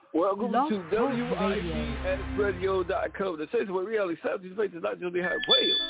Welcome Blog to Talk WITSradio.com. The station where reality Southeast faces not just have whales.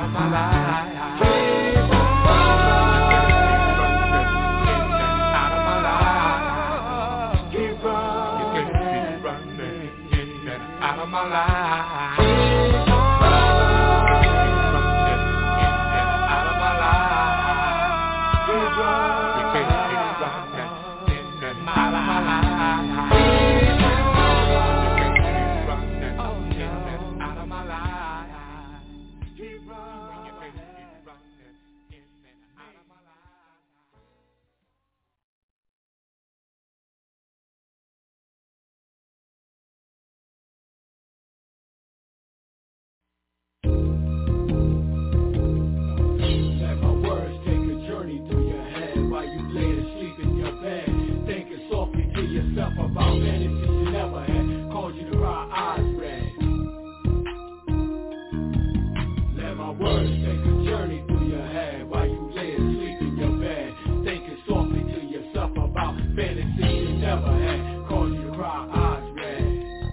of my life. Keep running in and out of my life. About fantasies you never had, cause you to cry eyes red. Let my words take a journey through your head while you lay asleep in your bed, thinking softly to yourself about fantasies you never had, cause you to cry eyes red.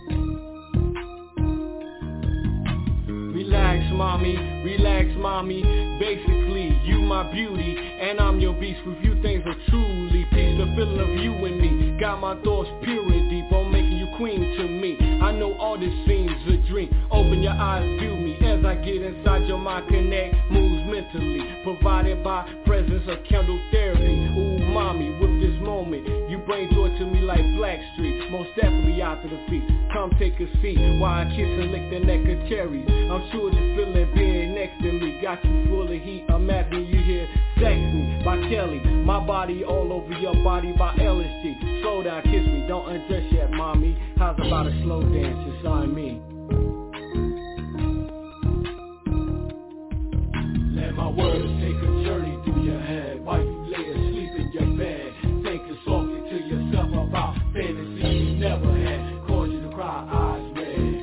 Relax mommy, basically you my beauty and I'm your beast. With you things are truly peace, the feeling of you and me got my thoughts pure and deep on making you queen to me. I know all this seems a dream. Open your eyes, view me as I get inside your mind. Connect moves mentally, provided by presence of candle therapy. Ooh, mommy, with this moment, you bring joy to me like Blackstreet. Most definitely out to the feet. Come take a seat while I kiss and lick the neck of cherries. I'm sure this feeling being next to me got you full of heat. Imagine you hear Sex Me by Kelly. My body all over your body by LSG. Slow down, kiss me, don't undress yet, mommy. How's about a slow dance, it's on me. Let my words take a journey through your head while you lay asleep in your bed, thinking softly to yourself about fantasies you never had, cause you to cry eyes red.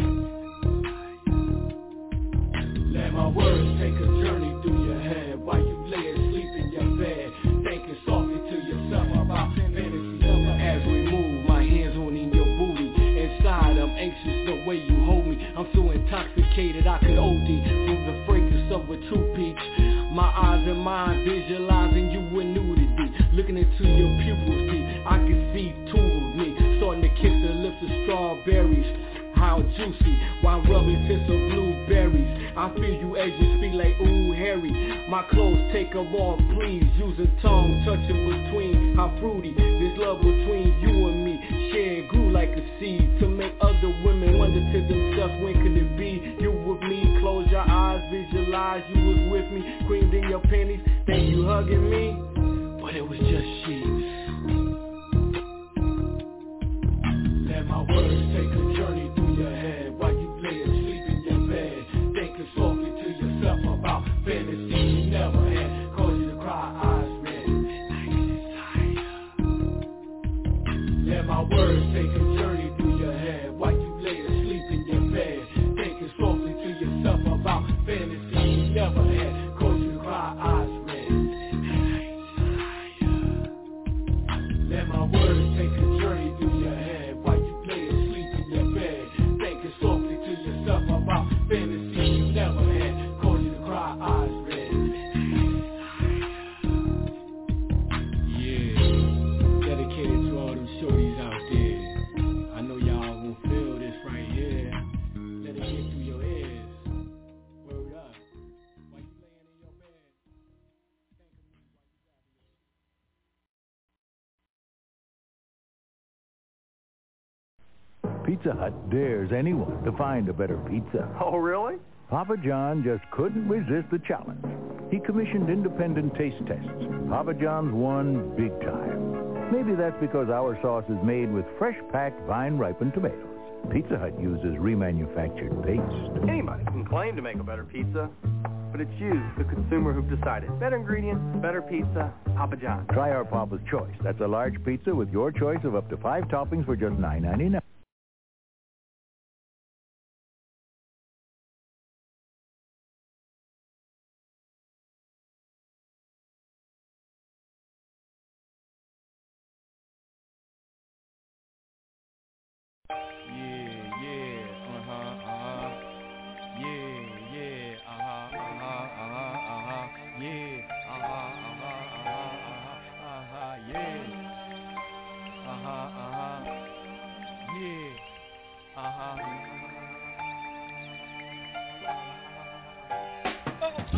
Let my words take a journey through your head while you lay asleep in your bed, thinking softly to yourself about fantasies. As we move, my hands on in your booty. Inside, I'm anxious the way you hold me. I'm so intoxicated I could OD from the fragrance of a true peach. My eyes and mind visualizing you with nudity. Looking into your pupils deep, I can see two of me starting to kiss the lips of strawberries. How juicy, while rubbing tips of blueberries. I feel you as you speak like ooh Harry. My clothes take them off please, using tongue touching between. How fruity, this love between you and me. Share grew like a seed to make other women wonder to themselves when could it be. You with me, close your eyes, visualize you was with me. Creamed in your panties, think you hugging me, but it was just sheets. Let my words take a journey through your head while you lay asleep in your bed, thinking softly to yourself about fantasies you never had, cause you to cry eyes red. Let my words take a journey through your head while you lay asleep in your bed, thinking softly to yourself about fantasies you never had, cause you to cry eyes red. Let my words take a journey through your head while you lay asleep in your bed, thinking softly to yourself about fantasies you never had, cause you to cry eyes red. Yeah, dedicated to all them shorties out there. I know y'all gon' feel this right here. Let it get through your ears. Word up. While you laying in your bed. Pizza Hut dares anyone to find a better pizza. Oh, really? Papa John just couldn't resist the challenge. He commissioned independent taste tests. Papa John's won big time. Maybe that's because our sauce is made with fresh-packed, vine-ripened tomatoes. Pizza Hut uses remanufactured paste. Anybody can claim to make a better pizza, but it's you, the consumer, who've decided. Better ingredients, better pizza, Papa John's. Try our Papa's Choice. That's a large pizza with your choice of up to 5 toppings for just $9.99.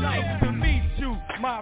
Nice to meet you, my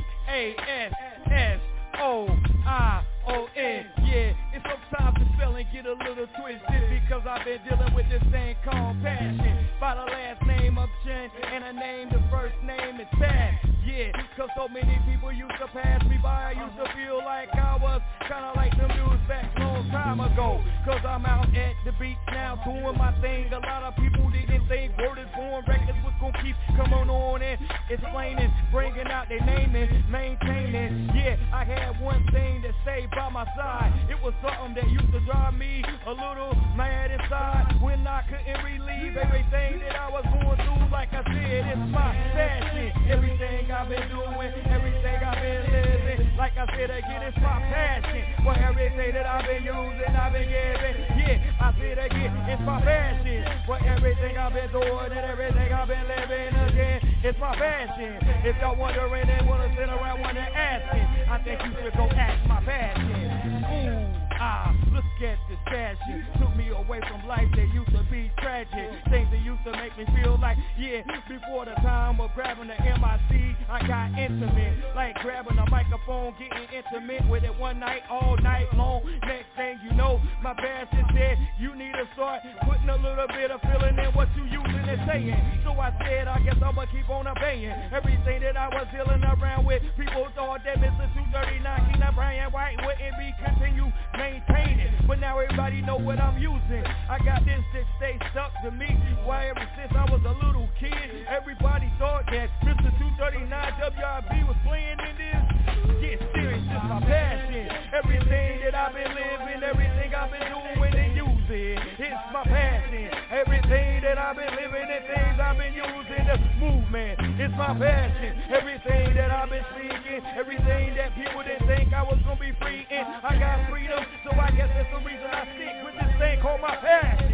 P-A-S-S-O-I-O-N. Yeah, and sometimes the spelling get a little twisted because I've been dealing with this thing called passion. By the last name of Chen and a name, the first name is Pat. Yeah, cause so many people used to pass me by. I used to feel like I was kinda like the news back long time ago. Cause I'm out at the beach now doing my thing. A lot of people didn't think Word is Born Records was gonna keep coming on and explaining, bringing out their naming, maintaining. Yeah, I had one thing to say by my side. It was something that used to drive me a little mad inside when I couldn't relieve everything that I was going through. Like I said, it's my passion. Everything I've been doing, everything I've been living. Like I said again, it's my passion. For everything that I've been using, I've been giving. Yeah, I said again, it's my passion. For everything I've been doing and everything I've been living again, it's my passion. If y'all wondering and wanna sit around wanna asking, I think you should go ask my passion. Ooh. Look at this passion. Took me away from life that used to be tragic. Things that used to make me feel like, yeah, before the time of grabbing the MIC, I got intimate. Like grabbing a microphone, getting intimate with it one night, all night long. Next thing you know, my passion said, you need to start putting a little bit of feeling in what you using and saying. So I said, I guess I'ma keep on obeying everything that I was dealing around with. People thought that Mr. 239, King of Brian White wouldn't be continue maintain it, but now everybody know what I'm using. I got this that stay stuck to me. Why ever since I was a little kid, everybody thought that Mr. 239 WRB was playing in this. Get serious, it's my passion. Everything that I've been living, everything I've been doing and using, it's my passion. Everything that I've been living and things I've been using, the movement, it's my passion. Everything that I've been speaking, everything that people didn't think I was gonna be free in, I got freedom. So I guess that's the reason I stick with this thing called my passion.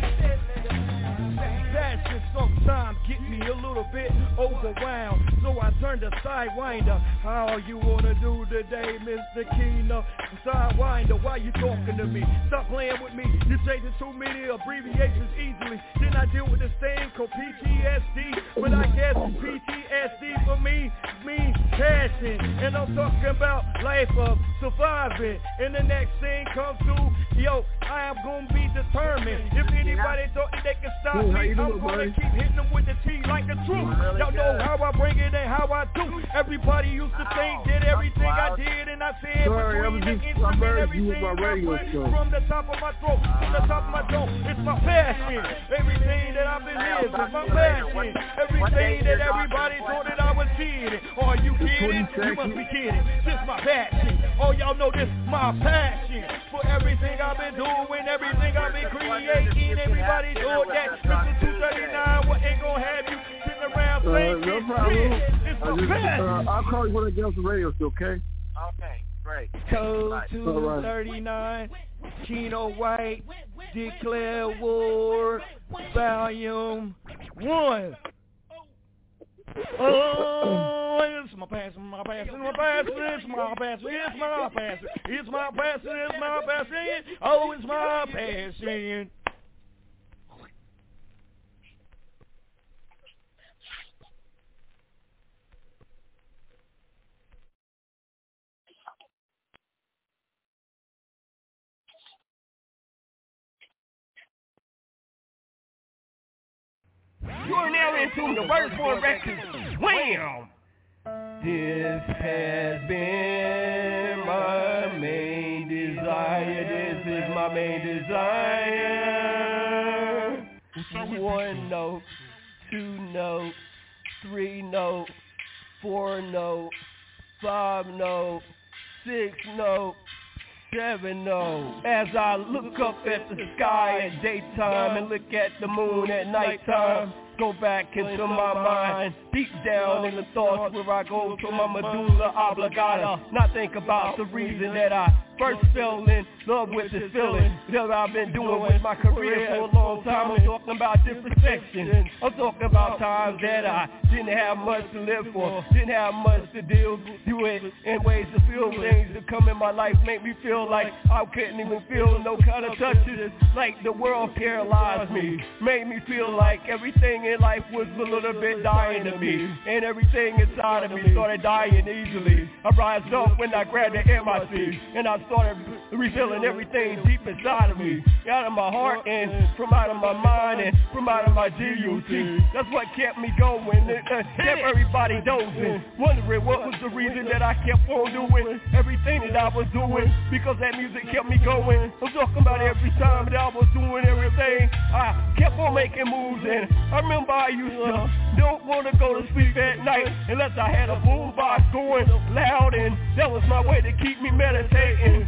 Passion sometimes get me a little bit overwhelmed, so I turn to Sidewinder. How you wanna do today, Mr. Keener? Sidewinder, why you talking to me? Stop playing with me. You changing too many abbreviations easily. Then I deal with this thing called PTSD, but I guess PTSD for me means passion, and I'm talking about life of surviving. And the next thing comes through, yo, I am gonna be determined. If anybody thought that they could stop me, I'm gonna keep hitting them with the T like the truth. Y'all know how I bring it and how I do. Everybody used to think that everything I did and I said between the instrument, everything I put from the top of my throat, from the top of my dome, it's my passion. Everything that I've been living, my passion. Everything that everybody thought that I was kidding. Are you kidding? You must be kidding. This my passion. Oh, y'all know this my passion. For everything I've been doing, everything I've been creating, everybody thought that Mr. 239 wasn't gonna have you sitting around saying no problem. It's my passion. I'll call you when I get off the radio, okay? Okay, great. Code 239, Keno White, Declare War, Volume 1. Oh, it's my passion, my passion, my passion, it's my passion, it's my passion, it's my passion, it's my passion, oh, it's my passion. You are now into the Word is Born Records. Wham! This has been my main desire. This is my main desire. 1 note, 2 note, 3 note, 4 note, 5 note, 6 note, 7 note. As I look up at the sky at daytime and look at the moon at nighttime, go back into my mind, deep down in the thoughts where I go to my medulla oblongata. Not think about the reason that I first fell in love with this feeling that I've been doing with my career for a long time. I'm talking about different sections. I'm talking about times that I didn't have much to live for, didn't have much to do it, and ways to feel things that come in my life make me feel like I couldn't even feel no kind of touches, like the world paralyzed me, made me feel like everything in life was a little bit dying to me, and everything inside of me started dying easily. I rise up when I grabbed the MIC, and I started refilling everything deep inside of me, out of my heart and from out of my mind and from out of my GUT. That's what kept me going, kept everybody dozing, wondering what was the reason that I kept on doing everything that I was doing, because that music kept me going. I'm talking about every time that I was doing everything, I kept on making moves, and I remember I used to don't want to go to sleep at night unless I had a boombox going loud, and that was my way to keep me meditating.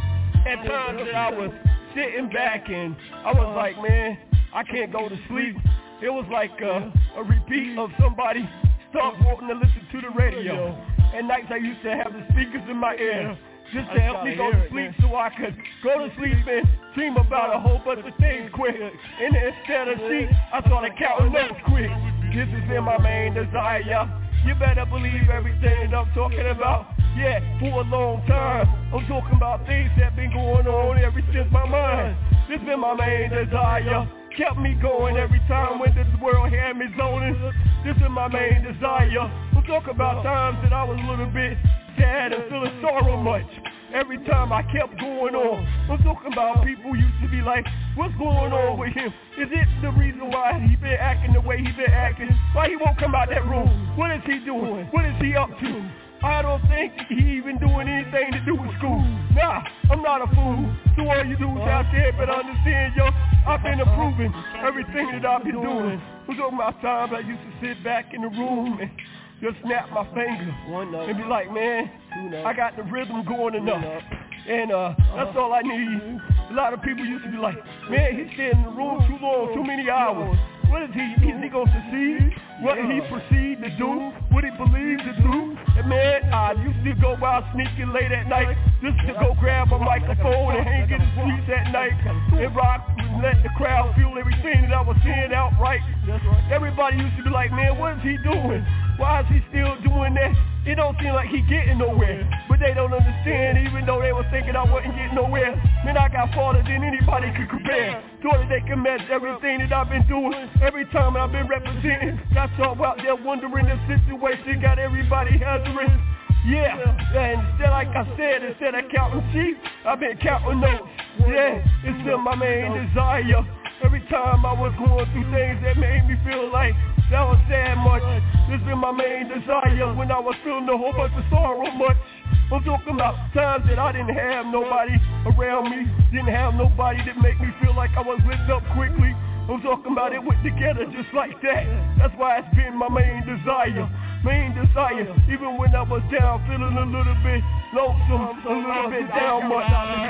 At times that I was sitting back and I was like, man, I can't go to sleep. It was like a repeat of somebody start wanting to listen to the radio. At nights I used to have the speakers in my ear just to help me go to sleep so I could go to sleep and dream about a whole bunch of things quick. And instead of sheep, I started counting notes quick. This has been my main desire. You better believe everything that I'm talking about. Yeah, for a long time. I'm talking about things that been going on ever since my mind. This been my main desire. Kept me going every time when this world had me zoning. This is my main desire. I'm talking about times that I was a little bit sad and feeling sorrow much. Every time I kept going on. I'm talking about people used to be like, what's going on with him? Is it the reason why he been acting the way he been acting? Why he won't come out that room? What is he doing? What is he up to? I don't think he even doing anything to do with school. Nah, I'm not a fool. So all you dudes out there better understand, yo, I've been improving everything that I've been doing. I'm talking about times I used to sit back in the room and just snap my finger and be like, man, I got the rhythm going enough. And that's all I need. A lot of people used to be like, man, he stayed in the room too long, too many hours. What is he going to succeed? What did he proceed to do? What he believed to do? And man, I used to go out sneaking late at night just to go grab a microphone and hang in the streets at night and rock and let the crowd feel everything that I was saying outright. Everybody used to be like, man, what is he doing? Why is he still doing that? It don't seem like he getting nowhere. But they don't understand, even though they were thinking I wasn't getting nowhere. Man, I got farther than anybody could compare. So that they can match everything that I've been doing. Every time I've been representing, got y'all out there wondering the situation, got everybody hazardous. Yeah, and instead, like I said, instead of counting sheep, I've been counting notes. Yeah, it's still my main desire. Every time I was going through things that made me feel like that was sad much. This been my main desire when I was feeling a whole bunch of sorrow much. I'm talking about times that I didn't have nobody around me, didn't have nobody that make me feel like I was lit up quickly. I'm talking about it went together just like that. That's why it's been my main desire. Main desire, even when I was down, feeling a little bit lonesome, a little bit down much.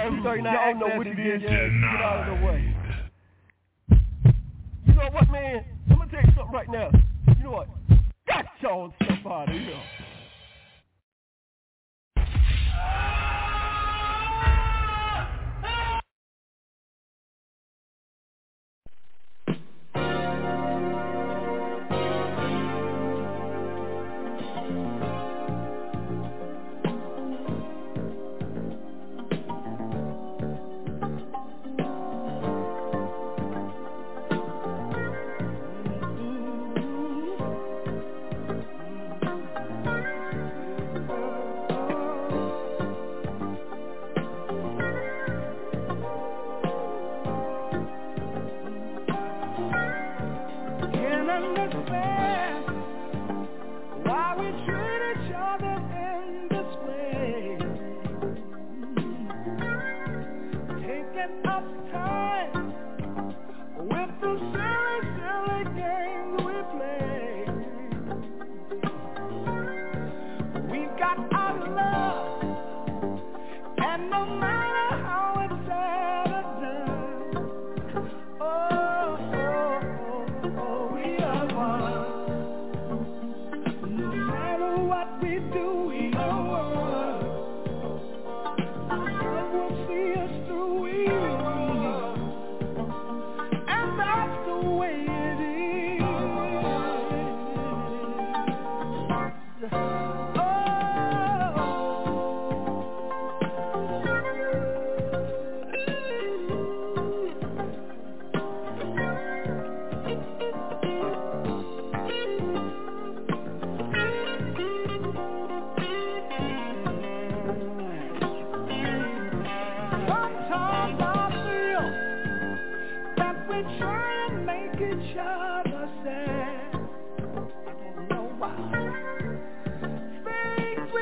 Y'all know what it is. Get out of the way. You know what, man? I'm gonna tell you something right now. You know what? Got y'all stuff out of here.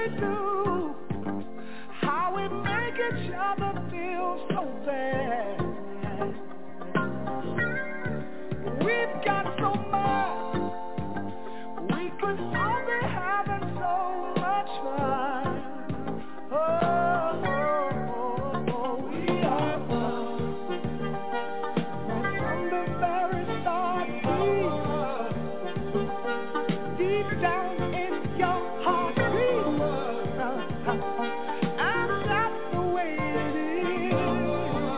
do, how we make each other feel so bad. We've got so much, we could all be having so much fun. We are from the very start. Deep down in your heart, and that's the way it is.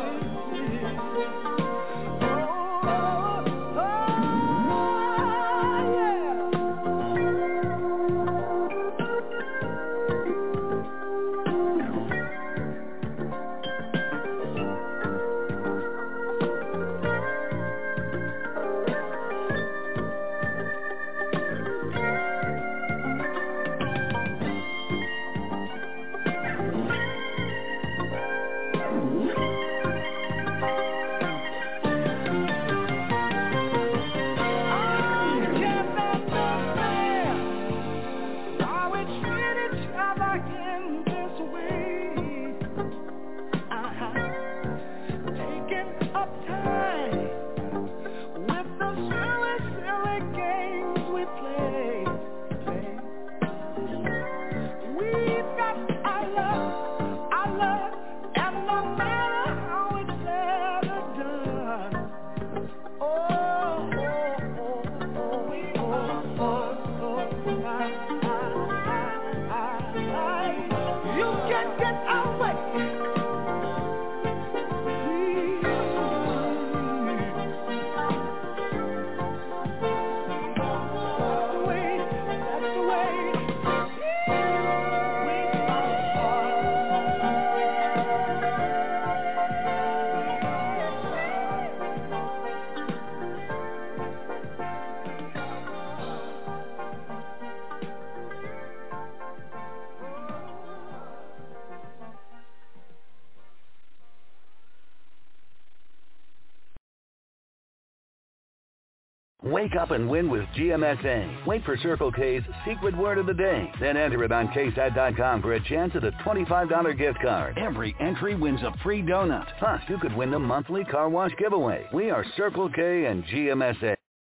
Wake up and win with GMSA. Wait for Circle K's secret word of the day. Then enter it on KSAT.com for a chance at a $25 gift card. Every entry wins a free donut. Plus, you could win the monthly car wash giveaway. We are Circle K and GMSA.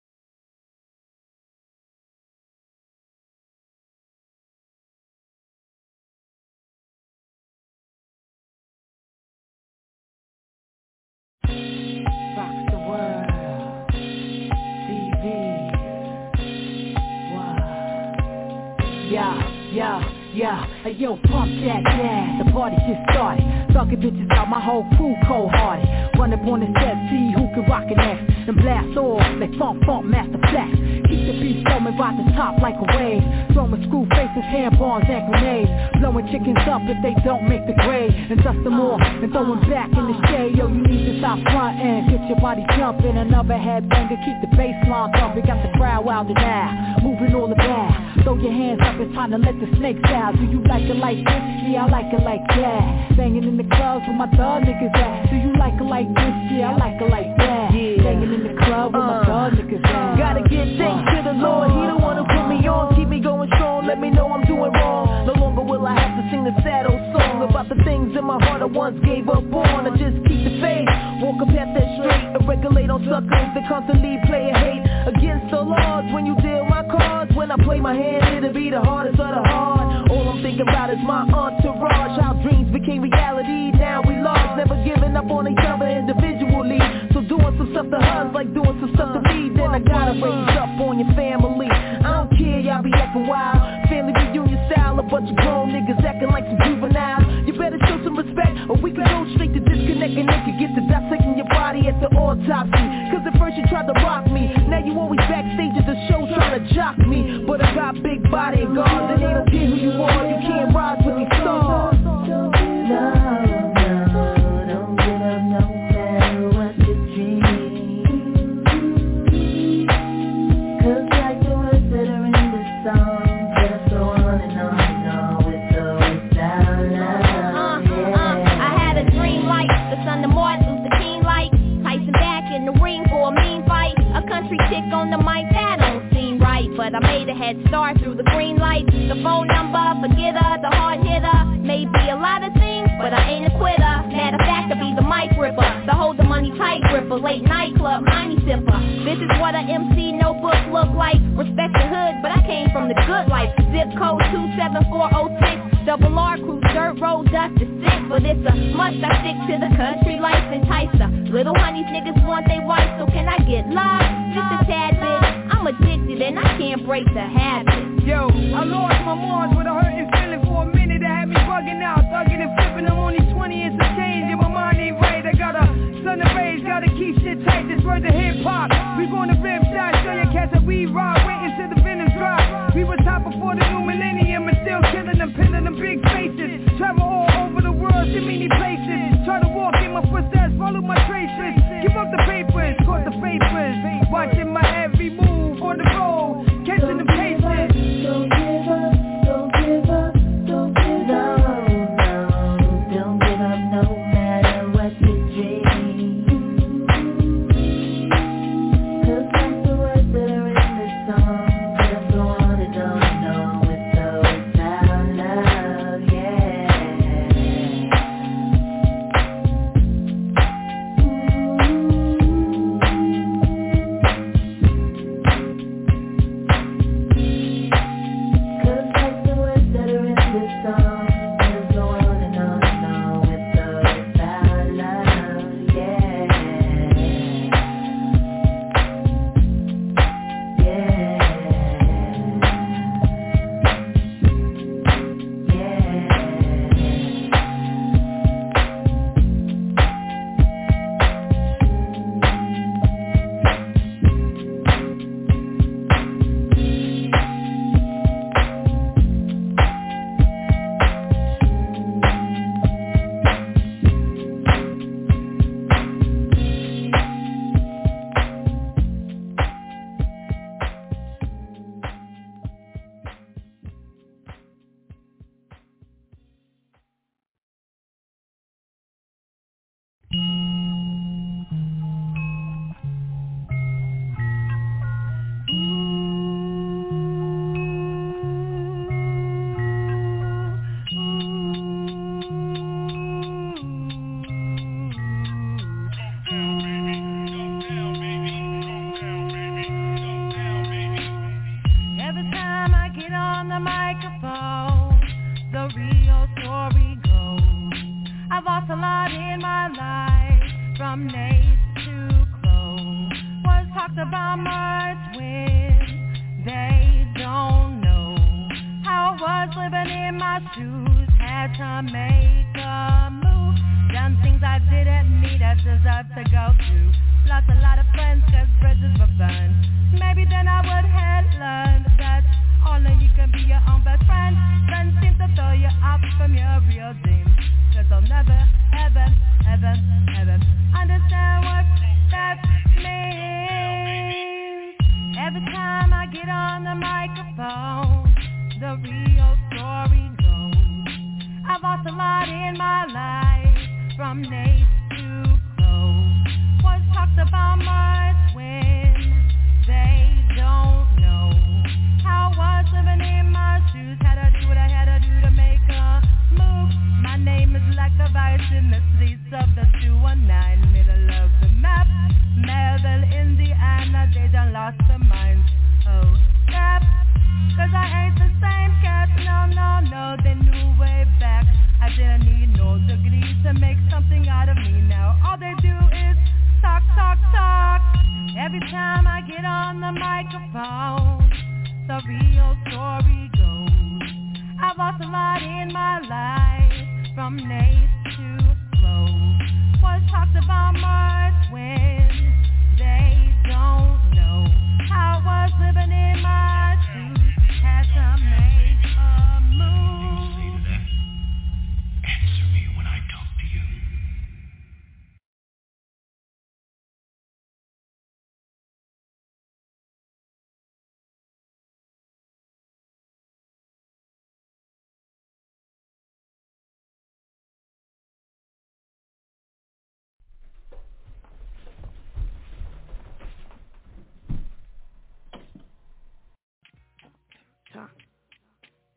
Yeah, hey yo, pump that gas, the party just started. Thuggin' bitches out, my whole crew cold-hearted. Run up on the set, see who can rock it next. And blast off like funk master flex. Keep the beat storming by the top like a wave. Throwing screw faces, handbombs and grenades. Blowing chickens up if they don't make the grade. And dust them off and throw them back in the shade. Yo, you need to stop frontin', get your body jumping. Another headbanger, keep the bass line thumping. Got the crowd wildin' now, moving all the back. Throw your hands up, it's time to let the snakes out. Do you like it like this? Yeah, I like it like that. Banging in the clubs with my thug niggas at. Do you like it like this? Yeah, I like it like that. Banging in the club with my thug niggas at. Gotta give thanks to the Lord. He the one who put me on, keep me going strong. Let me know I'm doing wrong. No longer will I have to sing the sad old song about the things in my heart I once gave up on. I just keep the faith, walk a path that's straight, and regulate on suckers that constantly play a hate against the laws. When you deal my cards, when I play my hand, it'll be the hardest of the hard. All I'm thinking about is my entourage. How dreams became reality, now we lost. Never giving up on each other individually. So doing some stuff to us like doing some stuff to me. Then I gotta raise up on your family. I don't care, y'all be acting wild. Family reunion style, a bunch of grown niggas acting like some juveniles. You better show some respect, or we can go straight to disconnect and they can get to dissecting your body at the autopsy. Cause at first you tried to rock me, now you always backstage at the show trying to jock me. But I got big body and guards, and they don't care who you are, you can't rise with these stars. Chick on the mic, that don't seem right. But I made a head start through the green light. The phone number, forget her, the hard hitter. Maybe a lot of things, but I ain't a quitter. Matter of fact, I be the mic ripper, the hold the money tight gripper, late night club, honey sipper. This is what a MC notebook look like. Respect the hood, but I came from the good life. Zip code 27406. Double R crew, dirt road, dust is sick, but it's a must. I stick to the country life, entice the little honeys niggas want they wife, so can I get lost? Just a tad bit. I'm addicted and I can't break the habit. Yo, I lost my Mars with a hurting feeling for a minute that had me bugging out, thugging and flipping. I'm only 20 and some change, and my mind ain't right. I got a son of rage, gotta keep shit tight. This word of hip hop. We gonna rip shot, show your cats that we rock, waiting till the venom's dry. We was top before the new millennium and still killing them, pinning them big faces. Travel all over the world to many places. Try to walk in my footsteps, follow my traces. Give up the papers, caught the papers. Watching my every move on the road, catching the cases. Don't give up, don't give up, don't give up. No, don't give up no matter what you dream. 'Cause that's the words that are in this song. Just go on and on with those sound love, yeah.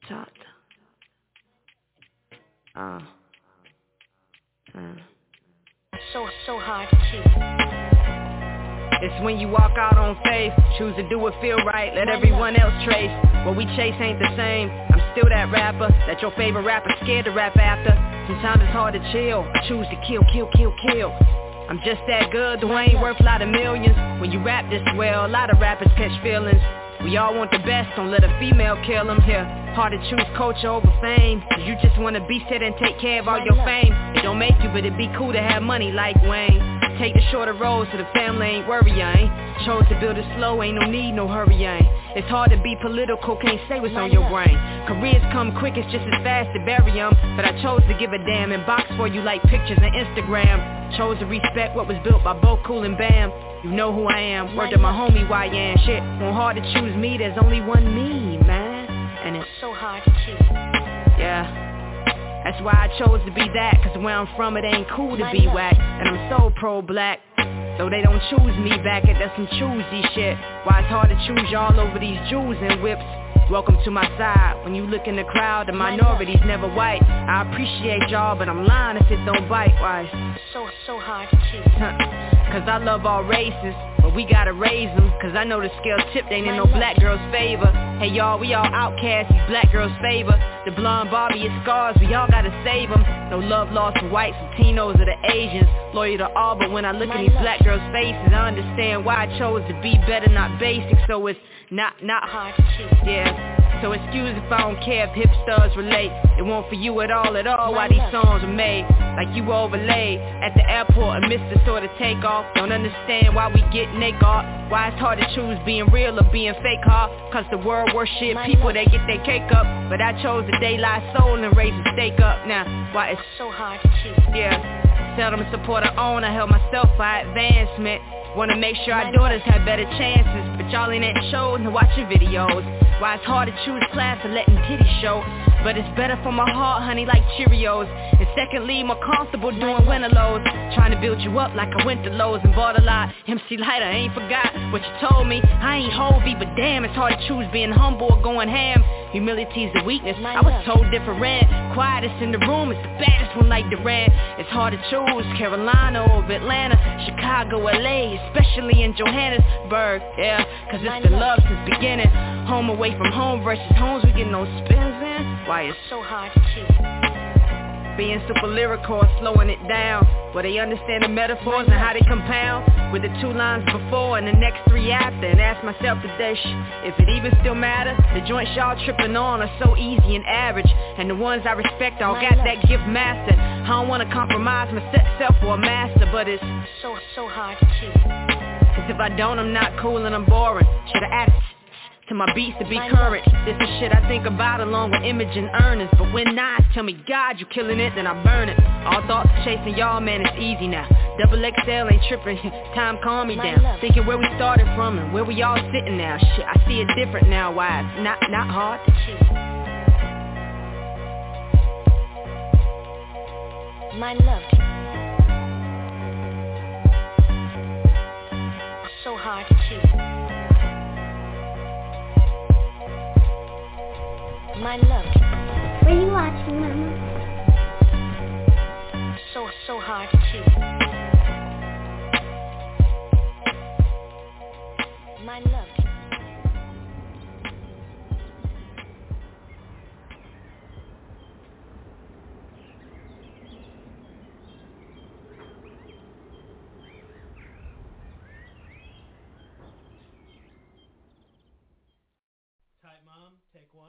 Talk. So hard to keep. It's when you walk out on faith, choose to do what feel right, let everyone else trace. What we chase ain't the same. I'm still that rapper that your favorite rapper scared to rap after. Sometimes it's hard to chill. I choose to kill. I'm just that good, though I ain't worth a lot of millions. When you rap this well, a lot of rappers catch feelings. We all want the best, don't let a female kill them here. Hard to choose culture over fame, cause you just wanna be set and take care of all your fame. It don't make you, but it'd be cool to have money like Wayne. Take the shorter road so the family ain't worry, I ain't. Chose to build it slow, ain't no need, no hurry, I ain't. It's hard to be political, can't say what's on your brain. Careers come quick, it's just as fast to bury them. But I chose to give a damn and box for you like pictures and Instagram. Chose to respect what was built by Bo Cool and Bam. You know who I am, word to my homie YN. Shit, won't hard to choose me, there's only one me, man. And it's so hard to keep. Yeah. That's why I chose to be that, cause where I'm from it ain't cool to be whack. And I'm so pro-black, so they don't choose me back, and that's some choosy shit. Why it's hard to choose y'all over these Jews and whips. Welcome to my side. When you look in the crowd, the minority's never white. I appreciate y'all, but I'm lying if it don't bite. Why? So hard to keep. Cause I love all races, but we gotta raise them. Cause I know the scale tipped ain't in no black girl's favor. Hey y'all, we all outcasts, these black girls favor. The blonde Barbie is scars, we all gotta save them. No love lost for whites, Latinos, or the Asians. Loyal to all, but when I look at these black girls' faces, I understand why I chose to be better, not basic. So it's not hard to keep. Yeah. So excuse if I don't care if hipsters relate. It won't for you at all why these songs were made. Like you overlaid at the airport and missed the sort of takeoff. Don't understand why we get naked. Why it's hard to choose being real or being fake, huh? Cause the world worship people that get their cake up. But I chose the daylight soul and raise the stake up. Now, why it's so hard to keep. Yeah, seldom support her own, I held myself for advancement. Wanna make sure our daughters have better chances, but y'all ain't at shows and watching videos. Why it's hard to choose class and letting titties show, but it's better for my heart, honey, like Cheerios. And secondly, more comfortable doing winter lows. Trying to build you up like I went to Lowe's and bought a lot. MC Lighter, I ain't forgot what you told me. I ain't Hobie, but damn, it's hard to choose being humble or going ham. Humility's the weakness, I was told different. Quietest in the room is the baddest one like Durant. It's hard to choose Carolina over Atlanta, Chicago, LA, especially in Johannesburg. Yeah, cause it's been love since beginning. Home away from home versus homes, we get no spins in. Why it's so hard to keep. Being super lyrical or slowing it down, where they understand the metaphors and how they compound. With the 2 lines before and the next 3 after. And ask myself today, if it even still matters. The joints y'all tripping on are so easy and average, and the ones I respect all got that gift mastered. I don't wanna compromise myself for a master, but it's so hard to keep. Cause if I don't, I'm not cool and I'm boring. Should've added to my beats to be current. This is shit I think about along with image and earnings. But when Nas tell me, God, you killing it, then I burn it. All thoughts of chasing y'all, man, it's easy now. Double XL ain't tripping, time calm me down. Thinking where we started from and where we all sitting now. Shit, I see it different now, why it's not hard to keep. My love. So hard to keep. My love. What are you watching, Mama? So hard to keep. My love. Tight Mom, take 1.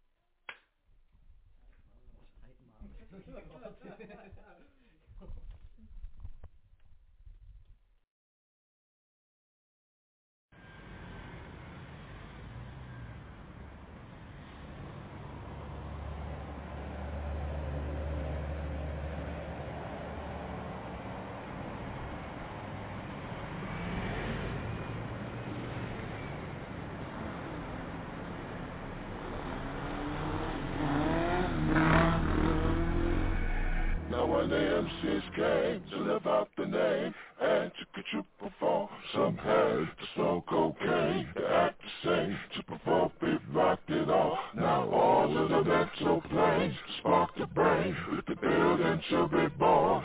When the MCs came to live out the name and to perform, some had to smoke cocaine, to act the same, to perform, they rocked it all. Now all of them exoplanes, spark the brain, with the building to be born.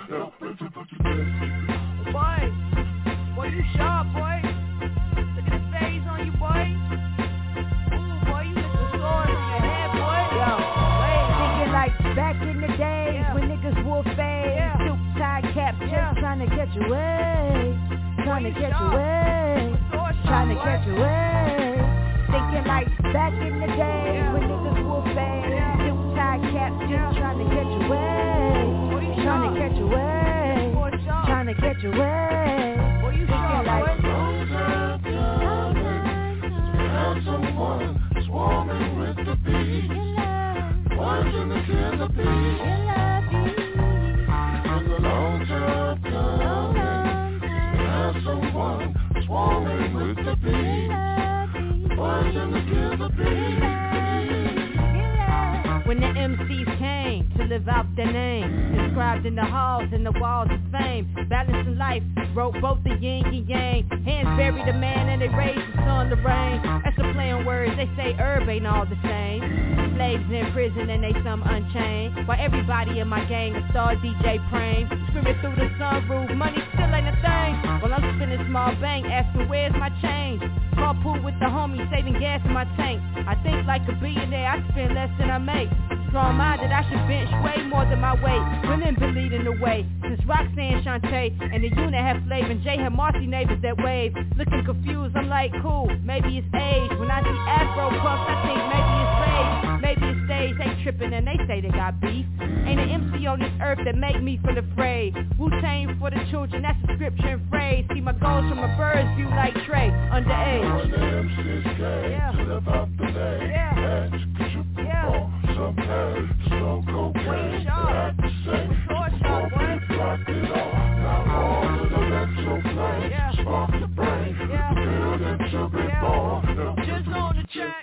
Boy, you sharp, boy. Look at the phase on you, boy. Ooh, boy, you look the sword on your head, boy. Yo, thinking like back in the days when niggas wore fades, suit tie caps, just trying to catch a wave, trying to catch a wave, trying to catch a wave. Thinking like back in the days when niggas wore fades, suit tie caps, just trying to catch a wave, trying to catch a wave, trying to catch a wave. Thinking like someone swarming with the bees, watching the killer bees. In the long time coming, have someone swarming with the bees, watching the killer bees. When the MCs came to live out their name, inscribed in the halls and the walls of fame, balancing life, wrote both the yin and yang. Hands buried a man and they raised the sun to rain. That's a play on words, they say herb ain't all the same. Slaves in prison and they some unchained, while everybody in my gang a star DJ Prame. Screaming through the sunroof, money still ain't a thing. While I'm spinning small bank, asking where's my change. Carpool with the homies, saving gas in my tank. I think like a billionaire, I spend less than I make. Strong-minded, I should bench way more than my weight. Women been leading the way since Roxanne, Shantae, and the unit had Flav and Jay had Marcy neighbors that wave. Looking confused, I'm like, cool, maybe it's age. When I see Afro puffs, I think maybe it's rage. Maybe it's stage, they tripping and they say they got beef. Ain't an MC on this earth that make me feel afraid. Wu-Tang for the children, that's a scripture and phrase. See my goals from a bird's view like Trey, underage. When the MCs came to live out the name, and you could some head, some cocaine, they act the same. Before we blocked it all, now all of the exoplanes, spark the brain, the building to be born. Just on the track.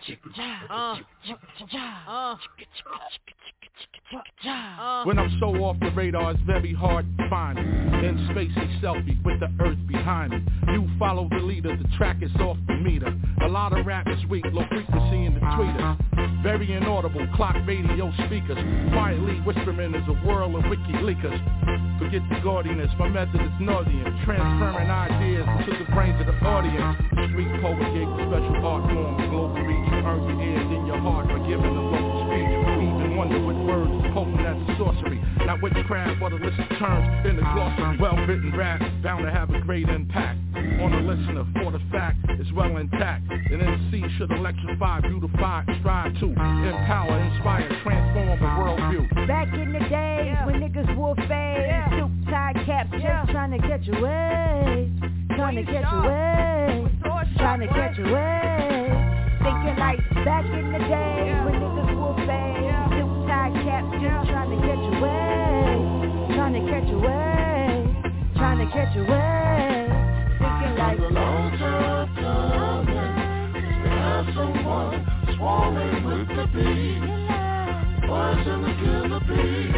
When I'm so off the radar, it's very hard to find me. In space, a selfie with the earth behind me. You follow the leader, the track is off the meter. A lot of rap is weak, low frequency in the tweeters. Very inaudible, clock radio speakers. Quietly whispering is a whirl of WikiLeakers. Forget the gaudiness, my method is nauseous. Transferring ideas to the brains of the audience. Street poet gig with special art form, global reach. You earn your ears in your heart by giving a local speech. We even wonder what words is potent as a sorcery. Not witchcraft, but illicit terms in the glossary. Well-written rap, bound to have a great impact on the listener, for the fact it's well intact. An MC should electrify, beautify, strive to empower, inspire, transform a worldview. Back in the days when niggas wore fades, suit tie caps, just trying to catch a wave, trying to catch a wave, trying to catch a wave. Thinking like back in the days when niggas wore fades, suit tie caps, just trying to catch a wave, trying to catch a wave, trying to catch a wave. Thinking like a long time coming, we have someone swarming with the bees, watching the killer bees.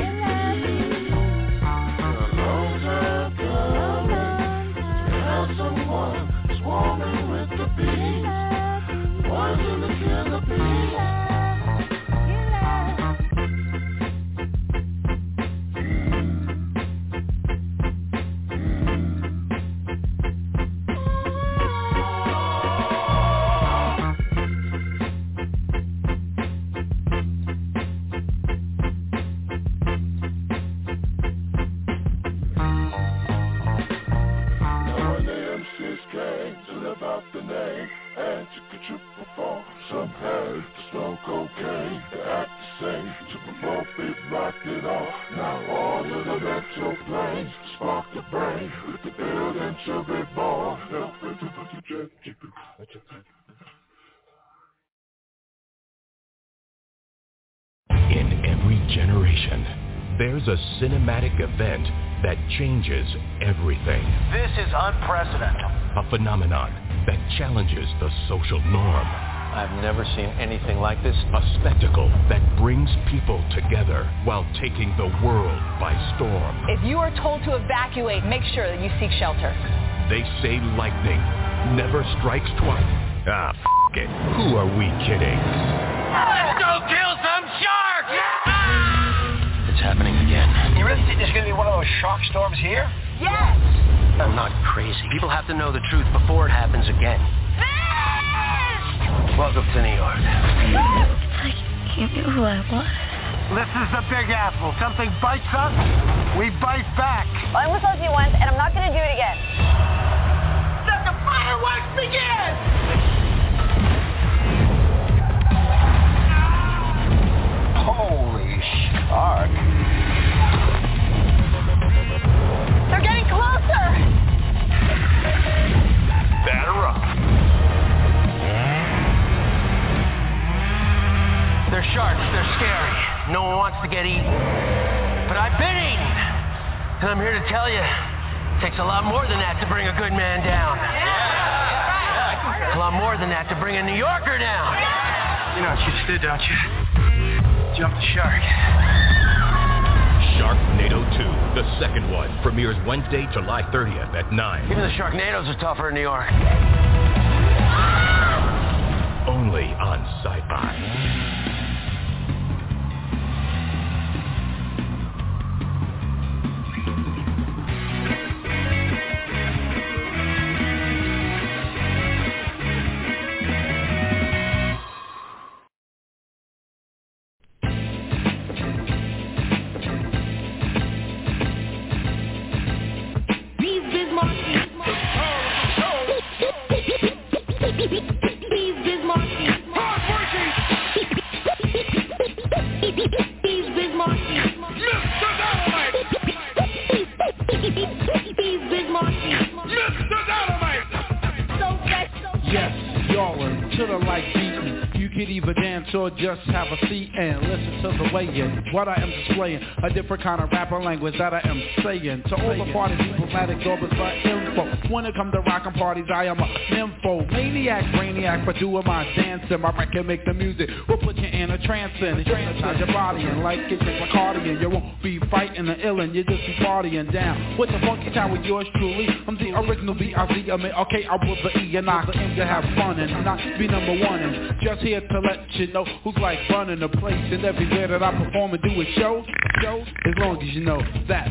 A long time coming, we have someone swarming with the bees, watching the killer bees. In every generation, there's a cinematic event that changes everything. This is unprecedented. A phenomenon that challenges the social norm. I've never seen anything like this. A spectacle that brings people together while taking the world by storm. If you are told to evacuate, make sure that you seek shelter. They say lightning never strikes twice. Ah, f*** it. Who are we kidding? Let's go kill some sharks! Yeah! shock storms here? Yes! I'm not crazy. People have to know the truth before it happens again. Welcome to New York. I can't be who I was. This is the Big Apple. Something bites us, we bite back. Well, I was supposed to you once, and I'm not going to do it again. Let the fireworks begin! Holy shark. They're getting closer! Batter up. They're sharks, they're scary. No one wants to get eaten. But I've been eaten. And I'm here to tell you, it takes a lot more than that to bring a good man down. A lot more than that to bring a New Yorker down. You know what you just did, don't you? Jump the shark. Sharknado 2, the second one, premieres Wednesday, July 30th at 9. Even the Sharknadoes are tougher in New York. Only on Sci-Fi. Or just have a seat and listen to the way-in. What I am displaying, a different kind of rapper language that I am saying. To all the party people, Matic Dorbers for info. When it comes to rockin' parties, I am a nympho. Maniac, brainiac, for doing my dancing. My record make the music, will put you in a trance and hypnotize your body. And like it like cardigan, you won't be fighting the illin', you just be partying down. With the funky time with yours truly, I'm the original B.I.Z. I mean, okay, I will the E and I aim to have fun and not be number one. And just here to let you know who's like running the place, and everywhere that I perform and do a show, as long as you know that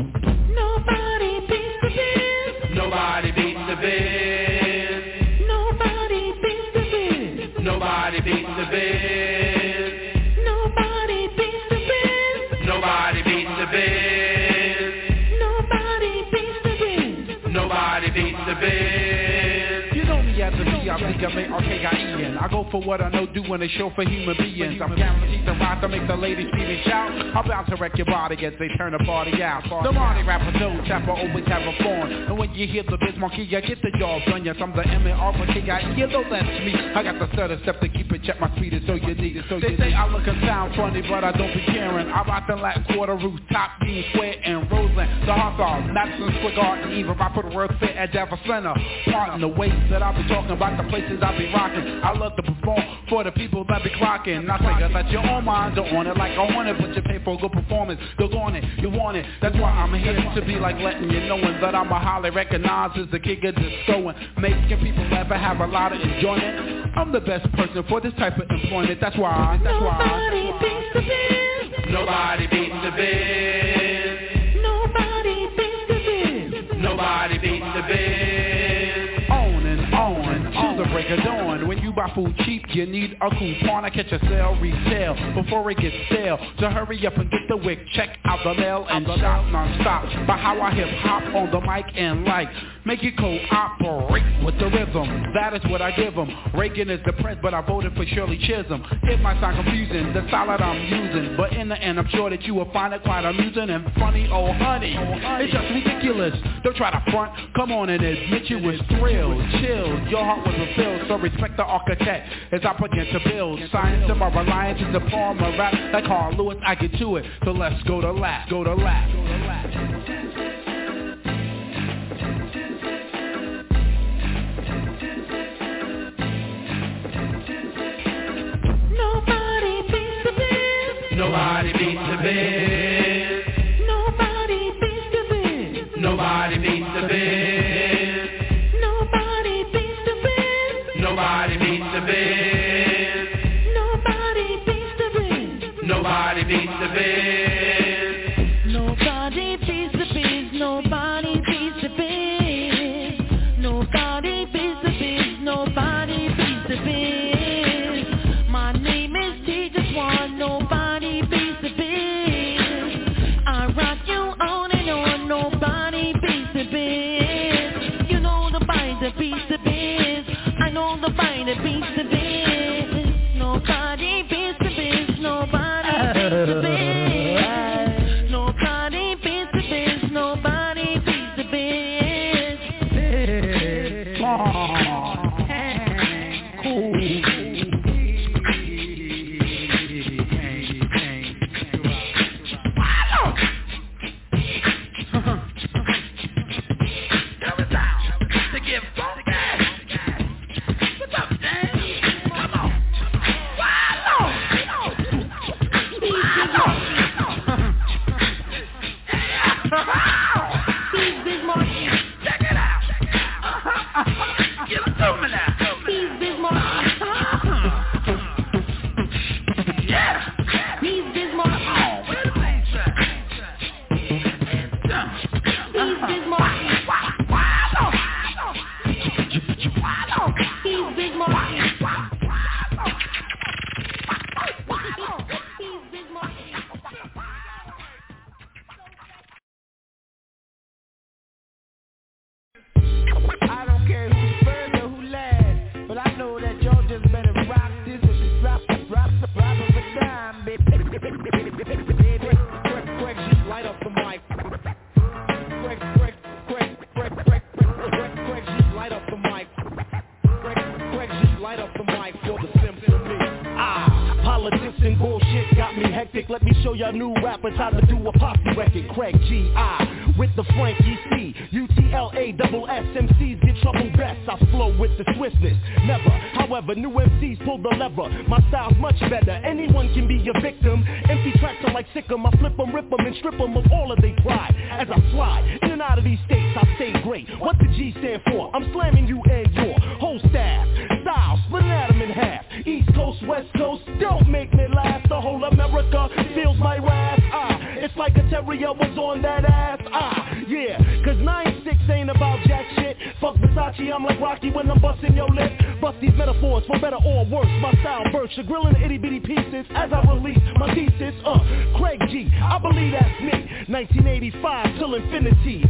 nobody beats the biz. Nobody beats the biz. Nobody beats the biz. Nobody beats the biz. Nobody beats the biz. Nobody beats the biz. Nobody beats the biz. Nobody beats the biz. You know me as a V-I-C-M-A-R-K-I-E-N. I go for what I know, doing a show for human beings. I'm guaranteed to rock to make the ladies scream and shout. I'm about to wreck your body as they turn the party out. The Marty rapper knows Tapper always have a form. And when you hear the Biz Monkey, you get the jaw done. Yes, I'm the M-A-R-K-I-E. You know that's me. I got the stutter step to keep it check. My speed is so unique. They say I look and sound funny, but I don't be caring. I rock the Latin Quarter, rooftop, Dean Square, and Roseland. The Hawthorne, Madison Square Garden, even I put a word fit at Java Center. Part in the ways that I be talking about, the places I be rocking. I love to perform for the people that be clocking. I say that your own minds are on it like I want it, but you pay for a good performance. You're on it, you want it. That's why I'm here to be like letting you know that I'm a highly recognized as the king of disco and making people laugh and have a lot of enjoyment. I'm the best person for this type of employment. That's why. Nobody beats the biz. Nobody beats the biz. Nobody beats the biz. Nobody beats the biz. On and on till the break of dawn. When you buy food cheap, you need a coupon to catch a sale retail before it gets stale. So hurry up and get the wick, check out the mail and shop non-stop. By how I hip hop on the mic and like make it cooperate with the rhythm. That is what I give them. Reagan is the press, but I voted for Shirley Chisholm. It might sound confusing, the style that I'm using, but in the end I'm sure that you will find it quite amusing and funny. Oh honey, it's just ridiculous. Don't try to front, come on and admit you was thrilled, chilled. Your heart was fulfilled, so respect the architect as I begin to build. Science to my reliance is the form of rap. Like Carl Lewis, I get to it. So let's go to lap, go to lap, go to lap. Nobody beats the biz. Nobody beats the biz. Nobody beats the biz. Nobody beats the biz. Nobody beats the biz. Nobody beats the biz. Nobody beats the biz. Nobody beats the biz. Nobody beats the biz. got me hectic. Let me show y'all new rappers how to do a posse record. Craig G.I. with the Frankie C. UTLA double SMCs get trouble best. I flow with the swiftness, never. However, new MCs pull the lever. My style's much better. Anyone can be a victim. Empty tracks are like sick'em. I flip them, rip them, and strip them of all of their pride. As I slide in and out of these states, I stay great. What the G stand for? I'm slamming you and your whole staff. Style, splitting atom in half. East Coast, West Coast, don't make me laugh. The whole America feels my wrath. It's like a terrier was on that ass. Yeah, cause 9-6 ain't about jack shit. Fuck Versace, I'm like Rocky when I'm busting your lip. Bust these metaphors for better or worse. My style bursts, you're grilling the itty bitty pieces as I release my thesis. Craig G, I believe that's me. 1985 till infinity.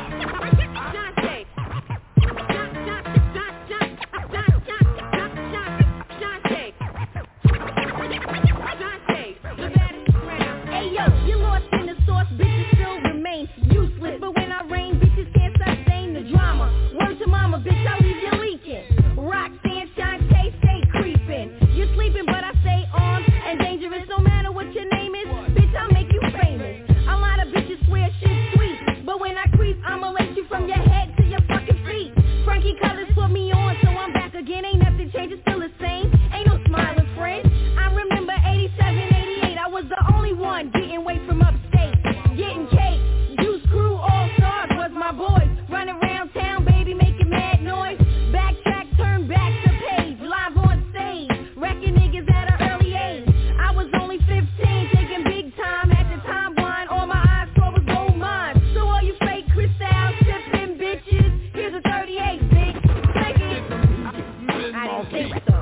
Bitches still remain useless, but when I rain, bitches can't sustain the drama. Word to mama, bitch, I leave you leaking. Roxanne, Shantae, stay creeping. You're sleeping, but I stay armed and dangerous. No matter what your name is, bitch, I'll make you famous. A lot of bitches swear shit's sweet, but when I creep, I'ma lace you from your head to your fucking feet. Frankie Colors put me on, so I'm back again. Ain't nothing changed, it's still the same. Ain't no smiling friend. I remember 87, 88, I was the only one getting away from upstate. Getting cake, Juice Crew, All Stars was my boys. Running around town, baby, making mad noise. Backtrack, turn back to page, live on stage. Wrecking niggas at an early age. I was only 15, taking big time. At the time blind, all my eyes saw was gold mines. So all you fake crystal sipping bitches, here's a 38, bitch. Take it. I didn't think so.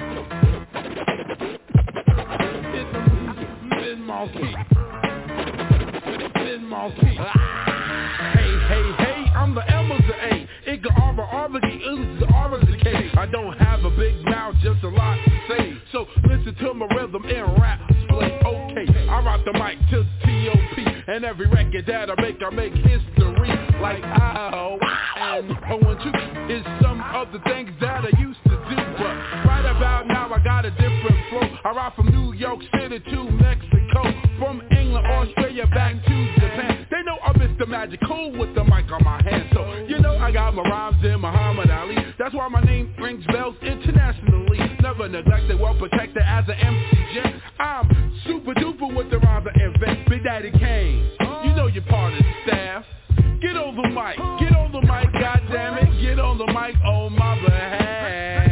Hey, I'm the M of the A. It got Arbor, the K. I don't have a big mouth, just a lot to say. So listen to my rhythm and rap display. Okay, I rock the mic to T.O.P. And every record that I make history. Like and 1-2 is some of the things that I used to do. But right about now I got a different flow. I rock from New York City to Mexico, from England, Australia, back to Japan. They know I'm Mr. Magical with the mic on my hand. So, you know I got my rhymes in Muhammad Ali. That's why my name rings bells internationally. Never neglected, well protected as an MC Jet. I'm super duper with the rhymes I invent. Big Daddy Kane, you know you're part of the staff. Get on the mic, goddammit. Get on the mic on my behalf.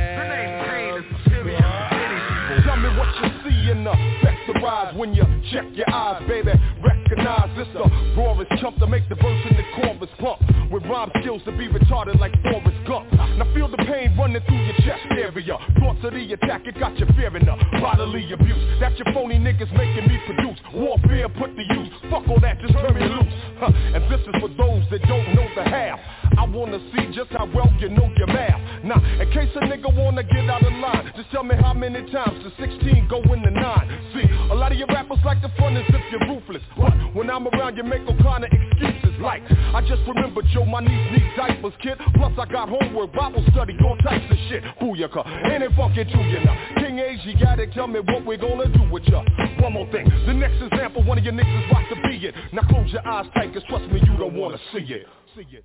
Tell me what you see in the vectorize when you check your eyes, baby. Recognize this a rawest chump to make the verse in the chorus pump. With rhyme skills to be retarded like Forrest Gump. Now feel the pain running through your chest area. Thoughts of the attack, it got you fearing the bodily abuse that your phony niggas making me produce. Warfare put to use, fuck all that, just turn me loose. And this is for those that don't know the half. I wanna see just how well you know your math. Now, in case a nigga wanna get out of line, just tell me how many times the 16 go in the 9. See, a lot of your rappers like the fun as if you're ruthless. But when I'm around, you make all kind of excuses. Like, I just remembered, Joe, my niece needs diapers, kid. Plus I got homework, Bible study, all types of shit. Booyaka, ain't it fucking to you now? King Age, you gotta tell me what we're gonna do with ya. One more thing, the next example, one of your niggas is about to be it. Now close your eyes tight, cause trust me, you don't wanna see it. See it.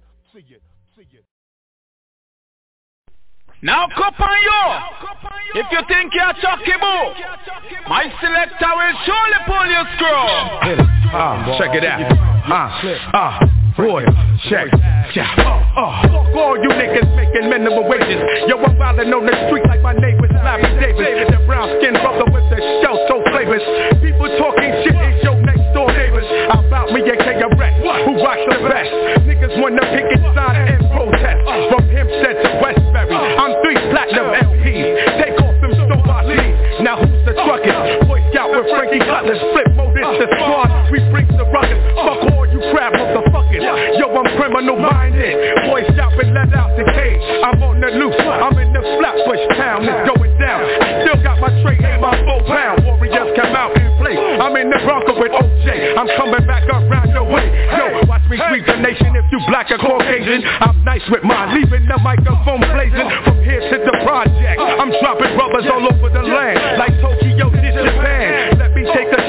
Now cup on you. If you think you're Chucky Boo, my selector will surely pull your screw. Check it out. Boy, check. Fuck all you niggas making minimum wages. Yo, I'm wildin' on the street like my neighbor's Larry Davis. The brown skin brother with the shell so flavors. People talking shit is your next door neighbors. How about me and KRS, who rocks the best? Niggas wanna pick a side and protest. From Hempstead to Westbury, I'm 3 platinum LPs. Take off them Somalis. Now who's the truckers? Boy Scout with Frankie Cutlass. Flip mode is the squad. We bring the ruggers. Fuck all you crap motherfuckers. Yo, I'm criminal minded. Boy Scout been let out the cage. I'm on the loose. I'm in the Flatbush town. It's going down. Still got my tray in my 4 pound. Warriors come out and play. I'm in the Bronco with OJ. I'm coming back around your way. Yo, watch me sweep the nation. If you black or Caucasian, I'm nice with mine. Leaving the microphone blazing. From here to the project, I'm dropping brothers all over the land. Like Tokyo did Japan. Let me take a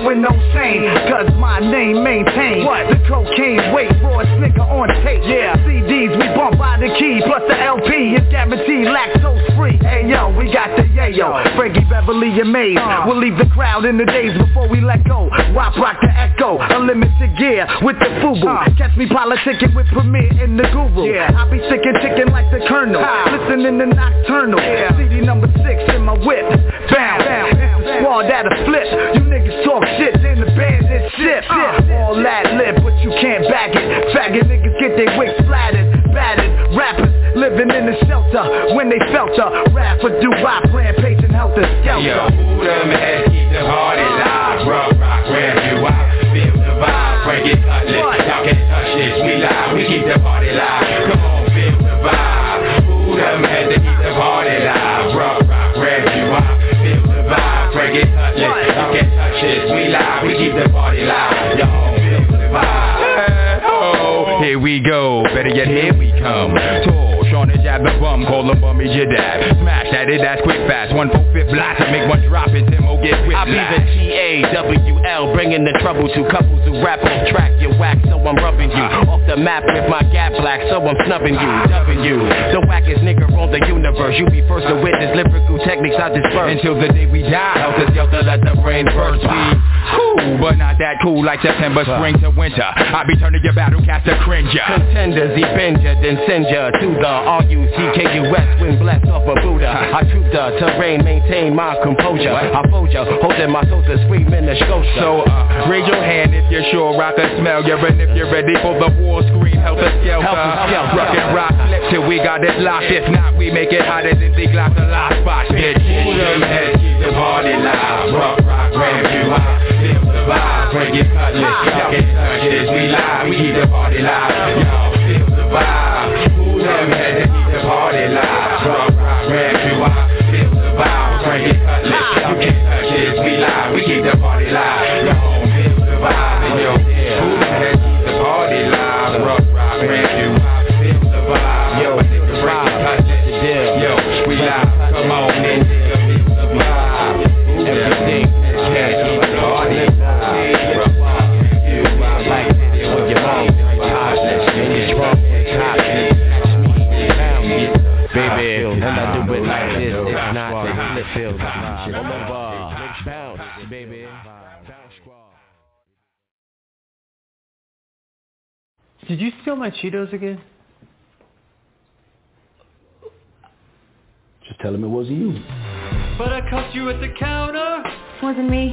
with no shame, cause my name maintains the cocaine weight, rawest nigga on tape. Yeah, CDs we bump by the key, plus the LP is guaranteed lactose free. Hey yo, we got the yayo, Frankie Beverly and Maze. We'll leave the crowd in the days before we let go. Wop rock the echo, unlimited gear with the FUBU. Catch me politicking with Premier in the Guru. I be sticking chicken like the Colonel, listening to Nocturnal. CD number 6 in my whip. Bam, bam, it's the squad that'll flip. You niggas talk shit, then the bandits ship. All that lip, but you can't back it. Faggot niggas get their wigs splattered, battered. Rappers living in the shelter when they felt a rap for do-wop, rampage and helter skelter. Yo, who the man keep the party live? Rock, ramp you out, feel the vibe, break it, cut it. Y'all can't touch this, we live, we keep the party live. Come on, feel the vibe. Who the man that keep the party live? Rock, ramp you out, feel the vibe, break it, cut it. Y'all can't touch this, we live, we keep the party live. Yo, feel the vibe. Oh, here we go, better yet here we come. Trying to jab the bum, call him Bummy Jadab. Smash that it, that's quick fast. 1/4 blast to make one drop it, Tim will get whipped. I be the T-A-W-L, bringing the trouble to couples who rap on track. You whack, so I'm rubbing you off the map with my gap black, so I'm snubbing you, dubbing you. The wackest nigga on the universe. You be first to witness lyrical techniques I disperse. Until the day we die, helter skelter, let the brain burst. We cool, but not that cool like September, spring to winter. I be turning your battle cast to cringer. Contenders, he bend ya, then send ya to the R-U-C-K-U-S, when blessed off a Buddha. I troop the terrain, maintain my composure. I fold ya, holding my soul to scream in the Scotia. So raise your hand if you're sure I can smell you, and if you're ready for the war scream, helter skelter. Rock and rock, flip till we got it locked. If not, we make it hotter than the glass the last spot, bitch. Who the man keep the party live? Rock, ramp you out, feel the vibe, break it, cut it. Y'all can't touch this, we live, we keep the party live. Y'all feel the vibe. Who the man that keep the party live? Rock, ramp you out, feel the vibe, break it, cut it. Y'all can't touch this, we live, we keep the party live. Y'all feel the vibe. Yo, who the man that keep the party live? Rock, ramp you out, feel the vibe. Yo, break it, cut it. Yo, we live, come on, man, feel the vibe. Everything, can't keep the party live. You like it when you're wrong, heartless, when you're drunk, heartless. Baby, when I do it like this, it's not the slip feels. Bounce, baby. Bounce squad. Did you steal my Cheetos again? Just tell him it wasn't you. But I caught you at the counter. Wasn't me.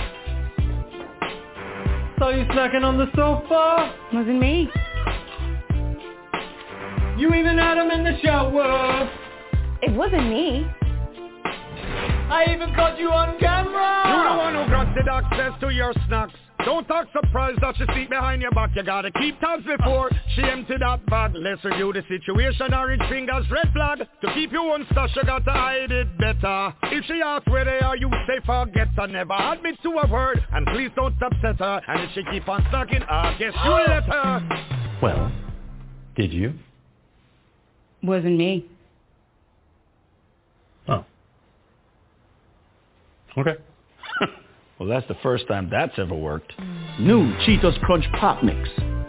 Saw you snacking on the sofa. Wasn't me. You even had him in the shower. It wasn't me. I even caught you on camera. You're the one who granted access to your snacks. Don't act surprised that she speak behind your back. You gotta keep tabs before she empty that bag. Let's review the situation. Orange fingers, red flag. To keep you on stash, you gotta hide it better. If she asks where they are, you say forget her. Never admit to a word, and please don't upset her. And if she keep on snacking, I guess you let her. Well, did you? Wasn't me. Oh. Okay. Well, that's the first time that's ever worked. New Cheetos Crunch Pop Mix.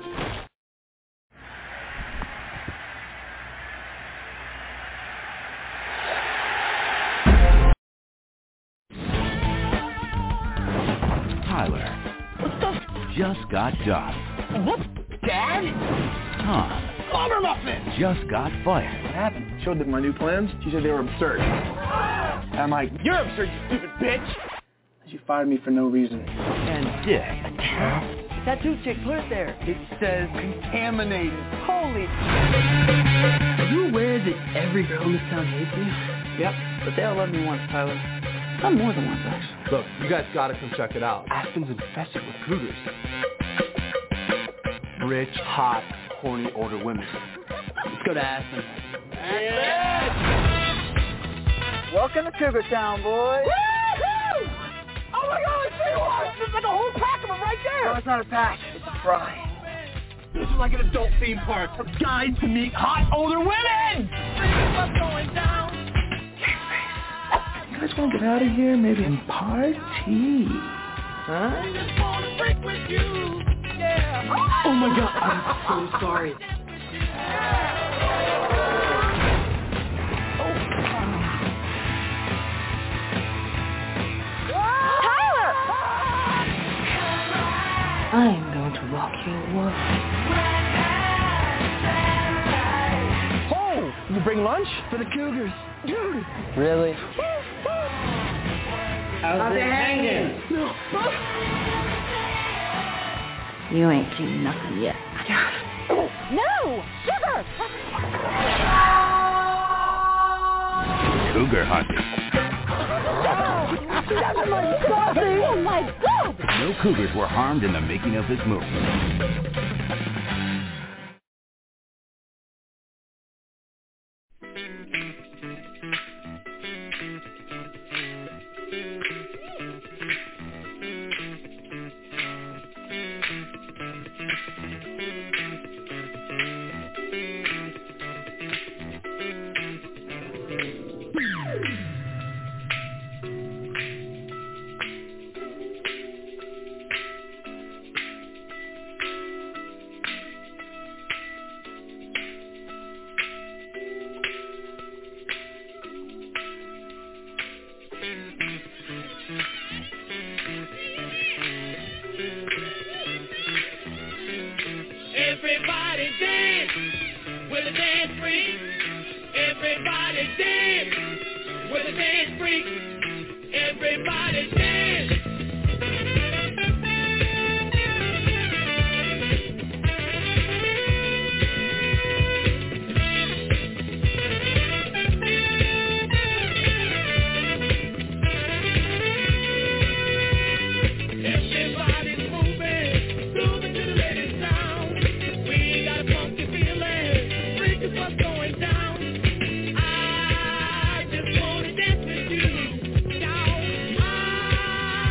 Tyler. What the? Just got done. What? Dad? Tom. Clobber muffin! Just got fired. What happened? Showed them my new plans. She said they were absurd. I'm like, you're absurd, you stupid bitch! She fired me for no reason. And Dick. Tattoo chick, put it there. It says contaminated. Holy. Are you aware that every girl in this town hates you? Yep, but they all love me once, Tyler. Not more than once, actually. Look, you guys gotta come check it out. Aspen's infested with cougars. Rich, hot, horny, older women. Let's go to Aspen. Welcome to Cougar Town, boys. Woo-hoo! Oh my God, I see one! There's like a whole pack of them right there! No, it's not a pack. It's a fry. This is like an adult theme park for guys to meet hot, older women! What's going down? You guys want to get out of here? Maybe and party? Oh my God, I'm so sorry. Tyler! I'm going to rock your world. Oh, you bring lunch? For the Cougars. Dude. Really? How's it hanging? No. You ain't seen nothing yet. No! Sugar! Cougar hunting. Oh my God! No cougars were harmed in the making of this movie. Everybody dance with a dance freak. Everybody dance with a dance freak. Everybody dance. Everybody's moving to the latest sound. We got a funky feeling, freak is what's going down. I just wanna dance with you, y'all. I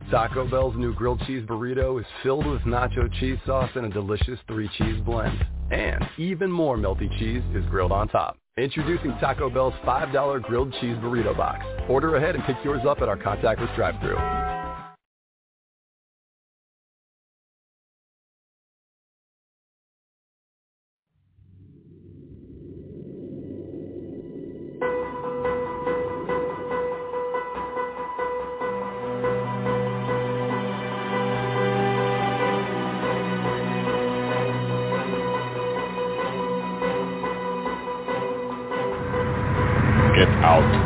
Taco Bell's new grilled cheese burrito is filled with nacho cheese sauce and a delicious 3-cheese blend. And even more melty cheese is grilled on top. Introducing Taco Bell's $5 grilled cheese burrito box. Order ahead and pick yours up at our contactless drive-thru. Get out.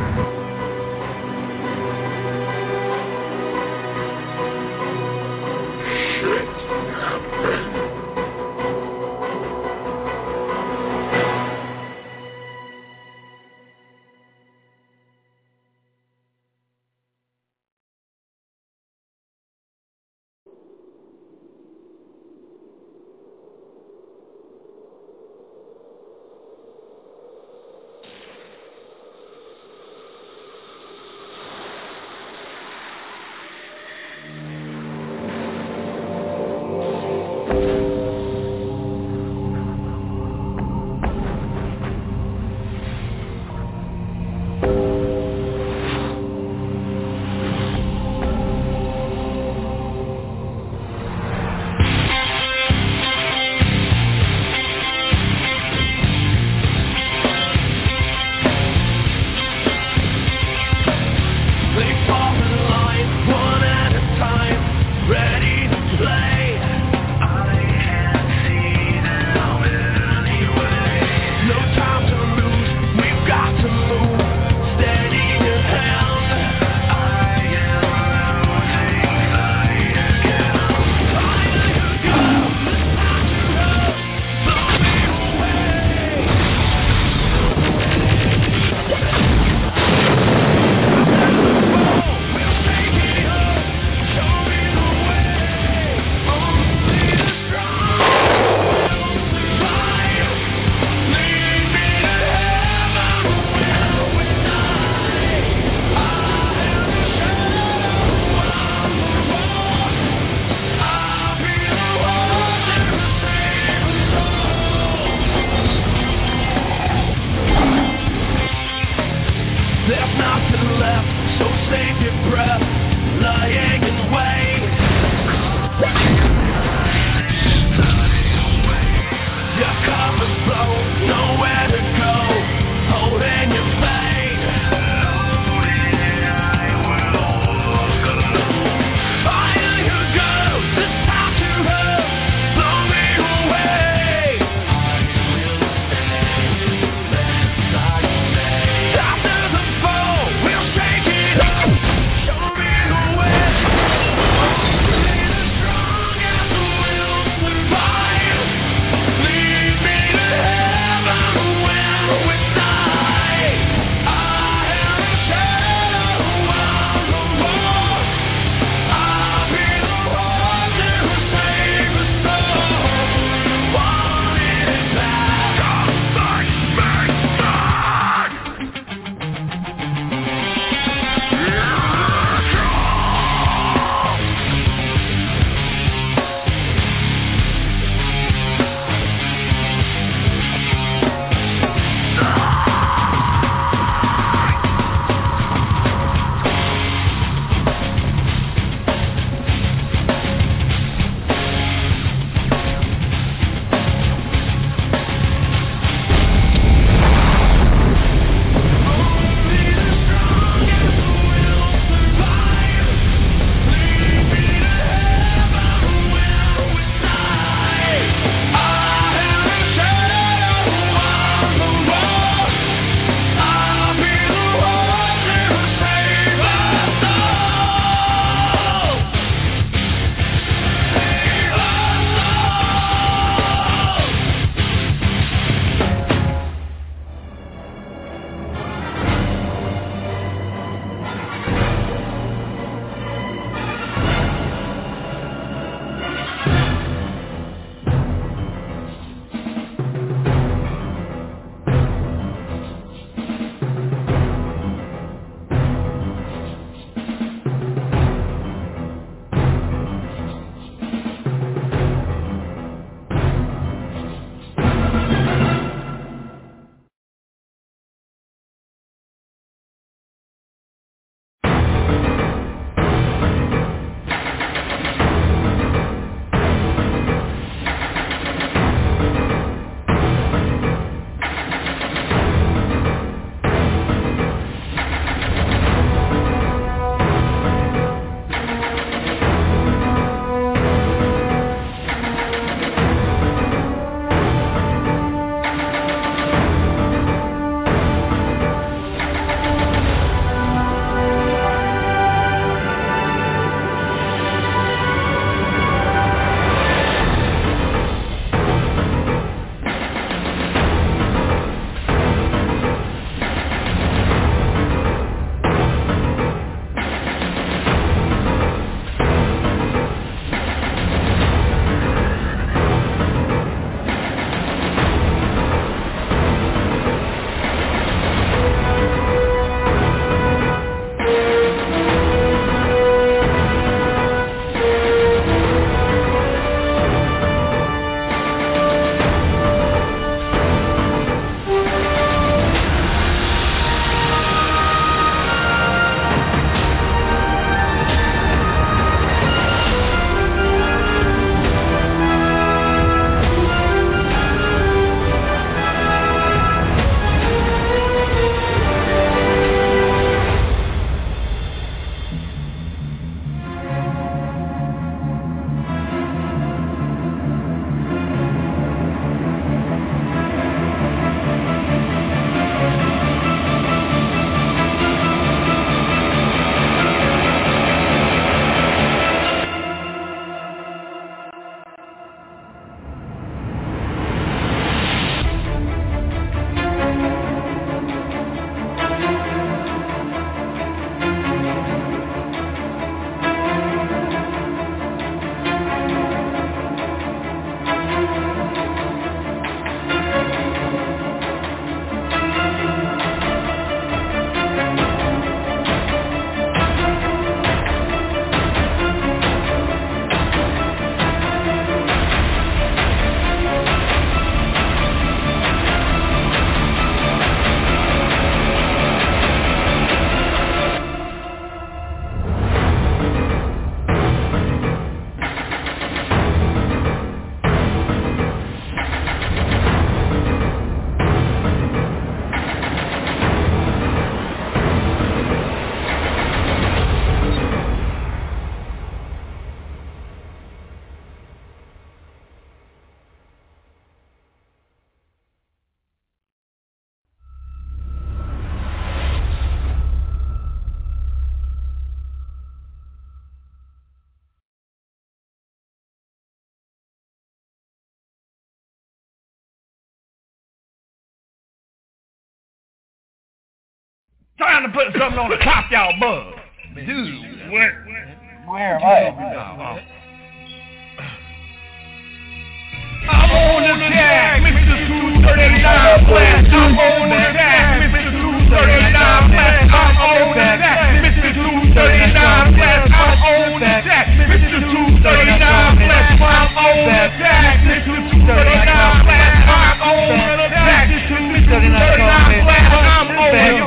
Trying to put something on the top y'all bug. Dude, where am I? I'm on the tag, Mr. 239 Blast. I'm on the tag, Mr. 239 Blast. I'm on the tag, Mr. 239 Blast. I'm on the tag, Mr. 239 Blast. I'm on the tag, Mr. 239 Blast. I'm on the tag, Mr. 239 Blast. I'm on you.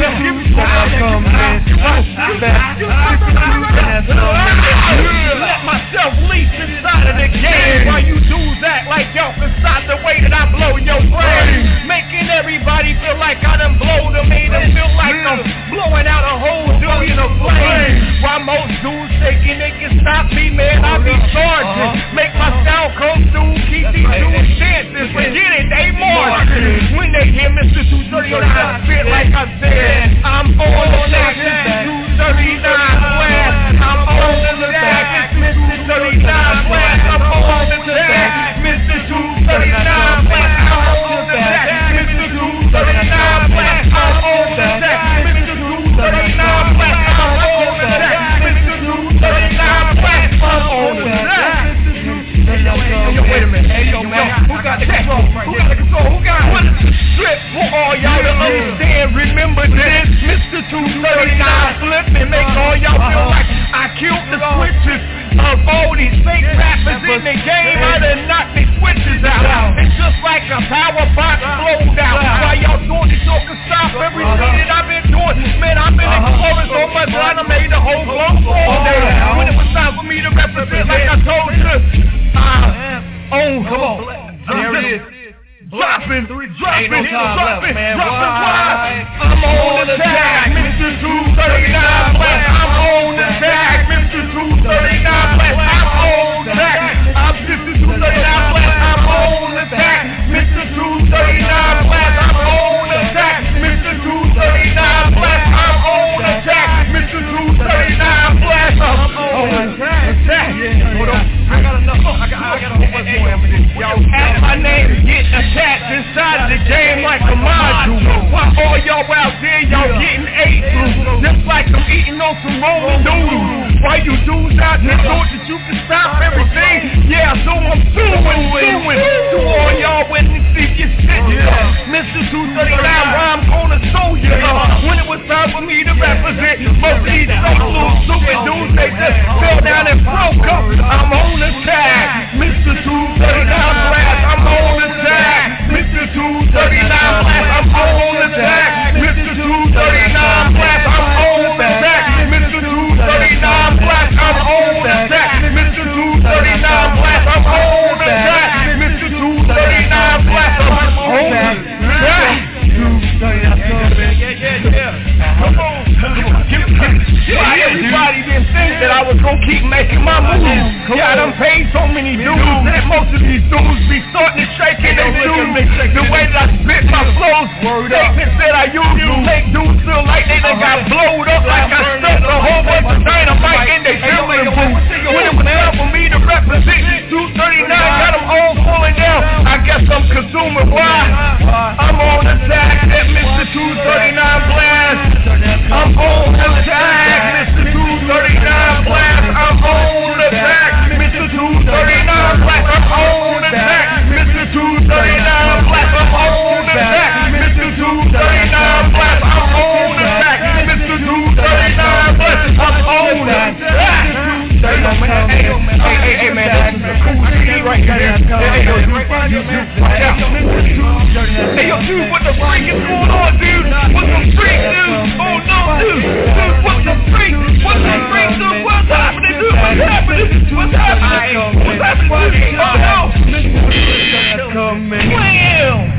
Let myself leap inside of the game while you dudes act like y'all beside the way that I blow your brain, making everybody feel like I done blow them, made them feel like I'm blowing out a whole billion of flames. While most dudes thinking they can stop me, man, I be charging. Make my sound come through, keep these dudes dancing. Forget it, they marching. When they hear Mr. 239 spit like I said, I'm on the next 239 blast. I'm on the next Mr. 239 blast. I'm on the next Mr. 239 blast. I'm on the next Mr. 239 blast. I'm on the next Mr. 239 blast. I'm on the next Mr. 239 blast. I'm on the next. Yo, wait a minute. Hey, yo, man. Who got the control? Who got the control? Who got it? Strip for all y'all to understand. Remember this, Mr. 239 flipping. Make all y'all feel like I killed the switches of all these fake rappers in the game. I done knocked these switches out. It's just like a power box blowed out. While y'all doing this, y'all can stop everything that I've been doing. Man, I've been exploring so much that I done made the whole globe all day. When it was time for me to represent, like I told you, come on. There it is. Dropping, ain't no time left, man. Why? I'm on the tag, Mr. 239 Blast. I'm on the tag, Mr. 239 Blast. I'm on the tag. I'm Mr. 239 Blast. I'm on the tag, Mr. 239 Blast. I'm on the tag, Mr. 239 Blast. I'm on the tag, Mr. 239 Blast. I'm on the tag. Hold on. I got enough. I got a whole bunch more after this. Y'all ask my name to get attached inside of the game like a module. While all y'all out there, y'all getting ate through. Just like I'm eating on some Roman noodles. Why you dudes out there thought that you can stop everything? Yeah, so I'm doing. To all y'all witness see your shit. Mr. 239 rhyme gonna show you. When it was time for me to represent, most of these little stupid dudes, they just fell down and broke up. I'm on the tag, Mr. 239 Blast. I'm on the tag, Mr. 239 Blast. I'm on the tag, Mr. 239 Blast. I'm on the tag, Mr. 239 Blast. I'm on the tag, Mr. 239 Blast. I'm on the tag, Mr. 239 Blast. I'm on the tag. Come on. Everybody didn't think that I was gonna keep making my moves. Yeah, I done paid so many dudes that most of these dudes be starting to shake in their shoes. The way that I spit my flows, they said I used to make dudes feel like they done got blowed up, like I stuck a whole bunch of dynamite in their filling booth. When it was time for me to represent 239, got them all pulling down. I guess I'm consuming. Why? I'm on the tag at Mr. 239 Blast. I'm on the tag, Mr. 239 Blast. I'm on the tag, Mr. 239 Blast. I'm on the tag, Mr. 239 Blast. I'm on the tag, Mr. 239 Blast. I'm on the tag, Mr. 239 Blast. I'm on the tag. Hey, man, this is a cool CD right here. Hey, yo, dude, what the freak is going on, dude? What the freak, dude? Oh, no, dude. Dude, what the freak? What the freak, dude? What's happening, dude? What's happening? What's happening? What's happening, dude? Oh, no. Wham!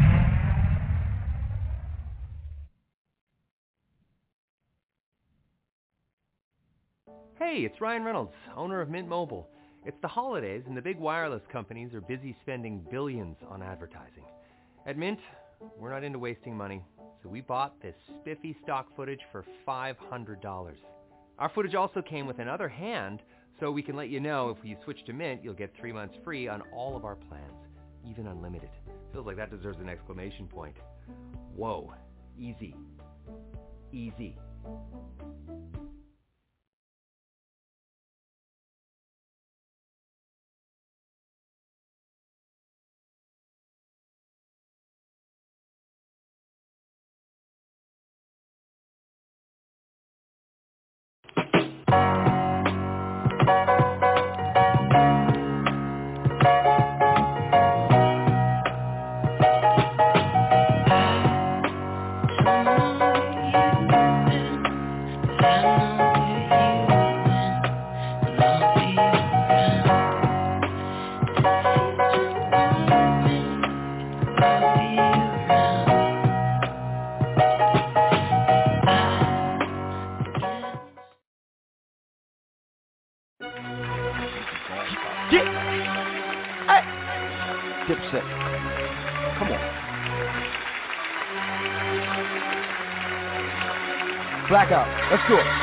Hey, it's Ryan Reynolds, owner of Mint Mobile. It's the holidays and the big wireless companies are busy spending billions on advertising. At Mint, we're not into wasting money, so we bought this spiffy stock footage for $500. Our footage also came with another hand, so we can let you know if you switch to Mint, you'll get 3 months free on all of our plans, even unlimited. Feels like that deserves an exclamation point. Whoa, easy. easy. Dipset. Come on. Blackout. Let's do it.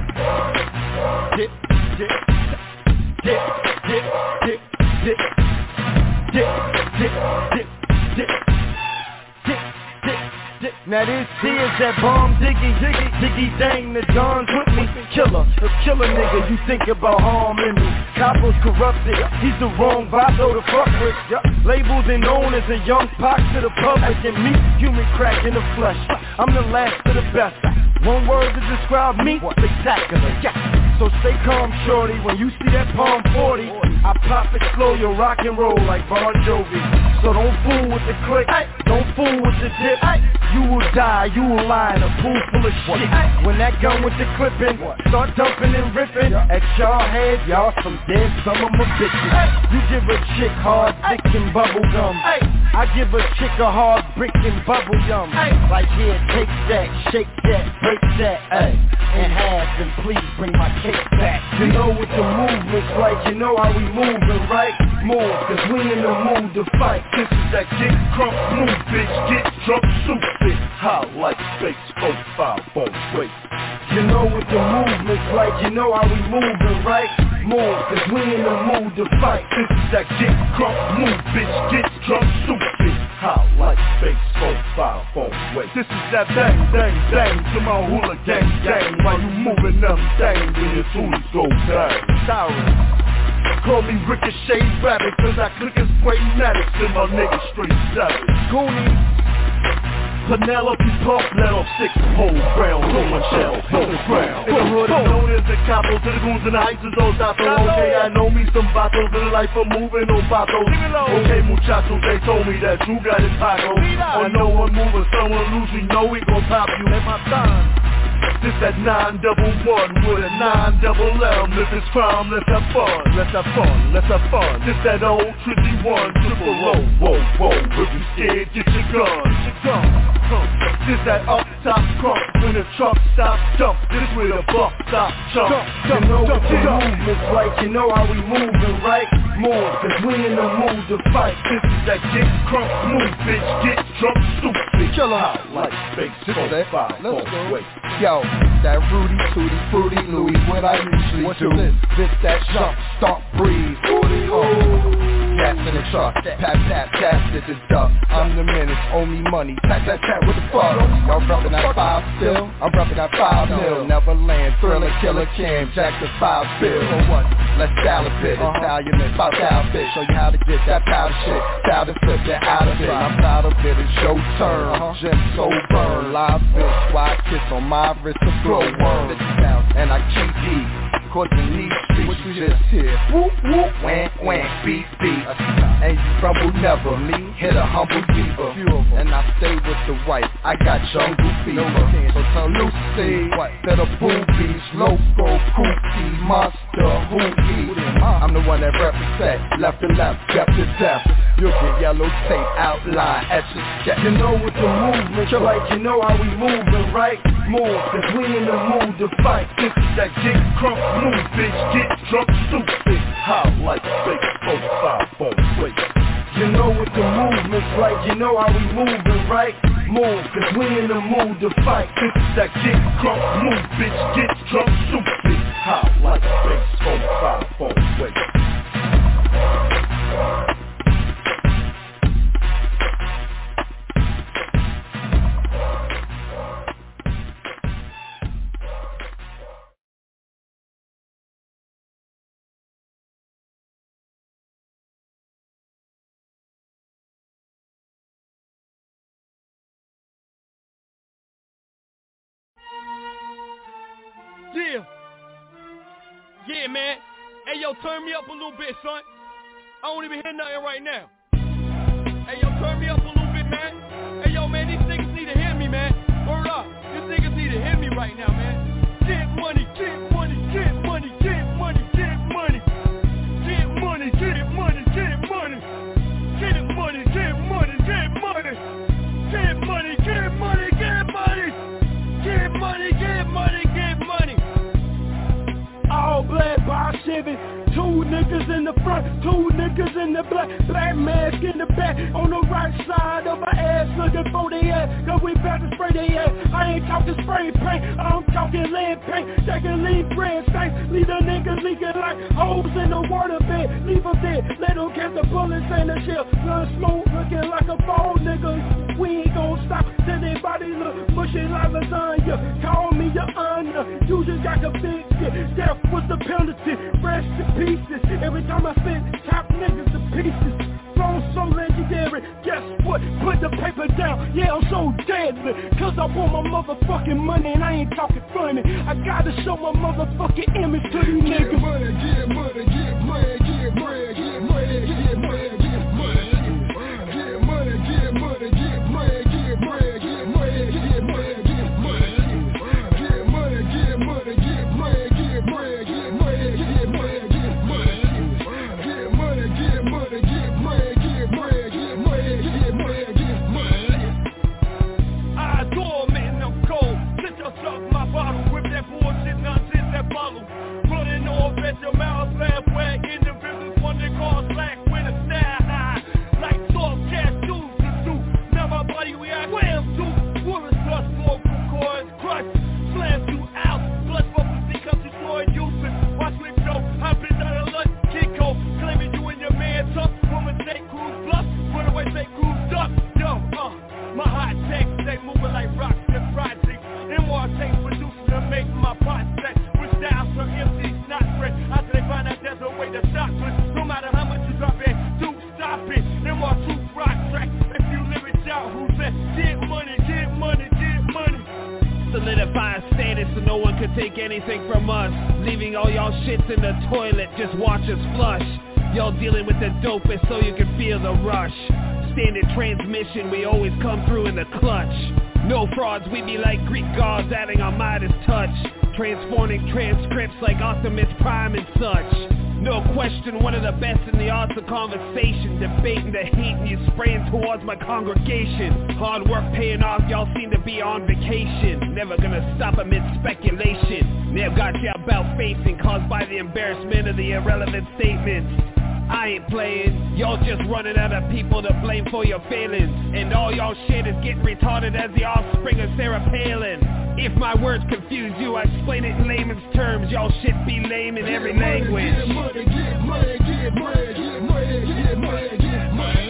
Dip, dip, dip, dip, dip, dip, dip, dip, dip, dip, dip, dip, dip. Now this is that bomb diggy, diggy, diggy dang, the Don's with me. Killer, the killer nigga, you think about harming me. Coppers corrupted, he's the wrong vato to fuck with. Labeled and known as a young pox to the public, and me, human crack in the flesh. I'm the last of the best. One word to describe me, spectacular. So stay calm, shorty, when you see that Palm 40, I pop it slow, you rock and roll like Bon Jovi. So don't fool with the click, don't fool with the dip. You will die, you will lie in a pool full of shit. When that gun with the clipping, start dumping and ripping. At y'all head, y'all some dead some of my bitches. You give a chick hard dick and bubble gum. I give a chick a hard brick and bubble yum. Like here, take that, shake that, break that, in half, and please bring my cake back. You know what the movement's like, you know how we moving, right? Move, cause we in the mood to fight. This is that get crunk move, bitch, get drunk, shoot it. How like space, 05, won't wait. You know what the movement's like, you know how we moving, right? Move, cause we in the mood to fight. This is that get crunk move, bitch, get drunk, shoot it. How like space, 05, won't wait. This is that bang, bang, bang to my hula gang, gang. While you moving them things, when your tools go bang. Sirens. Call me Ricochet Rabbit, cause I click and spray Maddox and my nigga straight savage. Goonies, Penelope Pump, let off 6-hole rounds on my shell, on the ground. In the hood is known as the capo, to the goons and the heights is those datos. Okay, I know me some vatos, in the life of moving on vatos. Okay, muchachos, they told me that you got it taco. Or no one moving, someone losing, know we gon' top you. At my time. This that 911 with a 9-double-M. If it's crime, let's have fun, let's have fun, let's have fun. This that old Trizzy 1 triple O. Whoa, whoa, if you scared, get your gun, get your gun. This that up top crunk, when the truck stops, jump. This where the buck stop, jump. You know what the movement's like, you know how we moving, right? Move, cause we in the mood to fight. This is that get crunk move, bitch, get drunk, stupid. Killer out like space, 5, let's go. Wait. Yo, that Rudy, Tootie, Fruity, Louie, what I usually do. This that jump, stomp, breeze. Gas in the truck, tap, tap, tap, this is duck. I'm the menace, owe me money, tap, tap, tap, what the fuck? Y'all reppin' that 5 still? I'm reppin' that 5 mil, Neverland, Thriller, Killer Cam, Jack the 5 bill. So what? Let's dial a bit, Italian and 5,000 bit. Show you how to get that powder shit, style to flip that out of it. I'm proud of it, it's your turn, Jim so burn, live bitch, why kiss on my wrist to blow worm. And I keep heat, cause in these streets you just hear whoop whoop, wham wham, beat beat. And you rumble never, me hit a humble diva. And I stay with the white, I got jungle fever. So tell Lucy, that a boobies, loco, kooky, monster, hookie. I'm the one that represent, left to left, depth to depth. You'll get yellow tape, outline, etch a sketch. You know what the movement's like, you know how we moving, right? Move, cause we in the mood to fight. This is that get crunk move, bitch, get drunk, stupid. How like space, 5, won't wait. You know what the movement's like, you know how we moving, right? Move, cause we in the mood to fight. This is that get crunk move, bitch, get drunk, stupid. How like space, 5, won't wait. Yeah, man. Hey, yo, turn me up a little bit, son. I don't even hear nothing right now. Hey, yo, turn me up a little bit, man. Hey, yo, man, these niggas need to hear me, man. Word up. These niggas need to hear me right now, man. Get money, get money, get money, get money, get money. Get money, get money, get money. Get money, get money, get money. Get money, get money, get money. Get money, get money, get money. All black by Chevy. Two niggas in the front, two niggas in the black. Black mask in the back, on the right side of my ass, looking for the ass, cause we about to spray the ass. I ain't talking spray paint, I'm talking lead paint. They can leave bread stains, leave the niggas leaking like holes in the water bed. Leave them dead, let them catch the bullets and the shell. None smoke looking like a fall nigga. We ain't gon' stop till they body look mushy like lasagna. Call me your honor, you just got convicted. Death was the penalty, rest in pieces. Every time I spit, top niggas to pieces. Flow so legendary, guess what? Put the paper down, yeah, I'm so deadly. Cause I want my motherfucking money and I ain't talking funny. I gotta show my motherfucking image to these niggas. Get money, get money, get money, get money, get money, get money, get money. Get money, get money, get money, get money, get money, get money, get money. Get money, get money, get money, get money, get money, get money. Running off at your mouth, laugh where individuals want to call slack with a style high. Like soft cat shoes to do. Now my body react wham to. Women's plus vocal cords crush. Slams you out. Blood bubbles become destroyed useless. Watch me flow. I've been out of luck. Kiko. Claiming you and your man tough. Woman say cruise bluff. Run away say cruise duck. Yo, my hot takes. They moving like rocks and projects. MR takes producing to make my pot set. Styles are empty, not fresh. After they find out there's a way to stop it. No matter how much you drop it, do stop it. Them are two rock tracks. If you live it out, who said get money, get money, get money. Solidify status so no one can take anything from us. Leaving all y'all shits in the toilet, just watch us flush. Y'all dealing with the dopest so you can feel the rush. Standard transmission, we always come through in the clutch. No frauds, we be like Greek gods adding our Midas touch. Transforming transcripts like Optimus Prime and such. No question, one of the best in the arts of conversation. Debating the hate and you spraying towards my congregation. Hard work paying off, y'all seem to be on vacation. Never gonna stop amid speculation. Never got you about facing, caused by the embarrassment of the irrelevant statements. I ain't playing, y'all just running out of people to blame for your failings. And all y'all shit is getting retarded as the offspring of Sarah Palin. If my words confuse you, I explain it in layman's terms. Y'all shit be lame in every language. Get money, get money, get money, get money, get money, get money.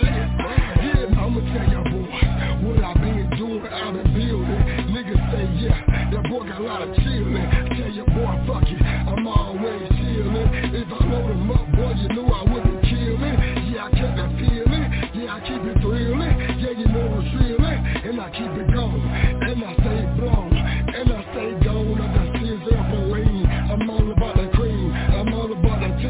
I'ma tell y'all boy, what I been doing out in building. Niggas say yeah, that boy got a lot of chillin'. Tell your boy fuck it, I'm always chillin'. If I load him up, boy, you knew I wouldn't kill him. Yeah, I kept that feeling, yeah, I keep it thrilling. Yeah, you know it's reelin', and I keep it going, and I stay blown. And I stay gone, I got tears up and lean. I'm all about the cream, I'm all about the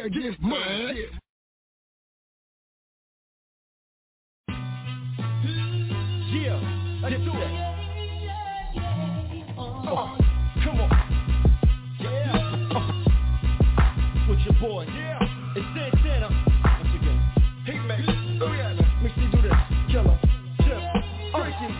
get mad. Yeah, let's do that. Come on. Yeah. With your boy. Yeah. It's Santana. Once again. Hey, man. Oh, yeah, man. Make me do this. Killer. Chip. Ricky.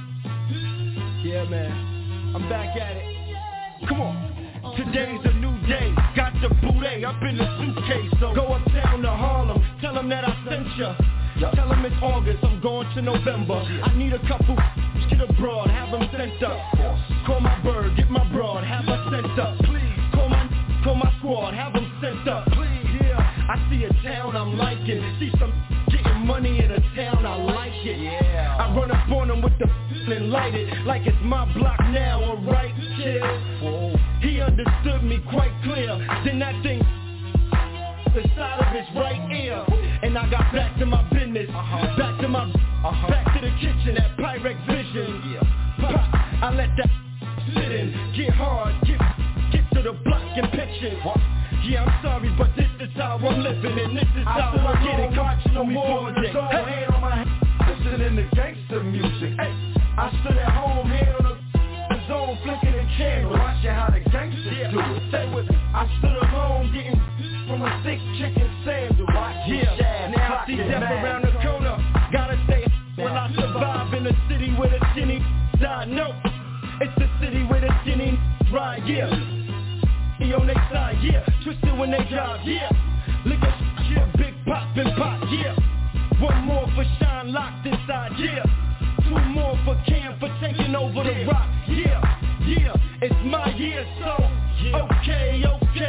Yeah, man. I'm back at it. Come on. Today's a new day. Got the booty up in the suitcase. So go uptown to Harlem. Tell them that I sent ya. Tell them it's August, I'm going to November. I need a couple, get abroad, have them sent up. Call my bird, get my broad, have her sent up. Call my squad, have them sent up. Yeah, I see a town I'm liking. See some getting money in a town, I like it. Yeah, I run up on them with the and light it like it's my block now, alright, chill. He understood me quite clear. Then that thing the side of his right ear, and I got back to my business, back to the kitchen at Pyrex Vision. Pop, I let that sit in, get hard, get to the block and pitching. Yeah, I'm sorry, but this is how I'm living, and this is how I get it. Watching the war day. Hey, on my head, listening to gangster music. Hey, I stood at home, hand on the zone, flicking the candle, watching how the gangsters do it. Say with me, I stood alone, getting from a thick chicken sandal. Yeah, now I see death around the corner. Gotta say, will I survive in a city where the skinny die? No, it's the city where the skinny ride. Yeah, he on their side. Yeah, twisted when they drive. Yeah, liquor, yeah, big pop and pop. Yeah, one more for Shine locked inside. Yeah, two more for Cam for taking over the rock. Yeah, it's my year, so okay.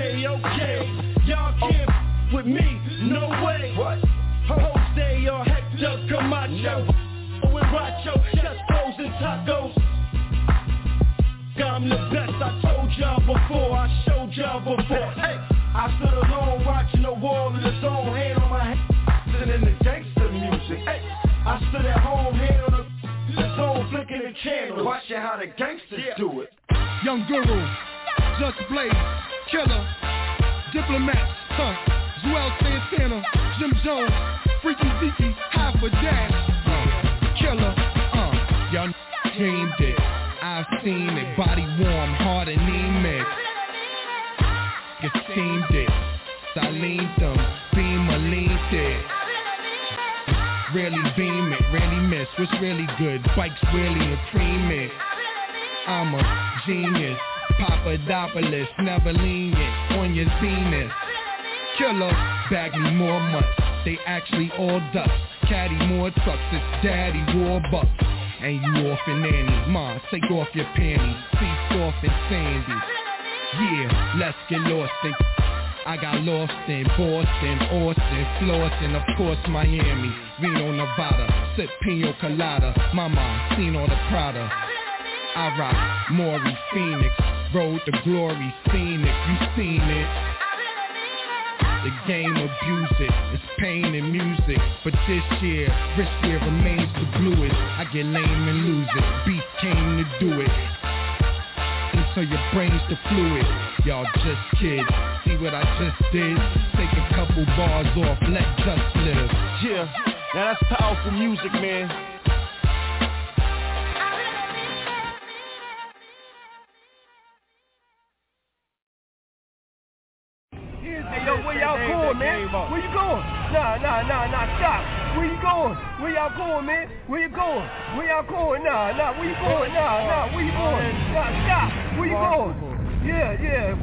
Y'all can't with me, no way. What? Jose or Hector Camacho with Racho, just throws and tacos. I'm the best, I told y'all before, I showed y'all before. Hey, I stood alone watching the wall in his own, hand on my head, listening to gangster music. Hey, I stood at home, hand on the zone, flicking the candle, watching how the gangsters do it. Young Guru, Just Blaze, Killer, Diplomats, Joel Santana, Jim Jones, Freaky Zeke, Half a Dash, Killer, y'all dreamed it, I've seen it, body warm, heart anemic, esteemed it, I leaned them, beam or leaned it, really beam it, really miss, what's really good, bikes really a cream it, I'm a genius, Papadopoulos, never lenient, on your zenith. Killer, bag me more mutts, they actually all ducks. Caddy more trucks, it's daddy war bucks. And you off in Annie, ma, take off your panties. Cease off in Sandy. Yeah, let's get lost in. I got lost in Boston, Austin, Flossin, of course Miami, Reno, Nevada, sip pino colada, mama, seen all the Prada. I rock Maury, Phoenix, road to glory, scenic, you seen it. The game abuse it, it's pain and music. But this year, this year remains the bluest. I get lame and lose it, beast came to do it. And so your brain's the fluid, y'all just kids. See what I just did? Take a couple bars off, let just live. Yeah, now that's powerful music, man. Hey, yo, where y'all going, man? Where you going? Nah, stop. Where you going? Where y'all going, man? Where you going? Where y'all going? Nah, where you going? Nah, where you going? Nah, stop. Where you going? Yeah.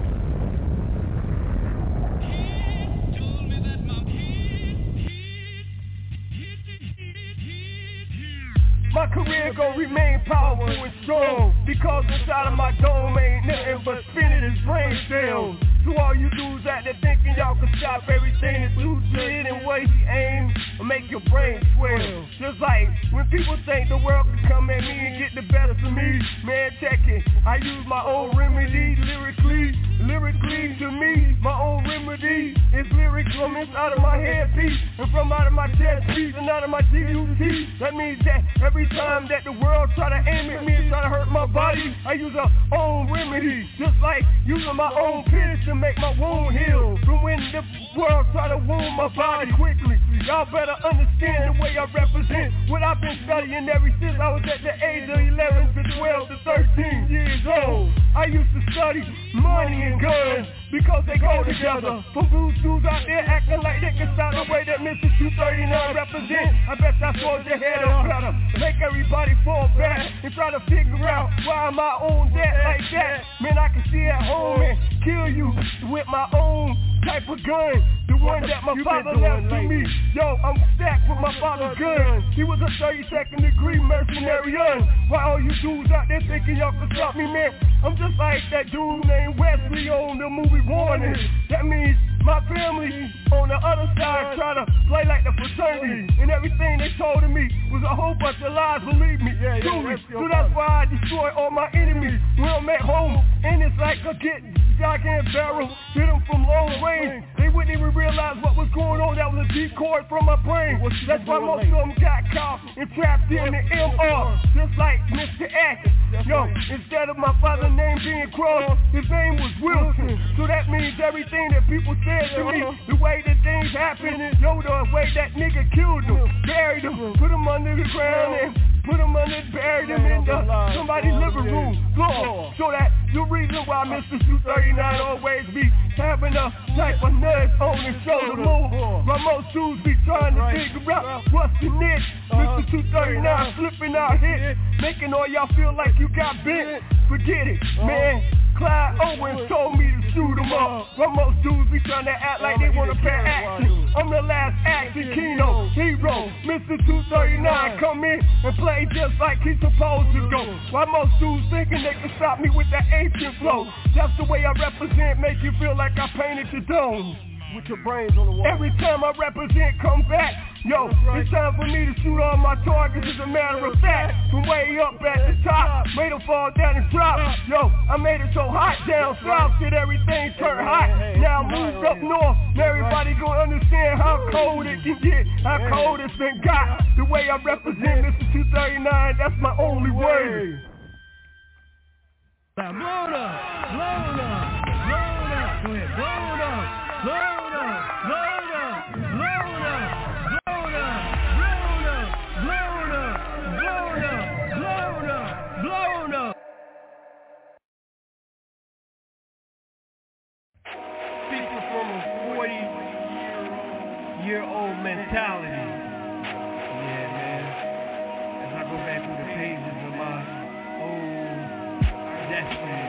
My career gon' remain powerful and strong, because inside of my dome ain't nothing but spinning his brain cells. To all you dudes out there thinking y'all can stop everything that dude did and way he aimed and make your brain swell. Just like when people think the world can come at me and get the better of me, man, check it. I use my own remedy lyrically to me. My own remedy is lyrics from inside of my headpiece and from out of my chest piece and out of my G-U-T. That means that every time that the world try to aim at me and try to hurt my body, I use my own remedy. Just like using my own pills to make my wound heal. From when the my body quickly. Y'all better understand the way I represent what I've been studying ever since I was at the age of 11 to 12 to 13 years old. I used to study money and guns because they go together. For rude dudes out there acting like they can stop the way that Mr. 239 represent, I bet I swallowed your head up better. Make everybody fall back and try to figure out why am I on that like that. Man, I can see at home and kill you with my own type of gun, the one that my father left to me. Yo, I'm stacked with my father's gun. He was a 32nd degree mercenary gun. Why all you dudes out there thinking y'all can stop me, man? I'm just like that dude named Wesley on the movie Warning. That means my family on the other side try to play like the fraternity, and everything they told to me was a whole bunch of lies, believe me. So that's why I destroy all my enemies when I'm at home, and it's like a giant barrel, hit them from long range. They wouldn't even realize what was going on. That was a decoy from my brain. That's why most of them got caught and trapped in the MR, just like Mr. X. Yo, instead of my father's name being crossed, his name was Wilson. So that means everything that people said to me, the way that things happened, yo, the way that nigga killed him, buried him, put him under the ground and put him under, buried him in somebody's living room floor. So that the reason why Mr. 239 always be having a type of nudge on his shoulder move. While most dudes be trying to figure out what's the niche. Mr. 239 flipping out hits, making all y'all feel like you got bent. Forget it, man. Clyde Owens told me to shoot him up. While most dudes be trying to act like they want to pay action. I'm the last action Kino hero. Mr. 239 come in and play just like he's supposed to go. While most dudes thinking they can stop me with that ancient flow. That's the way I represent, make you feel like I painted your dome. With your brains on the wall. Every time I represent, come back. Yo, it's time for me to shoot all my targets, as a matter of fact. From way up at the top, made them fall down and drop. Yo, I made it so hot down south that everything turned hot. Now moved up north, now everybody gonna understand how cold it can get, how cold it's been got. The way I represent Mr. 239, that's my only word. Blown up, blown up, blown up. Go ahead, blown up. Blown up, blown up, blown up, blown up, blown up, blown up, blown up, blown up. People from a 40-year-old mentality. Yeah, man. As I go back through the pages of my old destiny.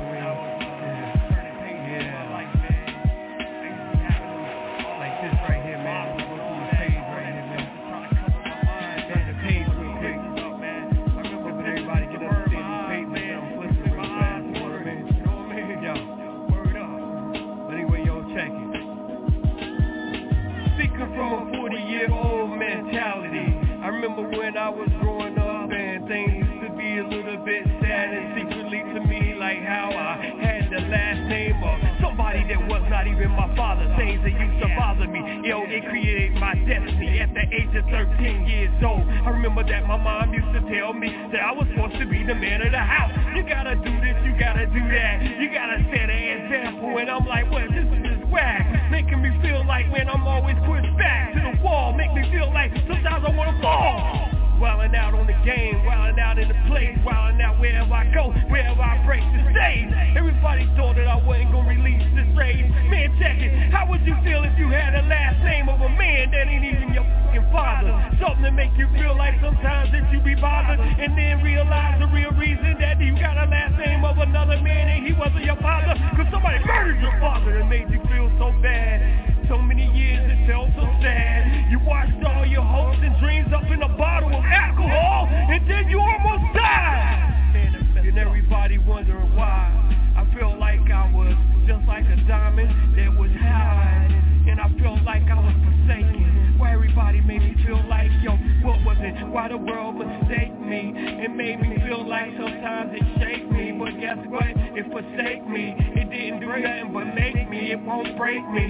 When I was growing up and things used to be a little bit sad and secretly to me, like how I had the last name of somebody that was not even my father. Things that used to bother me, yo, it created my destiny at the age of 13 years old. I remember that my mom used to tell me that I was supposed to be the man of the house. You gotta do this, you gotta do that, you gotta set an example. And I'm like, well, this is just whack, making me feel like, man, I'm always pushed back to the wall, make me feel like sometimes I wanna fall. Wildin' out on the game, wildin' out in the place, wildin' out wherever I go, wherever I break the stage. Everybody thought that I wasn't gonna release this rage. Man, check it, how would you feel if you had a last name of a man that ain't even your fucking father? Something to make you feel like sometimes that you be bothered, and then realize the real reason that you got a last name of another man and he wasn't your father, cause somebody murdered your father and made you feel so bad. So many years it felt so sad. You watched all your hopes and dreams up in a bottle of alcohol, and then you almost died. And everybody wondering why. I felt like I was just like a diamond that was hiding, and I felt like I was forsaken. Why everybody made me feel like, yo, what was it? Why the world mistake me? It made me feel like sometimes it shake me, but guess what? It forsake me. It didn't do nothing but make me. It won't break me.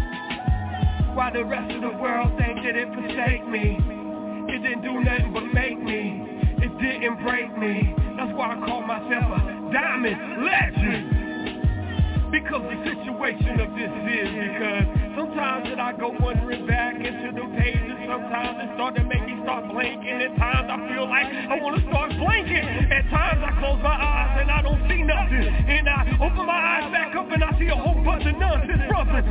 Why the rest of the world think that it forsake me? It didn't do nothing but make me. It didn't break me. That's why I call myself a diamond legend. Because the situation of this is because sometimes that I go wondering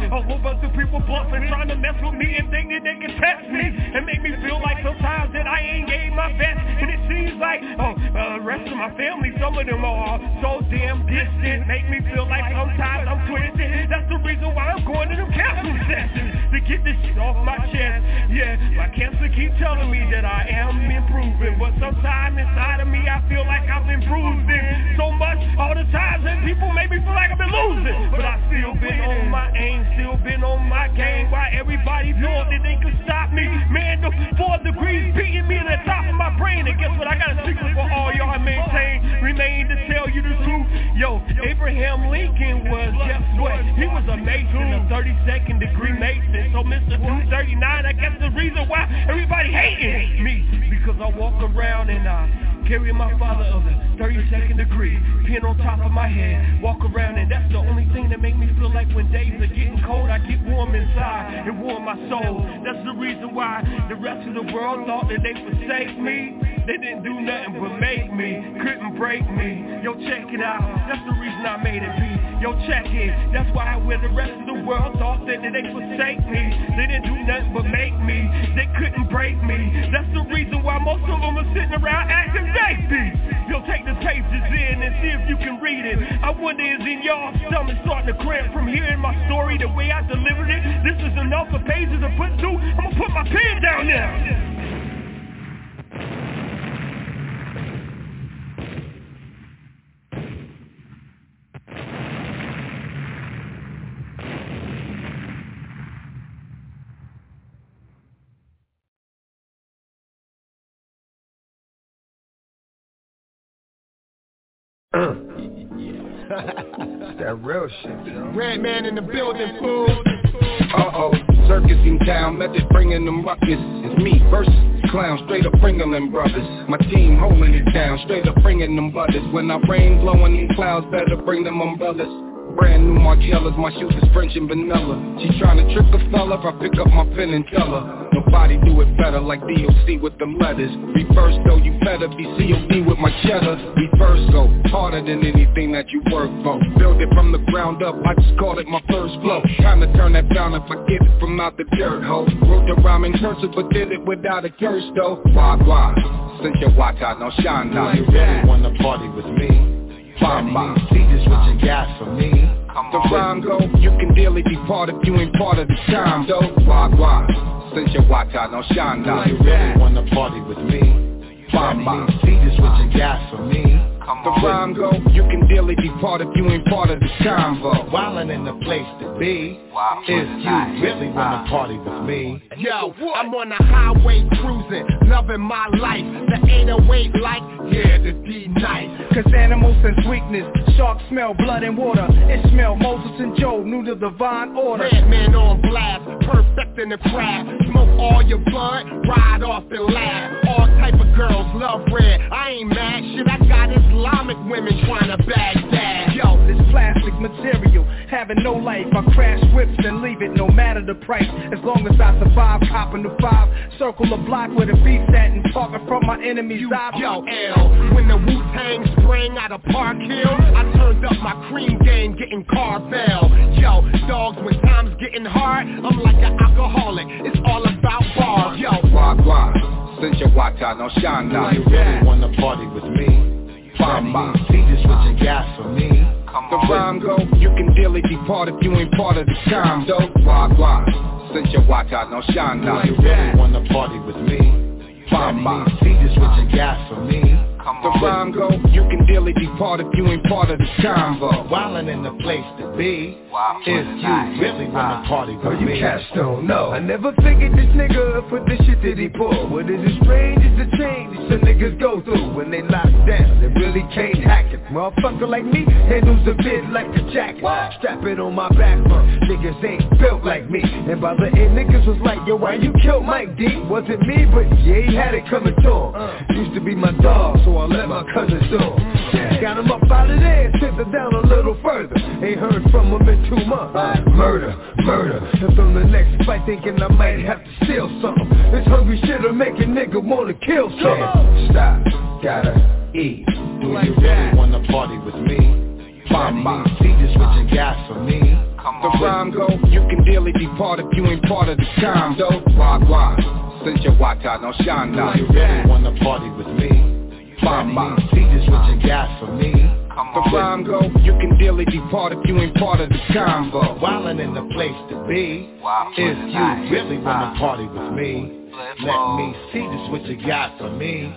A whole bunch of people bluffing, trying to mess with me and think that they can test me and make me feel like sometimes that I ain't gave my best. And it seems like, the rest of my family, some of them are so damn distant, make me feel like sometimes I'm twisted. That's the reason why I'm going to them counseling sessions, to get this shit off my chest. Yeah, my cancer keep telling me that I am improving, but sometimes inside of me I feel like I've been bruising so much all the times that people make me feel like I've been losing. But I still been on my aim, still been on my game. Why everybody thought that they could stop me? Man, the 4 degrees beating me in the top of my brain. And guess what? I got a secret for all y'all to maintain, remain to tell you the truth. Yo, Abraham Lincoln was, guess what? He was a Mason, a 32nd degree Mason. So Mr. 239, I guess the reason why everybody hating me, because I walk around and I carry my father of the 32nd degree, pin on top of my head, walk around, and that's the only thing that make me feel like when days are getting cold, I get warm inside and warm my soul. That's the reason why the rest of the world thought that they forsake me. They didn't do nothing but make me, couldn't break me. Yo, check it out, that's the reason I made it be. Yo, check it, that's why where the rest of the world thought that they forsake me. They didn't do nothing but make me, they couldn't break me. That's the reason why most of them are sitting around acting baby. Yo, take the pages in and see if you can read it. I wonder is in y'all stomach starting to cramp from hearing my story the way I delivered it. This is enough for pages to put through. I'm gonna put my pen down now. That real shit, yo. Red man in the building, fool. Circus in town, method bringing them ruckus. It's me versus clown, straight up bringing them brothers. My team holding it down, straight up bringing them butters. When I rain blowing these clouds, better bring them umbrellas. Brand new Margielas, my shoes is French and vanilla. She tryna trick a fella if I pick up my pen and tell her nobody do it better like DOC with them letters. Reverse though, you better be COD with my cheddar. Reverse go, harder than anything that you work for. Build it from the ground up, I just called it my first flow. Time to turn that down if I get it from out the dirt hole. Wrote the rhyme in cursive but did it without a curse though. Why, since your watch out, no shine now. You really wanna party with me? See just what you got for me. The rhyme go, you can dearly be part if you ain't part of the time though. Why, since your watch out, no shine now. You really wanna party with me? See just what you got for me. The rhyme go, you can dearly be part if you ain't part of the convo. Wildin' in the place to be. If you really wanna party with me. Yo, I'm on the highway cruising, loving my life. The 808 like, yeah, the D nice. Cause animals sense weakness, sharks smell blood and water. It smell Moses and Job, knew the divine order. Red man on blast, perfect in the craft. Smoke all your blood, ride off and laugh. All type of girls love red, I ain't mad, shit, I got Islamic women trying to Baghdad. Yo, this plastic material, having no life. I crash whips and leave it, no matter the price. As long as I survive, copping the 5. Circle the block where the beef's at and talking from my enemy's eye. Yo, L, when the Wu-Tang sprang out of Park Hill, I turned up my cream game, getting Carvel. Yo, dogs, when time's getting hard, I'm like an alcoholic, it's all about bars. Yo, why, since your watch out, no shine now. You really wanna party with me? See just what you got for me. The rhyme go, you can dearly be part if you ain't part of the time though. Why, since your watch out, no shine now. You really wanna party with me? See just what you got for me. The rhyme go, you can dearly be part if you ain't part of the convo. Wildin' in the place to be. If you really wanna party with me. You cats don't know. I never figured this nigga for the shit that he pulled. What is it strange is the change some niggas go through when they lock down. They really can't hack it. Motherfucker like me handles a bit like a jacket. Strap it on my back, niggas ain't built like me. And by the end niggas was like, yo, why you killed Mike D? Wasn't me, but yeah, he had it coming to him. Used to be my dog, so I let my cousins do him. Got him up out of there, sent him down a little further. Ain't heard from him in 2 months. Murder. And from the next fight thinking I might have to steal something. This hungry shit'll make a nigga wanna kill something. Stop, gotta eat. Do you really wanna party with me? See just what you got for me. The rhyme go, you can dearly depart if you ain't part of the combo. Wagwan, since your wata don't shine now. You really wanna party with me? Mama, see just what you got for me. The rhyme go, you can dearly depart if you ain't part of the combo. Wildin' in the place to be. If you really wanna party with me, let me see just what you got for me.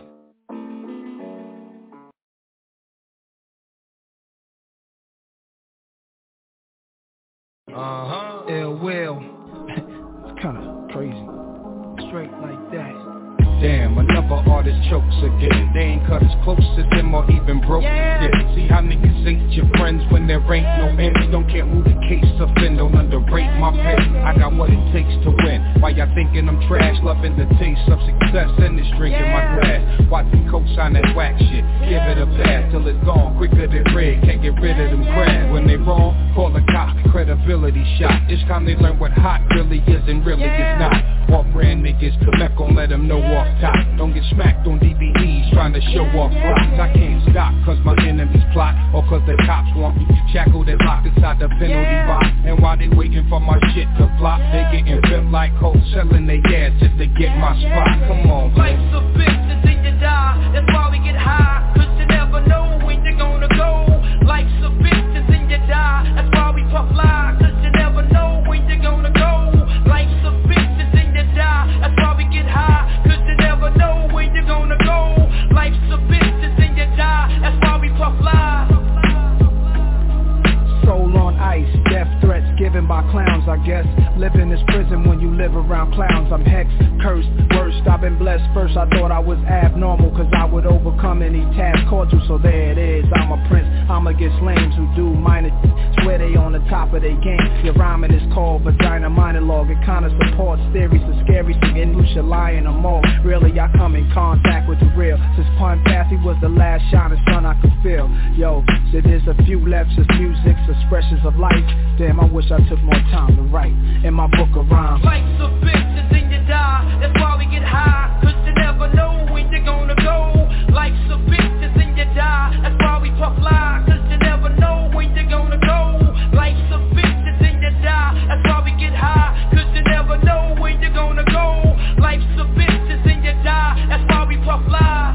Ill will. It's kinda crazy. Straight like that. Damn, another artist chokes again. They ain't cut as close as him or even broke the shit. See how niggas ain't your friends when there ain't no end. Don't care who the case offend, don't underrate my pen. I got what it takes to win. Why y'all thinking I'm trash? Loving the taste of success and this drink in my glass. Watching co-sign that whack shit. Give it a pass till it's gone quicker than red. Can't get rid of them crabs. When they wrong, call the cops. Credibility shot. This time they learn what hot really is and really is not. Off-brand niggas, Quebec gon' let them know off top. Don't get smacked on DVDs trying to show off rocks. I can't stop cause my enemies plot or cause the cops want me shackled and locked inside the penalty box. And while they waiting for my shit to flop, they getting ripped like hoes selling their ass just to get my spot. Come on, life's a bitch until you die. That's why we get high, cause you never know when you're gonna go. Life's a bitch until you die. That's why we puff lie, cause you never know when you're gonna go. Life's a bitch until you die. That's why we get high, cause you never know when you're gonna go. Life's a bitch until you die. That's why we puff lie. Soul on ice, death threats given by clowns, I guess. Living is prison when you live around clowns. I'm hexed, cursed, worst, I've been blessed. First I thought I was abnormal, cause I would overcome any task cordial. So there it is, I'm a prince, I'm against lames who do minor. Swear they on the top of their game. Your rhyming is called vagina monologue. It kinda supports theories of scary thing who should lie in a mall. Really, I come in contact with the real. Since Pun Passy was the last shining sun I could feel. Yo, there is a few left, just music's expressions of life. Damn, I wish I took more time to write in my book of rhymes. Life's a bitch until you die. That's why we get high, cause you never know when you're gonna go. Life's a bitch until you die. That's why we puff lie, cause you never know when you're gonna go. Life's a bitch until you die. That's why we get high, cause you never know when you're gonna go. Life's a bitch until you die. That's why we puff lie.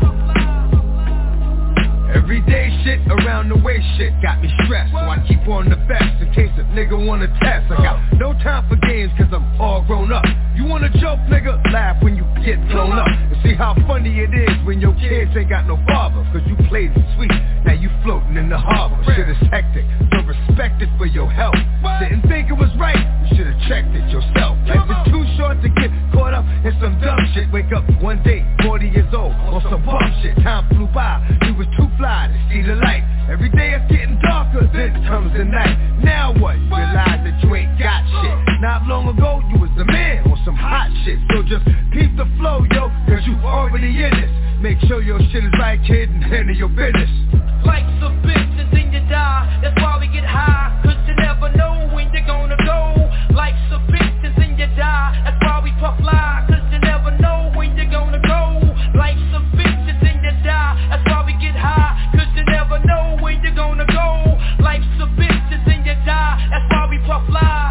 Everyday shit around the way shit got me stressed, so I keep on the best in case a nigga wanna test. I got no time for games cause I'm all grown up. You wanna joke, nigga? Laugh when you get blown up. And see how funny it is when your kids ain't got no father, cause you played it sweet, now you floating in the harbor. Shit is hectic, so respect it for your health. Didn't think it was right, you should've checked it yourself. Life is too short to get caught up in some dumb shit. Wake up one day, 40 years old, on some bum shit. Time flew by, you was too fly to see the light. Every day it's getting darker, then comes the night. Now what? Realize that you ain't got shit. Not long ago, you was the man on some hot shit. So just keep the flow, yo, cause you already in this. Make sure your shit is right, kid, and handle your business. Life's a bitch until you die. That's why we get high, cause you never know when you're gonna go. Life's a bitch until you die. That's why we puff lie, cause you never know when you're gonna go. Life's a bitch until you die. That's why we get high, cause you never know when you're gonna go. Life's a bitch until you die. That's why we puff lie.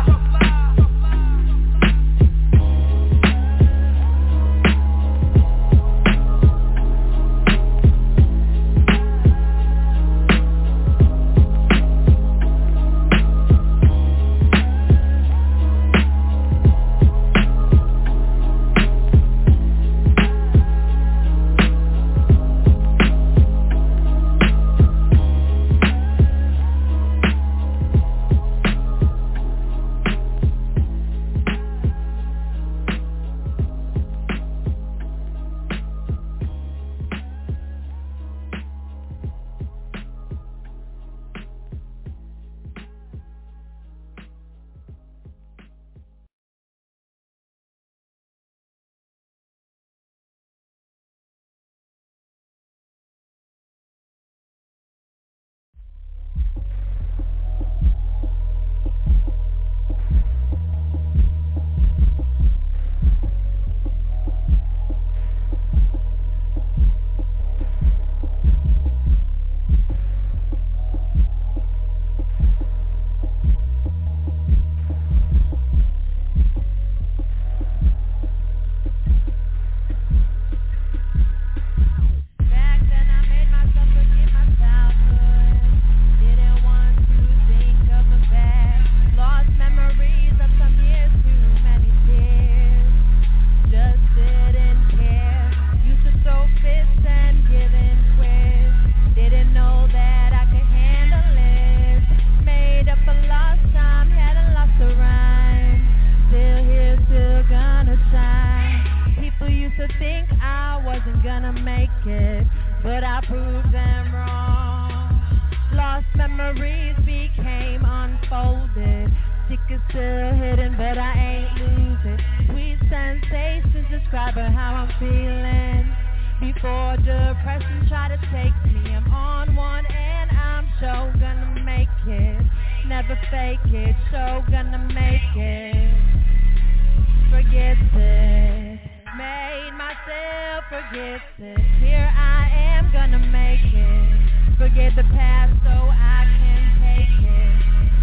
describing how I'm feeling. Before depression try to take me, I'm on one and I'm sure gonna make it. Never fake it, sure gonna make it. Forget it, made myself forget it. Here I am gonna make it. Forget the past so I can take it.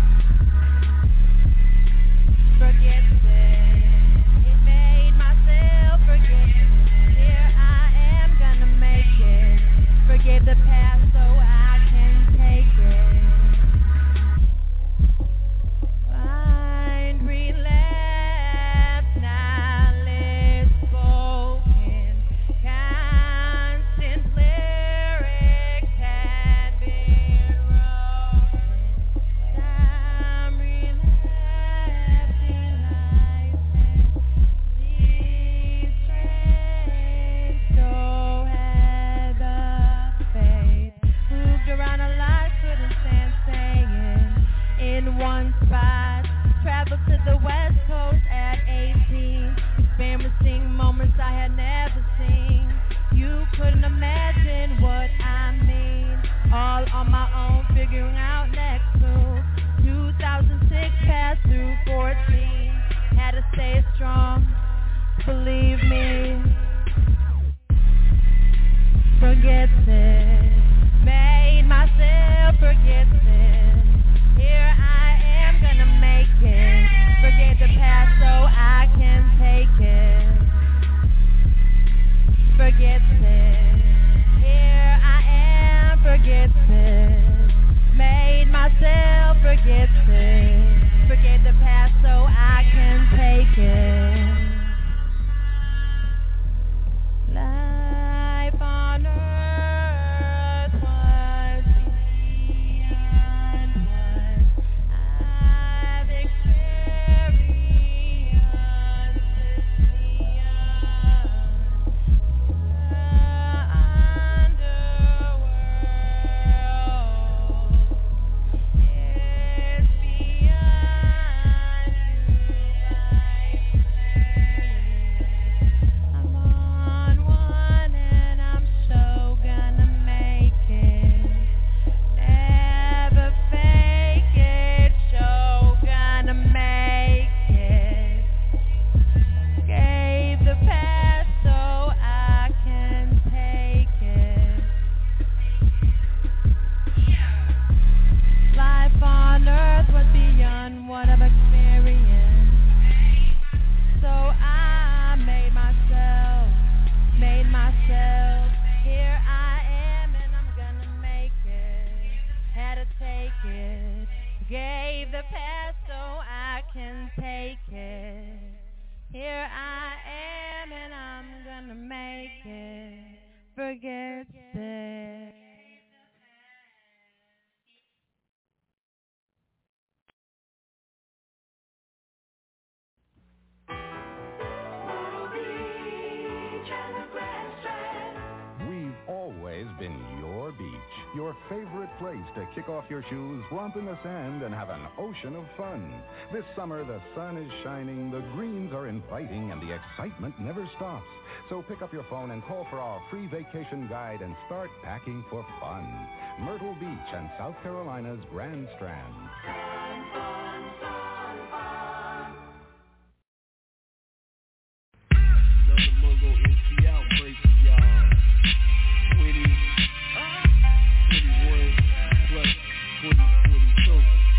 Forget it, it made myself forget it. Here I am gonna make it. Forget the past so I can take it. Find relapse, knowledge spoken, constant lyrics had been written. Time relapsing life and these trains so had the faith. Moved around a lot, couldn't stand staying in one spot. Traveled to the West Coast at 18, experiencing moments I had never seen. You couldn't imagine what I mean. All on my own, figuring out next to 2006 passed through 14. Had to stay strong, believe me. Forget it, made myself forget it. Here I am gonna make it. Forget the past so I can take it. Forget it. Here I am, forget it. Made myself forget it. Forget the past so I can take it. Life on earth was beyond what I've experienced this year. The underworld is beyond you I'm on one and I'm so gonna make it. Never fake it, so gonna make it. Gave the past so I can take it. Life on earth was beyond what I've experienced. So I made myself. Here I am and I'm gonna make it. Had to take it. Gave the past so I can take it. Here I am and I'm gonna make it. Forget it. We've always been your beach, your favorite place to kick off your shoes, romp in the sand, and have an ocean of fun. This summer, the sun is shining, the greens are inviting, and the excitement never stops. So pick up your phone and call for our free vacation guide and start packing for fun. Myrtle Beach and South Carolina's Grand Strand. Another Mogo NC outbreak, y'all. 20, 21 plus 2022.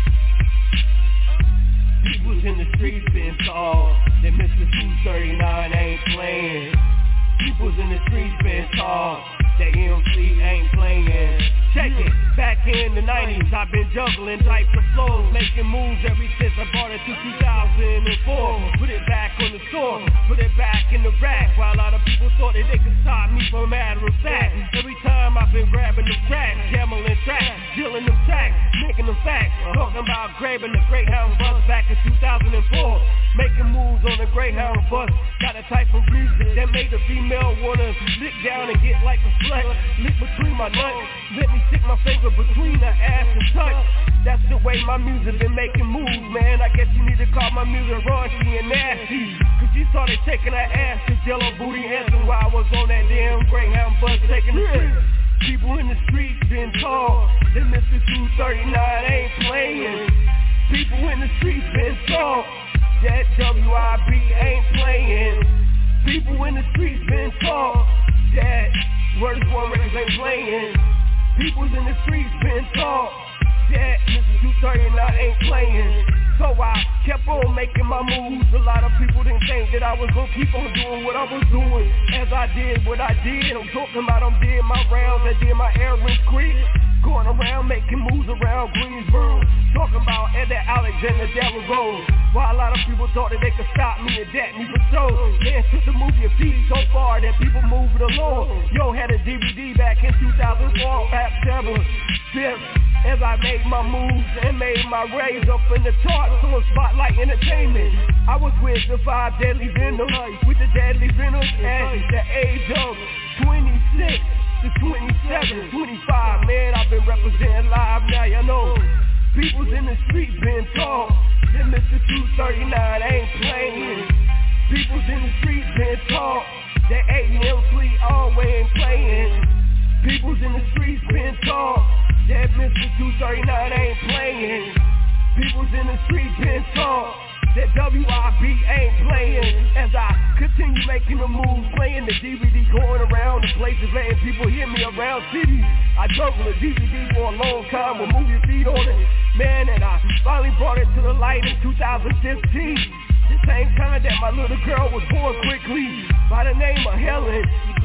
People's in the streets been tall. That Mr. 239 ain't playing. People's in the streets been tall. That MC ain't playing. Check it, back in the 90s, I've been juggling types of flows, making moves ever since I bought it to 2004. Put it back on the store, put it back in the rack, while a lot of people thought that they could stop me from a matter of fact. Every time I've been grabbing the tracks, gambling tracks, dealing them tracks, making them facts, talking about grabbing the Greyhound bus back in 2004, making moves on the Greyhound bus, got a type of music that made the female wanna lick down and get like a slut, lick between my nuts, let me stick my finger between her ass and touch. That's the way my music been making moves, man. I guess you need to call my music raunchy and nasty, cause these started taking her ass to yellow booty anthem while I was on that damn Greyhound bus taking the trip. People in the streets been taught that Mr. 239 ain't playing. People in the streets been taught that WIB ain't playing. People in the streets been taught that Word is Born Records ain't playing. People in the streets been taught that Mr. 239 ain't playing. So I kept on making my moves. A lot of people didn't think that I was gonna keep on doing what I was doing. As I did what I did, I'm talking about I'm did my rounds, I did my errands quick. Going around making moves around Greensboro. Talking about Eddie Alexander Devil Road. While a lot of people thought that they could stop me and that me for sure. Man took the movie of peace so far that people moved it along. Yo, had a DVD back in 2004, Rap 7. As I made my moves and made my raise up in the charts on Spotlight Entertainment. I was with the 5 Deadly Venom, with the Deadly Venom at the age of 26 to 27, 25. Man, I've been representing live now, you know. People's in the street been taught that Mr. 239 ain't playing. People's in the streets been taught that AM Fleet always ain't playing. People's in the streets been taught that Mr. 239 ain't playing. People's in the streets been taught that WIB ain't playing. As I continue making the moves, playing the DVD, going around the places, letting people hear me around cities. I juggled a DVD for a long time with movie feed on it. Man, and I finally brought it to the light in 2015. The same time that my little girl was born quickly by the name of Helen.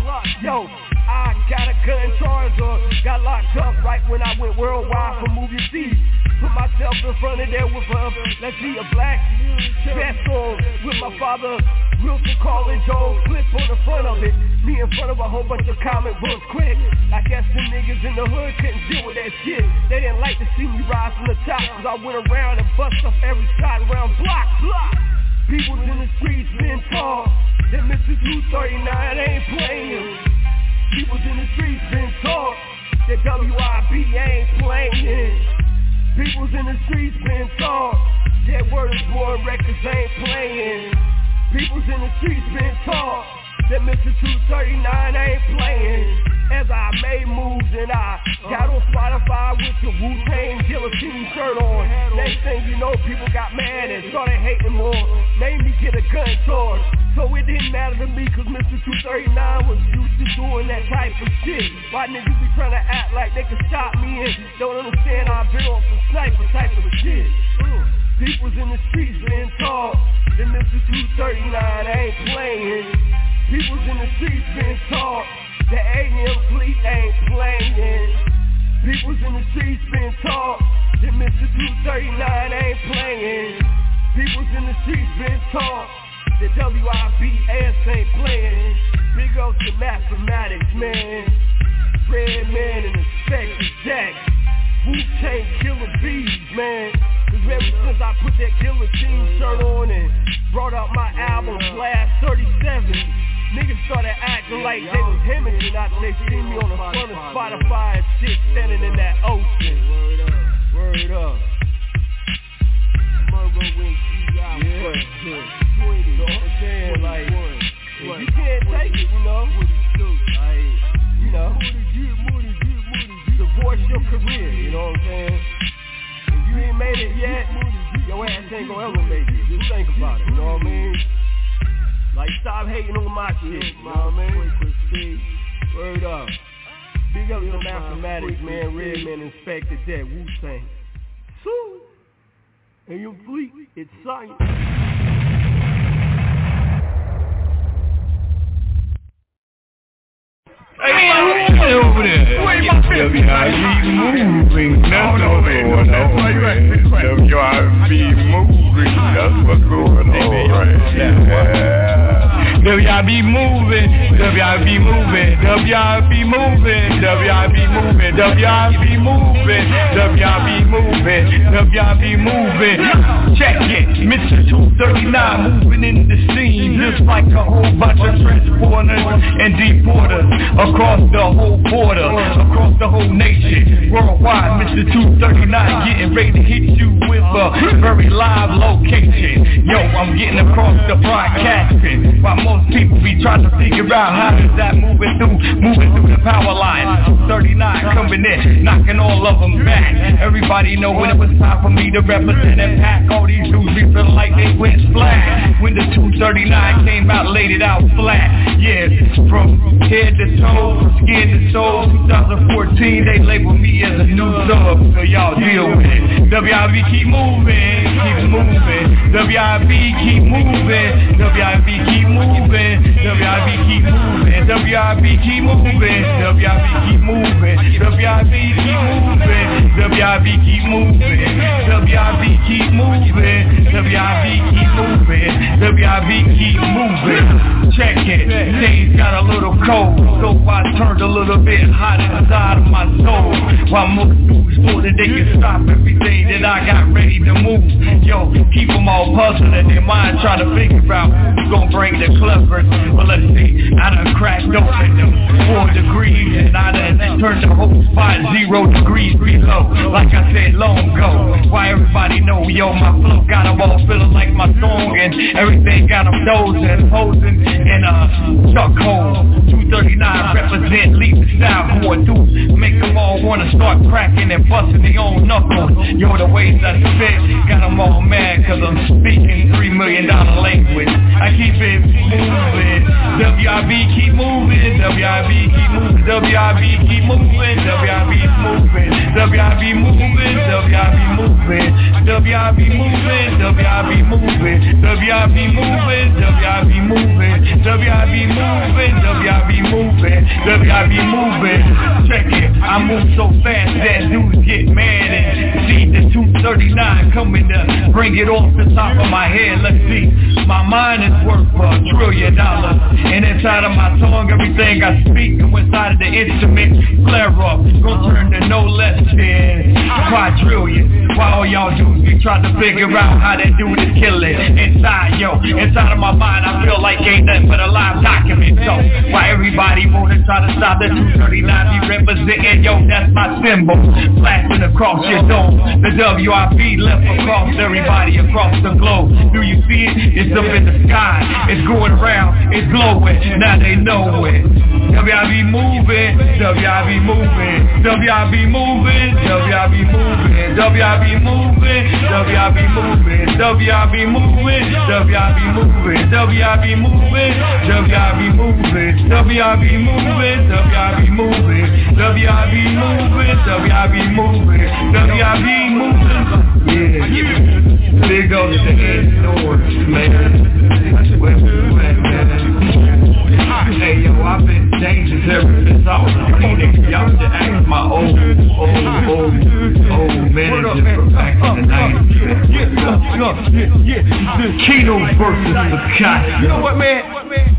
Yo, I got a gun charge or got locked up right when I went worldwide for movie feed. Put myself in front of there with let's see, a black vest on with my father, Wilson calling Joe Clip on the front of it. Me in front of a whole bunch of comic books quick. I guess the niggas in the hood couldn't deal with that shit. They didn't like to see me rise from the top, cause I went around and bust up every side around block. People's in the streets been taught that Mr. 239 ain't playing. People's in the streets been taught that WIB ain't playing. People's in the streets been taught that Word is Born Records ain't playing. People's in the streets been taught that Mr. 239 ain't playing. As I made moves and I got on Spotify with the Wu-Tang Guillotine shirt on. Next thing you know, people got mad and started hating more. Made me get a gun charge. So it didn't matter to me cause Mr. 239 was used to doing that type of shit. Why niggas be trying to act like they can stop me and don't understand I've been on some sniper type of shit. People's in the streets been taught that Mr. 239 ain't playing. People's in the streets been taught that AM Fleet ain't playing. People's in the streets been taught that Mr. 239 ain't playing. People's in the streets been taught that WIB ass ain't playing. Big up to Mathematics, man. Redman and Inspector Jack. Wu-Tang Killer Bees, man. Cause ever since I put that Guillotine shirt on and brought out my album Blast 37, niggas started acting like they was hemming after they seen me on the front of Spotify and shit standing in that ocean. Word up. Yeah. You know what I'm saying? Like, if you can't take it, you know, divorce your career, you know what I'm saying? If you ain't made it yet, your ass ain't gonna ever make it. Just think about it, you know what I mean? Like, stop hating on my shit, you know what I mean? Word up. Big up to Mathematics, man. Redman, Inspector Dead, Wu-Tang. Sue. And your fleet, it's science. Hey, over there. WIB moving, that's what's going on. WIB moving, that's what's going on right here. WIB moving, WIB moving, WIB moving, WIB moving, WIB moving, WIB moving, WIB moving. Check it, Mr. 239 moving moving in the scene, just like a whole bunch of transporters and deporters across the whole border, across the whole nation, worldwide. Mr. 239 getting ready to hit you with a very live location. Yo, I'm getting across the broadcasting, while most people be trying to figure out how is that moving through the power line. 239 coming in, knocking all of them back. Everybody know when it was time for me to represent and pack. All these dudes be feeling like they went flat. When the 239 came out, laid it out flat. Yeah, from head to toe, from skin to toe. 2014, they labeled me as a new sub, so y'all deal with it. WIB keep moving, keep moving. WIB keep moving, WIB keep moving, WIB keep moving, WIB keep moving, WIB keep moving, WIB keep moving, WIB keep moving, WIB keep moving, WIB keep moving, WIB keep moving. Check it, things got a little cold, so I turned a little bit hot inside of my soul. While most dudes thought that they could stop everything that I got ready to move. Yo, keep them all puzzling in their mind, trying to figure out who's gonna bring the clever. Well, let's see, I done cracked open them 4 degrees, and I done turned the whole spot 0 degrees below. Like I said long ago, why everybody know, yo, my flow got them all feeling like my song, and everything got them dozing, posing in a chuck hole. 239 represent, leave the style going through, make them all wanna start cracking and busting their own knuckles. Yo, the ways I spit got them all mad, cause I'm speaking $3 million language. I keep it moving, WIB keep moving, WIB keep moving, WIB keep moving, WIB moving, WIB moving, WIB moving, WIB moving, WIB moving, WIB moving, WIB moving, WIB moving, WIB moving, WIB moving. Check it, I move so fast that dudes get mad and see the 239 coming to bring it off the top of my head. Let's see, my mind is worth $1 trillion, and inside of my tongue, everything I speak and inside of the instrument flare up, gonna turn to no less than quadrillion. While all y'all dudes be trying to figure out how that dude is killing inside, yo, inside of my mind, I feel like ain't nothing but a live document. So why everybody wanna try to stop the 239 be representing, yo, that's my symbol, flashing across your dome. The WIB left across everybody across the globe. Do you see it? It's up in the sky, it's going around, it's glowing, now they know it. WIB moving, WIB moving, WIB moving, WIB moving, WIB moving, WIB moving, WIB moving, WIB moving, WIB moving, WIB moving, WIB moving, WIB moving, WIB moving, WIB moving, WIB moving. Yeah, big up the indoors, man. That's where we're at, man. Hey yo, I've been dangerous ever since I was a teenager. Y'all should ask my old managers from back in the 90s. Yeah. Kino versus the Cat. You know what, man?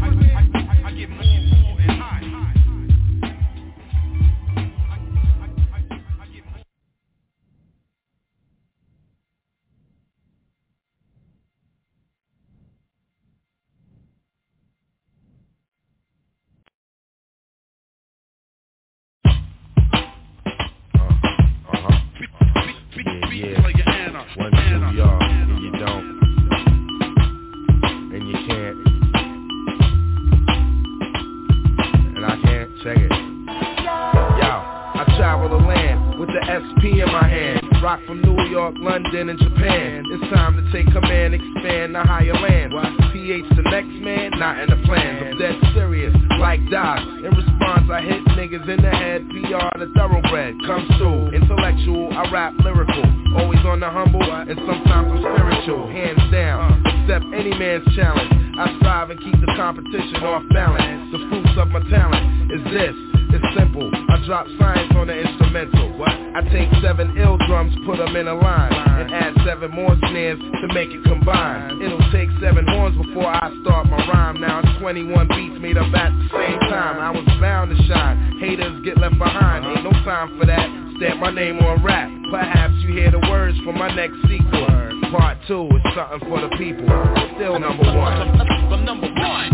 London and Japan, it's time to take command, expand the higher land. PH the next man, not in the plans. I'm dead serious, like Doc. In response, I hit niggas in the head. PR the thoroughbred, comes through. Intellectual, I rap lyrical. Always on the humble, and sometimes I'm spiritual. Hands down, accept any man's challenge. I strive and keep the competition off balance. The fruits of my talent is this. It's simple, I drop science on the instrumental. I take 7 ill drums, put them in a line, and add 7 more snares to make it combine. It'll take 7 horns before I start my rhyme. Now it's 21 beats made up at the same time. I was bound to shine, haters get left behind. Ain't no time for that, stamp my name on rap. Perhaps you hear the words from my next sequel. Part 2 is something for the people. Still number one. From number one.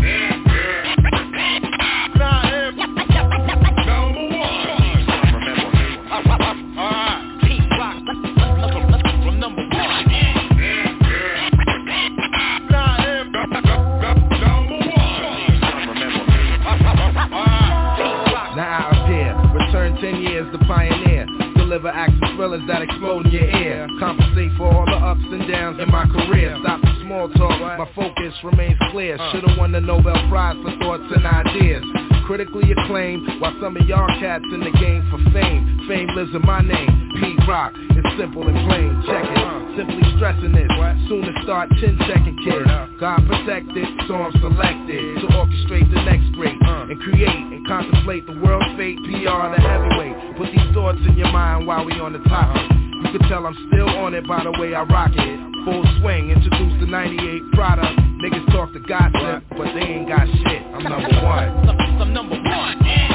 The pioneer, deliver acts of thrillers that explode in your ear. Compensate for all the ups and downs in my career. Stop the small talk, my focus remains clear. Should've won the Nobel Prize for thoughts and ideas. Critically acclaimed, while some of y'all cats in the game for fame. Fame lives in my name, Pete Rock. It's simple and plain, check it. Simply stressing this, soon to start chin-checking kids. God protected, so I'm selected to orchestrate the next great and create and contemplate the world's fate. PR the heavyweight. Put these thoughts in your mind while we on the topic. You can tell I'm still on it by the way I rock it. Full swing, introduce the 98 product. Niggas talk the gossip, but they ain't got shit. I'm number one. I'm number one.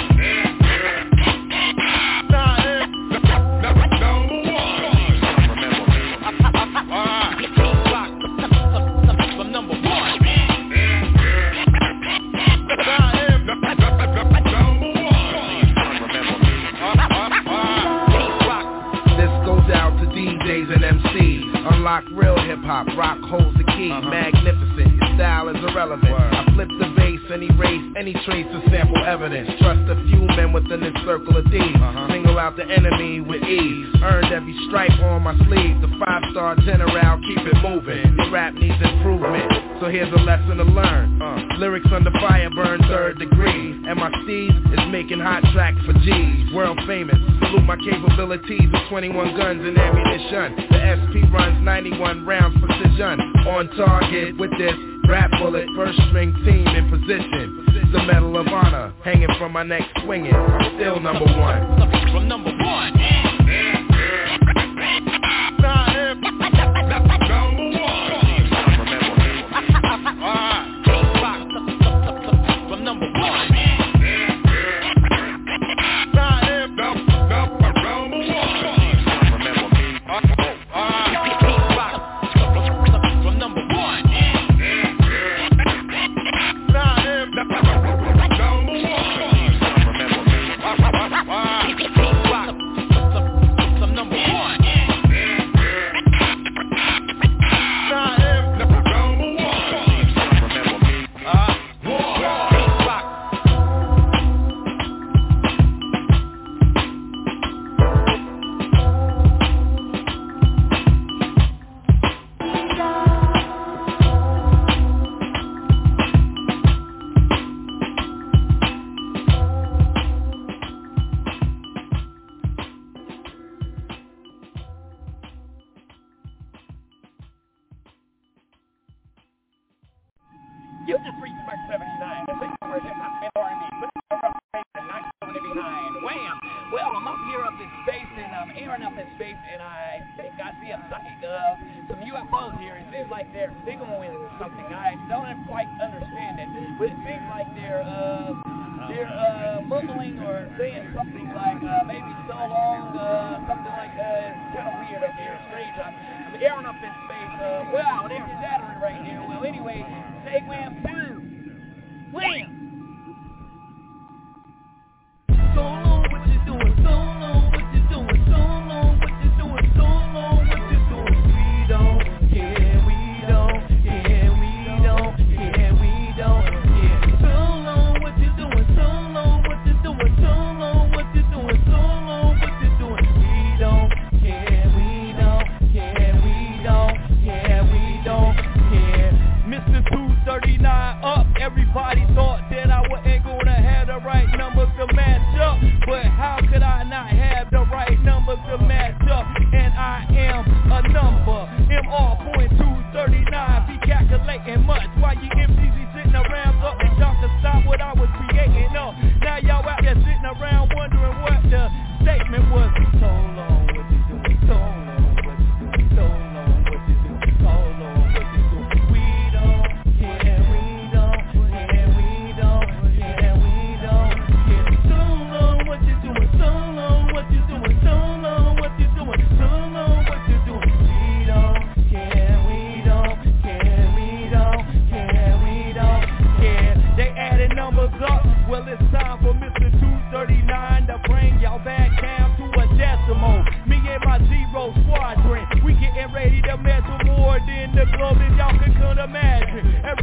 And MCs, unlock real hip-hop, rock holds the key, magnificent, your style is irrelevant. I flip the bass and erase any trace of sample evidence. Trust a few men within this circle of thieves, single out the enemy with ease. Earned every stripe on my sleeve, the 5-star general, keep it moving. Your rap needs improvement, so here's a lesson to learn. Lyrics under fire burn 3rd degree, and my steez is making hot tracks for G's. World famous, salute my capabilities with 21 guns and ammunition. The SP runs 91 rounds precision. On target with this rap bullet, first string team in position. The Medal of Honor hanging from my neck swinging. I'm still number one. From number one. Everybody thought that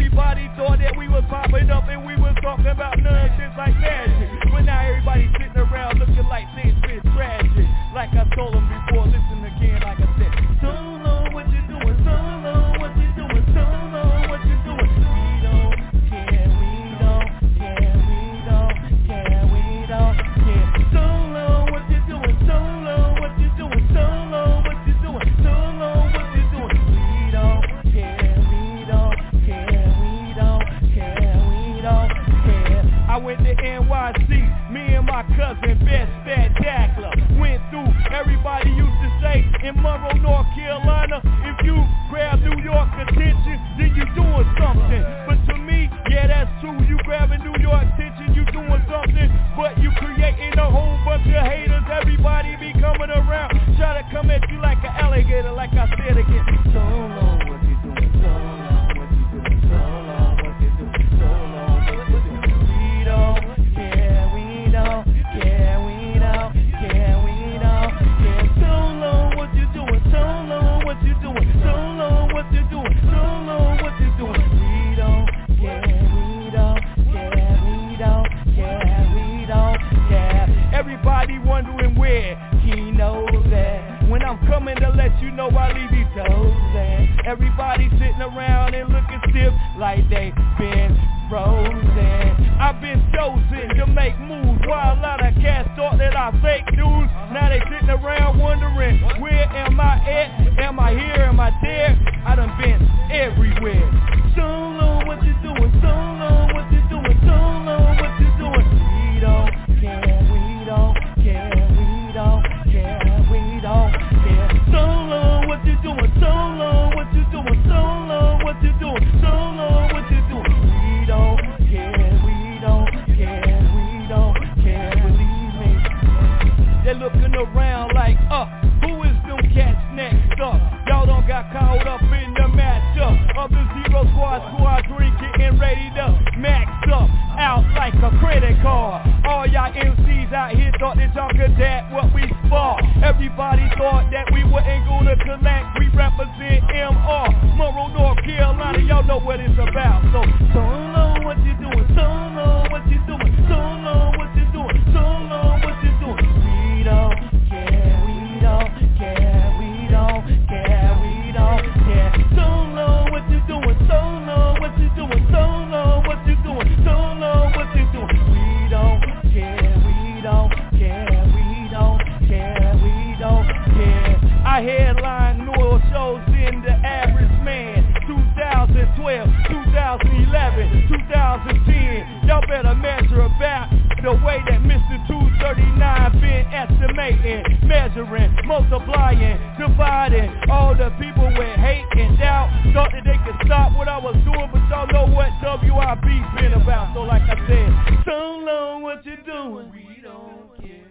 Everybody thought that we was popping up and we was talking about nonsense like magic. But now everybody sitting around looking like things been tragic. Like I told them before, listen again like I said. Solo, what you doing? Solo, what you doing? Solo, what you doing? We don't care, we don't care, we don't care, we don't care. Solo, what you doing? Solo, what you doing? Solo, what you doing? Solo, what you doing? We don't care, we don't care, we don't care, we don't care. I went to NYC, me and my cousin, Best Spectacular. Went through, everybody used to say, in Monroe, North Carolina, if you grab New York attention, then you doing something. But to me, yeah, that's true, you grabbing New York attention, you doing something. But you creating a whole bunch of haters, everybody be coming around, try to come at you like an alligator, like I said again. So long, what you doing? So long, what you doing? So long, what you doing? So long, what you doing? We don't care, we don't care, we don't care, we don't care. So long, what you doing? So long, what you doing? So long, what you doing? So long, what you doing? We don't care, we don't care, we don't care, we don't care. Everybody wondering where he knows that. When I'm coming to let you know I leave these toes at. Everybody sitting around and looking stiff like they been frozen. I've been chosen to make moves while a lot of cats thought that I fake news. Now they sitting around wondering, where am I at? Am I here? Am I there? I done been everywhere. Solo, what you doing? Solo, what you doing? Solo, what you doing? We don't care, we don't care, we don't care, we don't care. Solo, what you doing? Solo, what you doing? Solo, what you doing? Solo, what you doing? We don't care, we don't care, we don't care, believe me. They're looking around like, who is them cats next up? Y'all don't got caught up in the matchup of the Zero Squad drinking and ready to max up, out like a credit card. All y'all MCs out here thought that y'all could that what we spark. Everybody thought that we wasn't gonna collect. We represent MR, Monroe, North Carolina. Y'all know what it's about. So long, what you doing? Solo, what you doing? Solo, what you doing? Solo, what you doing? We don't care, we don't care, we don't care, we don't care. Solo, what you doing? Solo, what you doing? Solo, what you doing? Solo, what you doing? We don't care, we don't care, we don't care, we don't care. I headline New Orleans shows in the Average Man, 2012, 2011, 2010. Y'all better measure about the way that Mr. 239 been estimating, measuring, multiplying, dividing all the people with hate and doubt. Thought that they could stop what I was doing, but y'all know what WIB been about. So like I said, so long, what you doing? We don't care.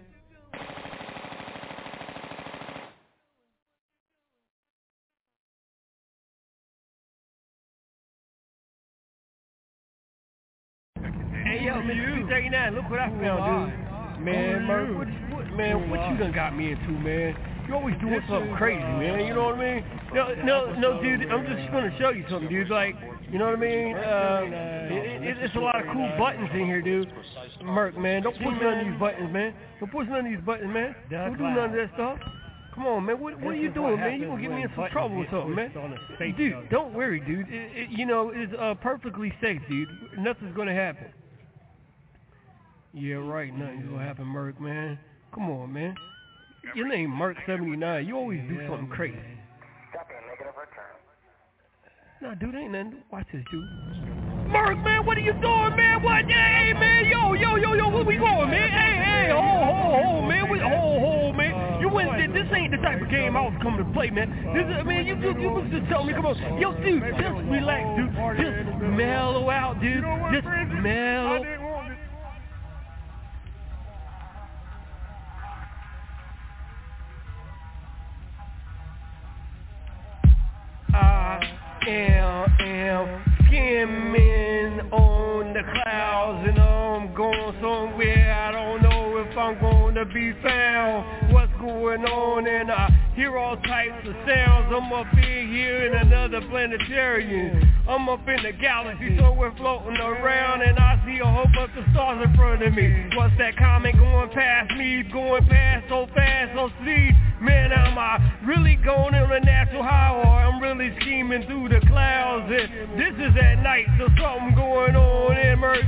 Hey yo, Mr. 239, look what I found, dude. Man, Murph, what you done got me into, man? You always doing something crazy, man. You know what I mean? No, dude. I'm just gonna show you something, dude. Like, you know what I mean? It's a lot of cool buttons in here, dude. Merc, man, don't push none of these buttons, man. Don't push none of these buttons, man. Don't do none of that stuff. Come on, man. What are you doing, man? You gonna get me in some trouble or something, man? Dude, don't worry, dude. It's perfectly safe, dude. Nothing's gonna happen. Yeah, right. Nothing's gonna happen, Merc, man. Come on, man. Your name Merc79. You always do something crazy. Nah, dude, ain't nothing. Watch this, dude. Merc, man, what are you doing, man? What? Hey, man, yo, where we going, man? Hey, ho, man. Ho, man. You wouldn't. This ain't the type of game I was coming to play, man. This is, man, you was just telling me, come on. Yo, dude, just relax, dude. Just mellow out, dude. Just mellow. I am skimming on the clouds and I'm going somewhere I don't know if I'm going to be found. What's going on? And I hear all types of sounds. I'm up in here in another planetarium. I'm up in the galaxy somewhere floating around, and I see a whole bunch of stars in front of me. What's that comet going past me, going past so fast, so speed? Man, am I really going on a natural high, or I'm really scheming through the clouds? And this is at night, so something going on. And Merc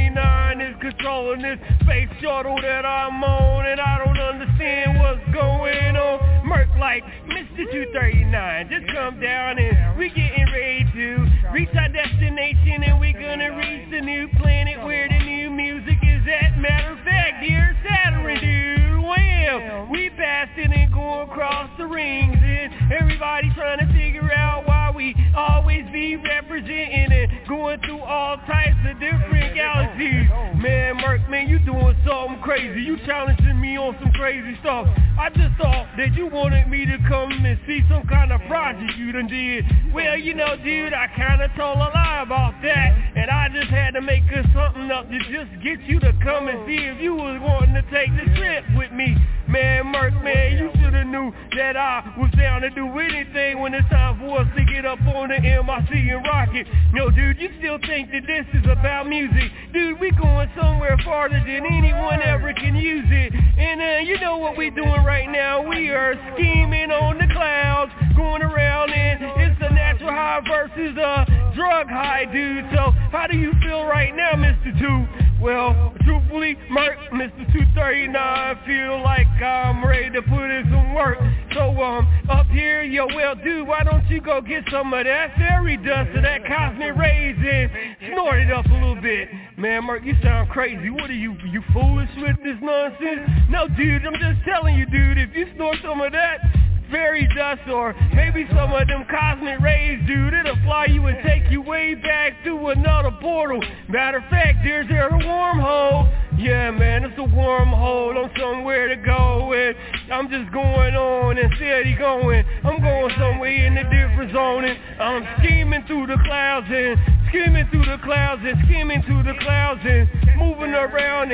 79 is controlling this space shuttle that I'm on, and I don't understand what's going on. Merc like, Mr. 239, just come down and we getting ready to reach our destination, and we gonna reach the new planet where the new music is at. Matter of fact, dear Saturn, dude, wham! We passed it and going across the rings, and everybody trying to figure out why we always be representing and going through all types of different galaxies. Man, Merc, man, you doing something crazy. You challenging me on some crazy stuff. I just thought that you wanted me to come and see some kind of project you done did. Well, you know, dude, I kinda told a lie about that, and I just had to make something up to just get you to come and see if you was wanting to take the trip with me. Man, Merc, man, you shoulda knew that I was down to do anything when it's time for us to get up on the MIC and rock it. No, dude, you still think that this is about music? Dude, we going somewhere farther than anyone ever can use it. And you know what we doing right now? We are scheming on the clouds, going around, and it's a natural high versus a drug high, dude. So how do you feel right now, Mr. 2? Well, truthfully, Merc, Mr. 239, feel like I'm ready to put in some work. So, up here, yo, well, dude, why don't you go get some of that fairy dust or that cosmic rays and snort it up a little bit? Man, Merc, you sound crazy. What are you foolish with this nonsense? No, dude, I'm just telling you, dude, if you snort some of that fairy dust or maybe some of them cosmic rays, dude, it'll fly you and take you way back through another portal. Matter of fact, there's a wormhole. Yeah, man, it's a wormhole. I'm somewhere to go, and I'm just going on and steady going. I'm going somewhere in a different zone, and I'm scheming through the clouds and scheming through the clouds and scheming through the clouds and moving around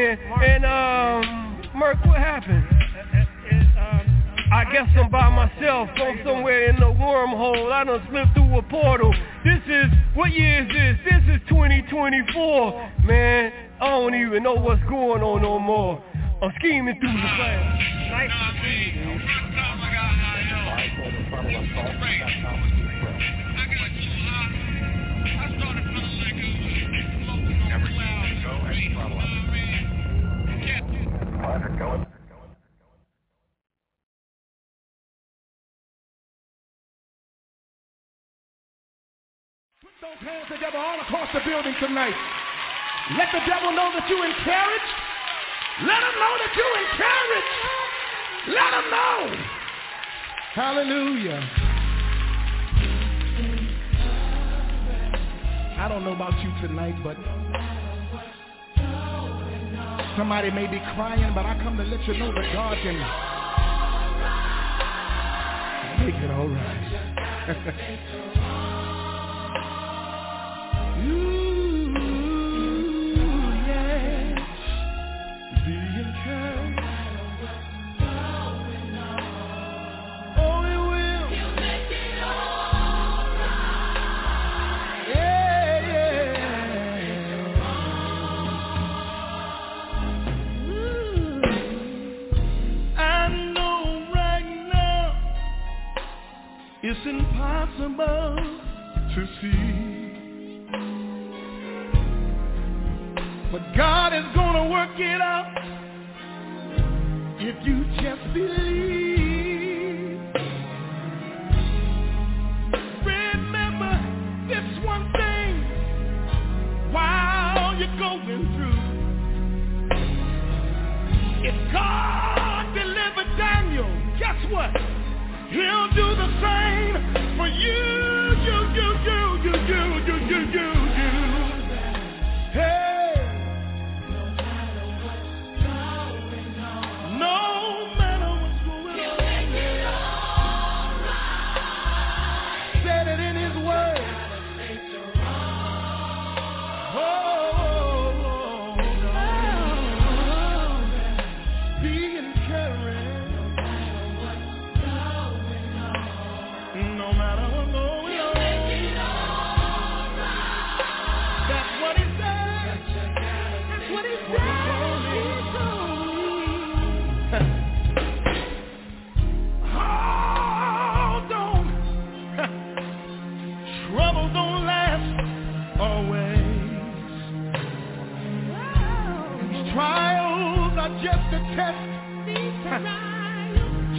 and Merc, what happened? I guess I'm by myself. I'm somewhere in the wormhole. I done slipped through a portal. This is, what year is this? This is 2024. Man, I don't even know what's going on no more. I'm scheming through the clouds. Nice to see you. Those hands together all across the building tonight. Let the devil know that you encouraged. Let him know that you encouraged. Let him know. Hallelujah. I don't know about you tonight, but somebody may be crying, but I come to let you know that God can make it all right. Yes, be encouraged. Oh, it will. He'll make it all right. Yeah, yeah. I know right now it's impossible to see. But God is gonna work it out if you just believe. Remember this one thing while you're going through. If God delivered Daniel, guess what? He'll do the same for you. Hey. No matter what's going on.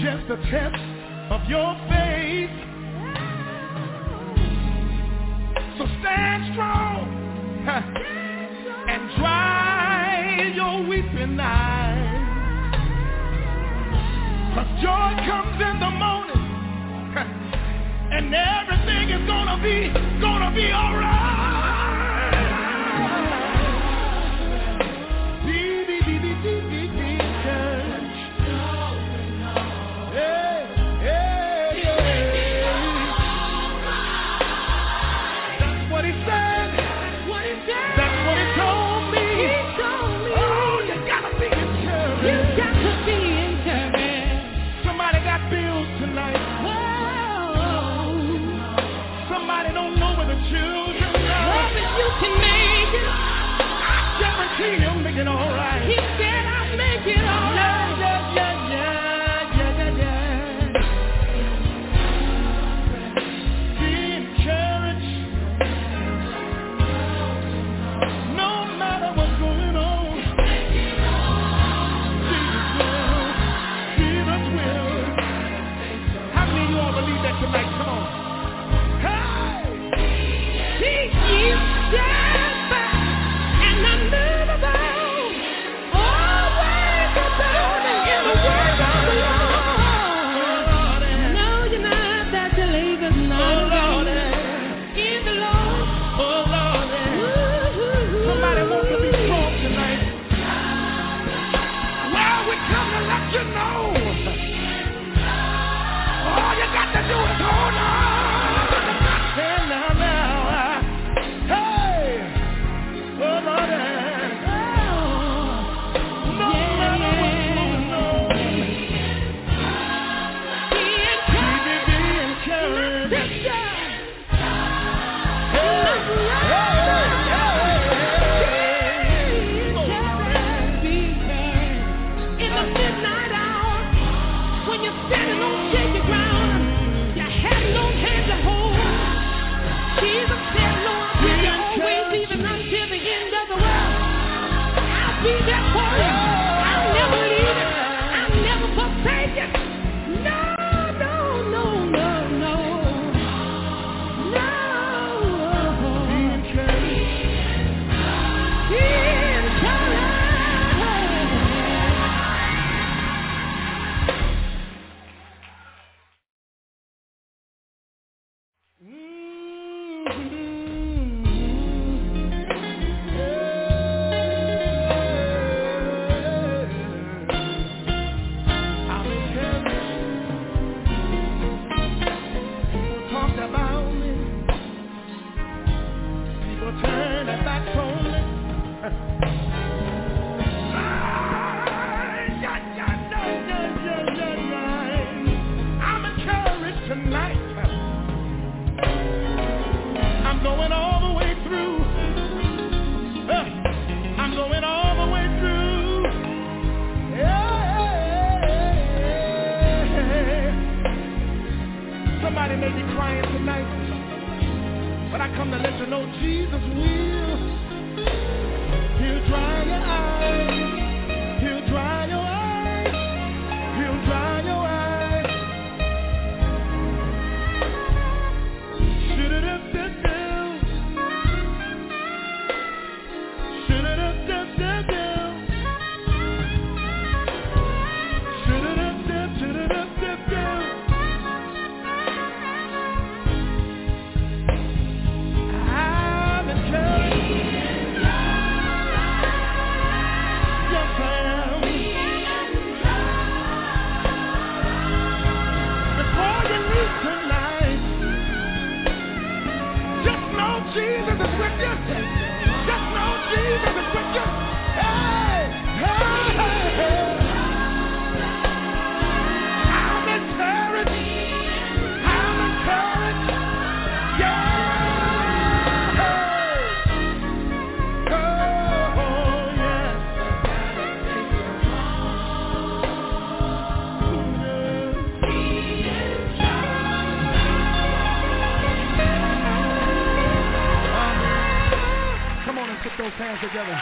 just a test of your faith. So stand strong and dry your weeping eyes. 'Cause joy comes in the morning, and everything is gonna be alright. He'll make it all right. He said I'll make it all right. Be encouraged. No matter what's going on. Jesus will. How many of you all believe that tonight? Come on. Hey! He is dead. Hands together.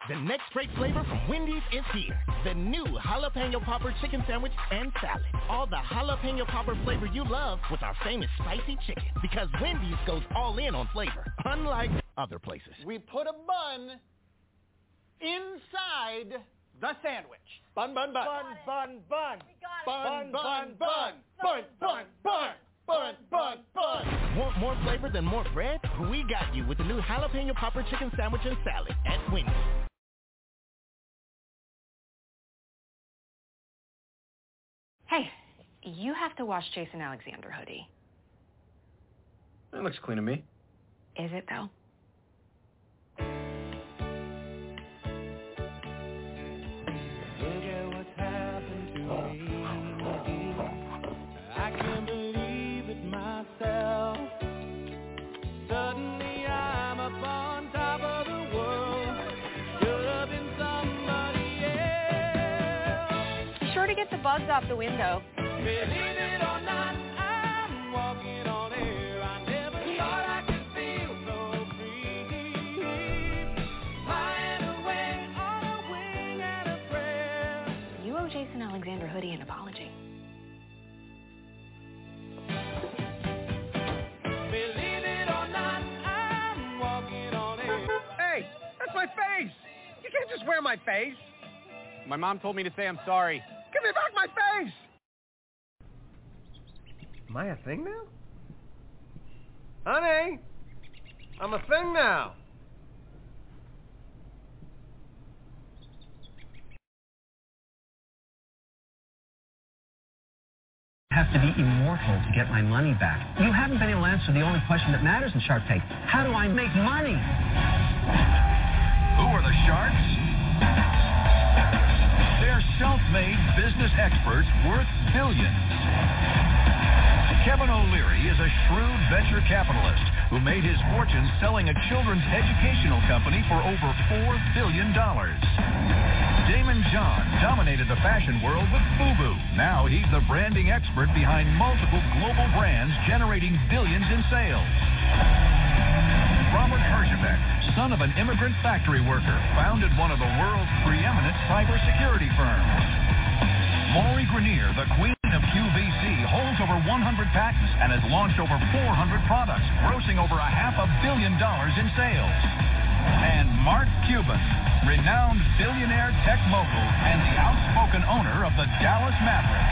The next great flavor from Wendy's is here. The new Jalapeno Popper Chicken Sandwich and Salad. All the Jalapeno Popper flavor you love with our famous spicy chicken. Because Wendy's goes all in on flavor, unlike other places. We put a bun inside the sandwich. Bun, bun, bun. Bun, bun, bun. Bun, bun, bun. Bun, bun, bun. Bun, bun, bun. Want more flavor than more bread? We got you with the new Jalapeno Popper Chicken Sandwich and Salad at Wendy's. Hey, you have to wash Jason Alexander hoodie. It looks clean to me. Is it, though? Look at what's happened to me. I can't believe it myself. Suddenly I'm up on top of the world. Should have been somebody else. Be sure to get the bugs off the window. Believe it or not, I'm walking on air. I never thought I could feel so free. Flying away on a wing and a prayer. You owe Jason Alexander hoodie an apology. Believe it or not, I'm walking on air. Hey, that's my face! You can't just wear my face! My mom told me to say I'm sorry. Give me back my face! Am I a thing now? Honey, I'm a thing now. I have to be immortal to get my money back. You haven't been able to answer the only question that matters in Shark Tank. How do I make money? Who are the sharks? They're self-made business experts worth billions. Kevin O'Leary is a shrewd venture capitalist who made his fortune selling a children's educational company for over $4 billion. Damon John dominated the fashion world with FUBU. Now he's the branding expert behind multiple global brands generating billions in sales. Robert Herjavec, son of an immigrant factory worker, founded one of the world's preeminent cybersecurity firms. Maury Grenier, the queen of QVC, holds over 100 patents and has launched over 400 products, grossing over $500 million in sales. And Mark Cuban, renowned billionaire tech mogul and the outspoken owner of the Dallas Mavericks.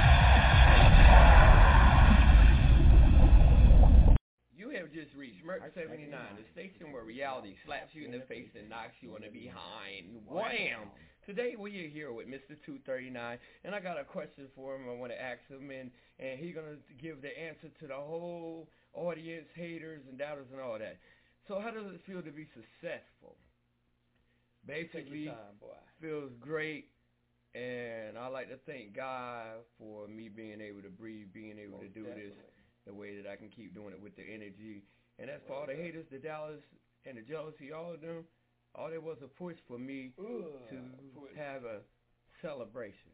You have just reached Merc 79, the station where reality slaps you in the face and knocks you on the behind. Wham! Today we are here with Mr. 239, and I got a question for him I want to ask him, and he's going to give the answer to the whole audience, haters and doubters and all that. So how does it feel to be successful? Basically, feels great, and I like to thank God for me being able to breathe, being able to do this the way that I can keep doing it with the energy. And that's for all the haters, the doubters, and the jealousy, all of them. All there was a push for me to have a celebration.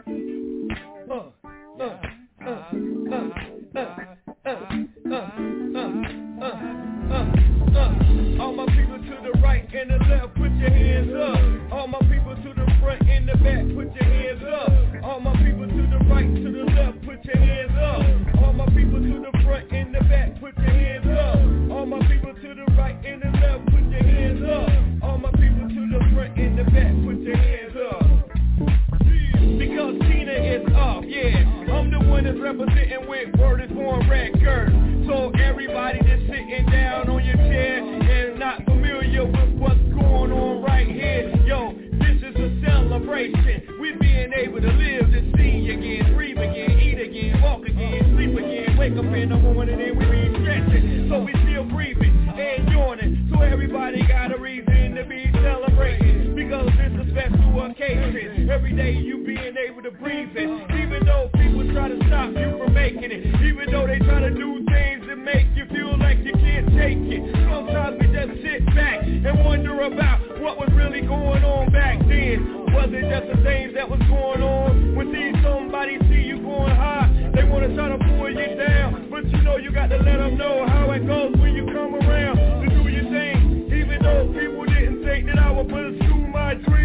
All my people to the right and the left, put your hands up. All my people to the front and the back, put your hands up. All my people to the right, to the left, put your hands up. All my people to the front and the back, put your hands up. All my people to the right and the left, put your hands up. All my people to the front and the back, put your hands up. Because Tina is up, yeah. I'm the one that's representing with Word is Born records. So everybody that's sitting down on your chair and not familiar with what's going on right here, yo, this is a celebration. We being able to live to see again, breathe again, eat again, walk again, sleep again, wake up in the morning and we be stretching. So we still breathing and yawning. So everybody got a reason to be celebrating. Because this is a special occasion. Every day you being able to breathe it. Even though people try to stop you from making it. Even though they try to do things that make you feel like you can't take it. Sometimes we just sit back and wonder about what was really going on back then. Was it just the things that was going on? When somebody see you going high, they want to try to pull you down. But you know you got to let them know how it goes when you come around to do your thing. Even though people didn't think that I would pursue my dream.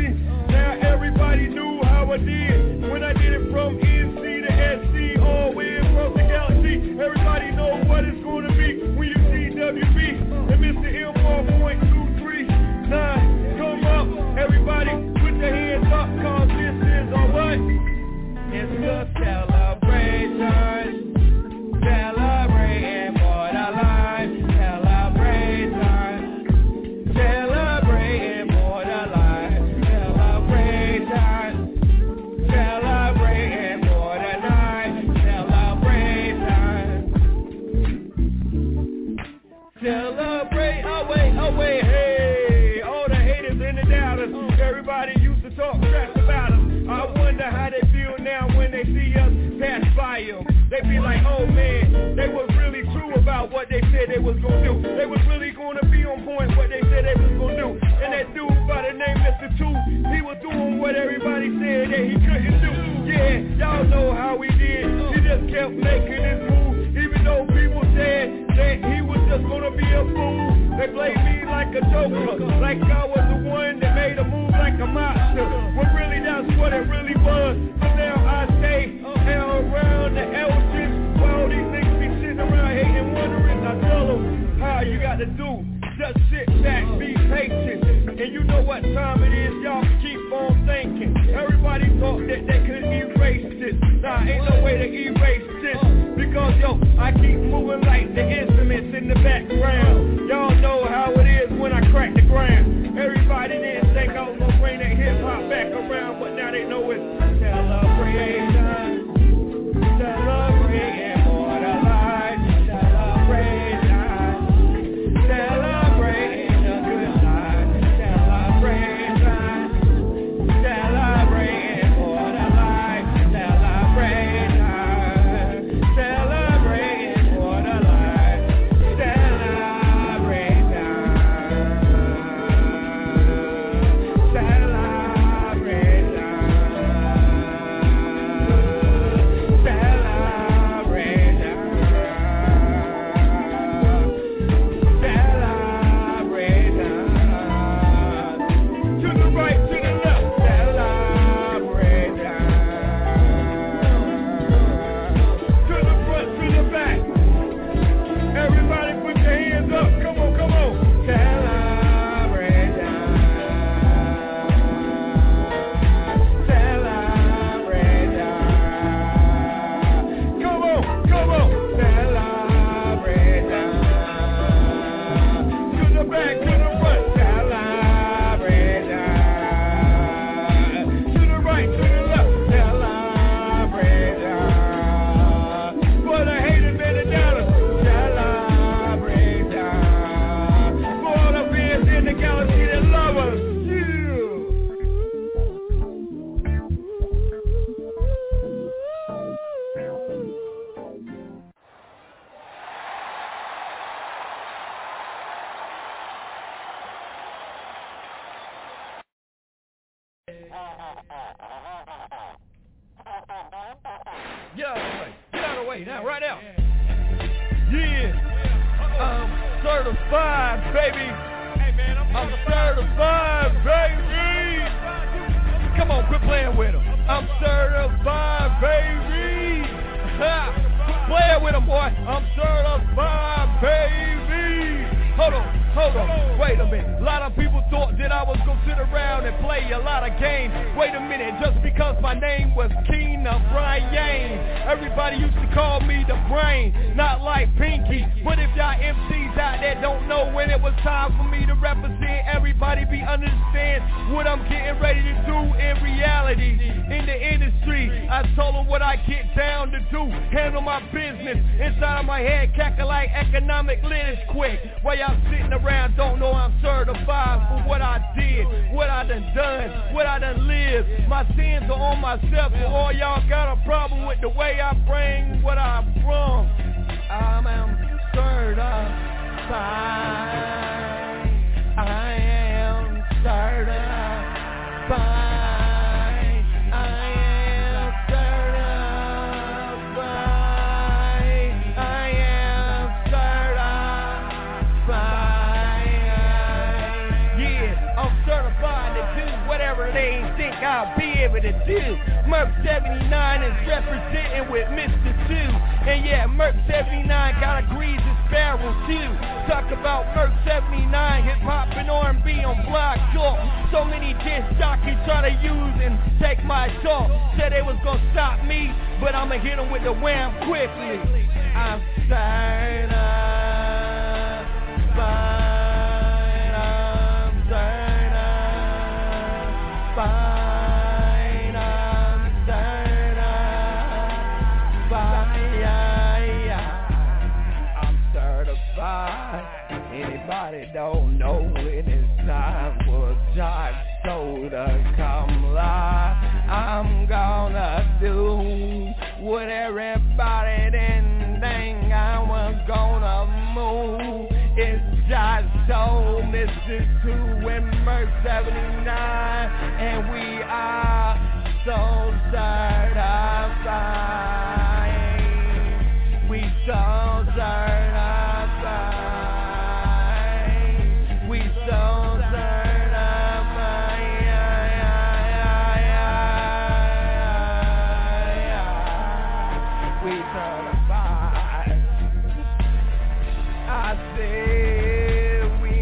they see us pass by them, they be like, oh man, they was really true about what they said they was gonna do. They was really gonna be on point what they said they was gonna do. And that dude by the name Mr. Two, he was doing what everybody said that he couldn't do. Yeah, y'all know how he did. He just kept making his move, even though people said that he was just gonna be a fool. They played me like a joker, like I was the one that made a move like a monster. But really that's what it really was. So now I stay around the elders while these niggas be sitting around hating, wondering. I tell them how you got to do. Just sit back, be patient. And you know what time it is, y'all keep on thinking. Everybody thought that they could erase this. Nah, ain't no way to erase this. Because yo, I keep moving like the instruments in the background. Y'all know how it is when I crack the ground. Everybody didn't think I was gonna bring that hip hop back around, but now they know it's celebration. Celebrating for the life. Celebration. Celebrating a good life. Celebration. Celebrating for the life. Celebration. Celebrating for the life. Celebration. Get out of the way. Get out of the way now, right now. Yeah. I'm certified, baby. Hey, man, I'm certified, baby. Come on, quit playing with him. I'm certified, baby. Quit playing with him, boy. I'm certified, baby. Hold on, wait a minute. A lot of people thought that I was gonna sit around and play a lot of games. Wait a minute, just because my name was Keena Brian, everybody used to call me the brain, not like Pinky. But if y'all MCs out there don't know when it was time for me to represent, everybody be understand what I'm getting ready to do in reality. In the industry, I told them what I get down to do. Handle my business inside of my head, cackle like economic lit is quick. While y'all sitting around don't know I'm certified for what I did, what I done, what I done lived. My sins are on myself, so all y'all got a problem with the way I bring what I brought. I'm certified. I am certified. They think I'll be able to do. Merc 79 is representing with Mr. 2. And yeah, Merc 79 got a Greasy Sparrow too. Talk about Merc 79, hip hop and R&B on Block Talk. So many disc jockeys try to use and take my talk. Said they was gonna stop me, but I'ma hit them with the wham quickly. I'm certified. Anybody don't know when it's time for Josh Soda come live? I'm gonna do with everybody, then think I was gonna move. It's just so Mr. 2 and Merc 79, and we are so certified. We so certified. We so certified. We certified. I said we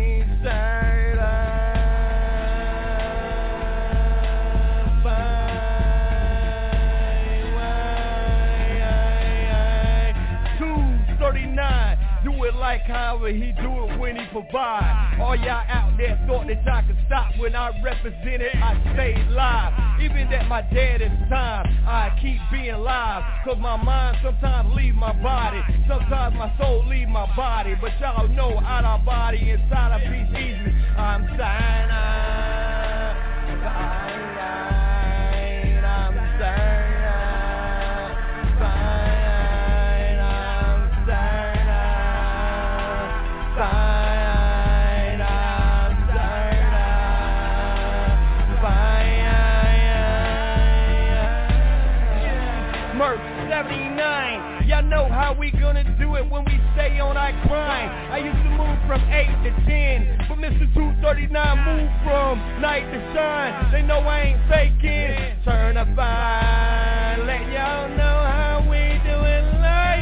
certified. 239, do it like however he do it when he provide. All y'all out there thought that y'all could stop when I represented, I stayed live. Even at my deadest time, I keep being live. Cause my mind sometimes leave my body, sometimes my soul leave my body. But y'all know out our body, inside a piece easy. I'm cyanide, I'm cyanide. Merc 79, y'all know how we gonna do it when we stay on our grind. I used to move from 8 to 10, but Mr. 239 moved from night to shine. They know I ain't faking, certified. Let y'all know how we do it like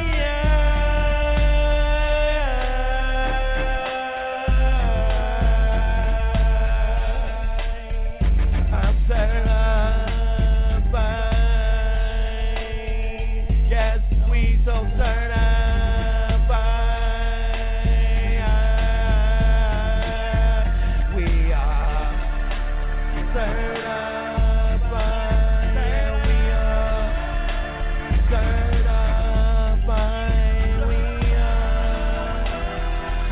I'm certified. Yes, we so certified. We are certified. We are certified. We are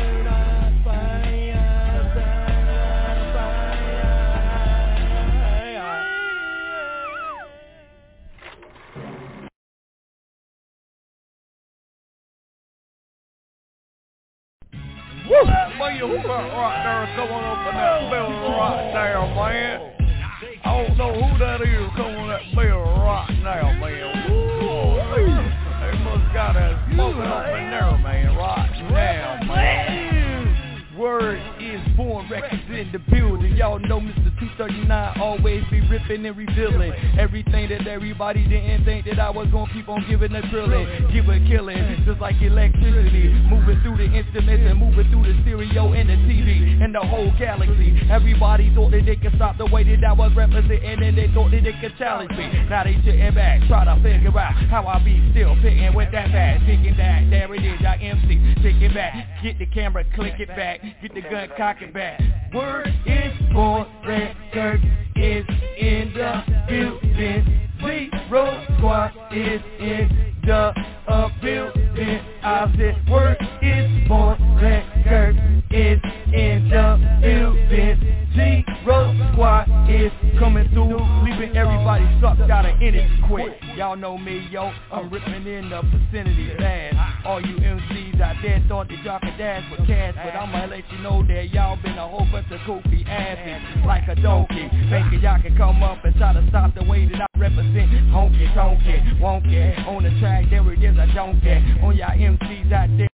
Woo! Boy, you got right there coming up in that building right there, man. I don't know who that is coming in that building right now, man. Woo! They must got that smoking up in there, man, right now, man. Word is Born Records in the building. Y'all know Mr. 239 always be ripping and revealing everything that everybody didn't think that I was gonna keep on giving a drilling, give a killing, just like electricity, moving through the instruments and moving through the stereo and the TV and the whole galaxy. Everybody thought that they could stop the way that I was representing, and they thought that they could challenge me. Now they sitting back, try to figure out how I be still fitting with that bag, thinking that there it is, I MC, take it back, get the camera, click it back, get the gun, cock it back. Word is Born Records is in the building. Zero Squad is in the building. I said word is Born Records is in the building. Zero Squad is coming through, leaving everybody sucked out of it quick. Y'all know me, yo, I'm ripping in the vicinity bad. All you MCs out there thought that y'all could dance with cash, but I'ma let you know that y'all been a whole bunch of goofy asses like a donkey, thinking y'all can come up and try to stop the way that I represent. Honky, tonky, wonky, on the track there it is, I don't care. On y'all MCs out there.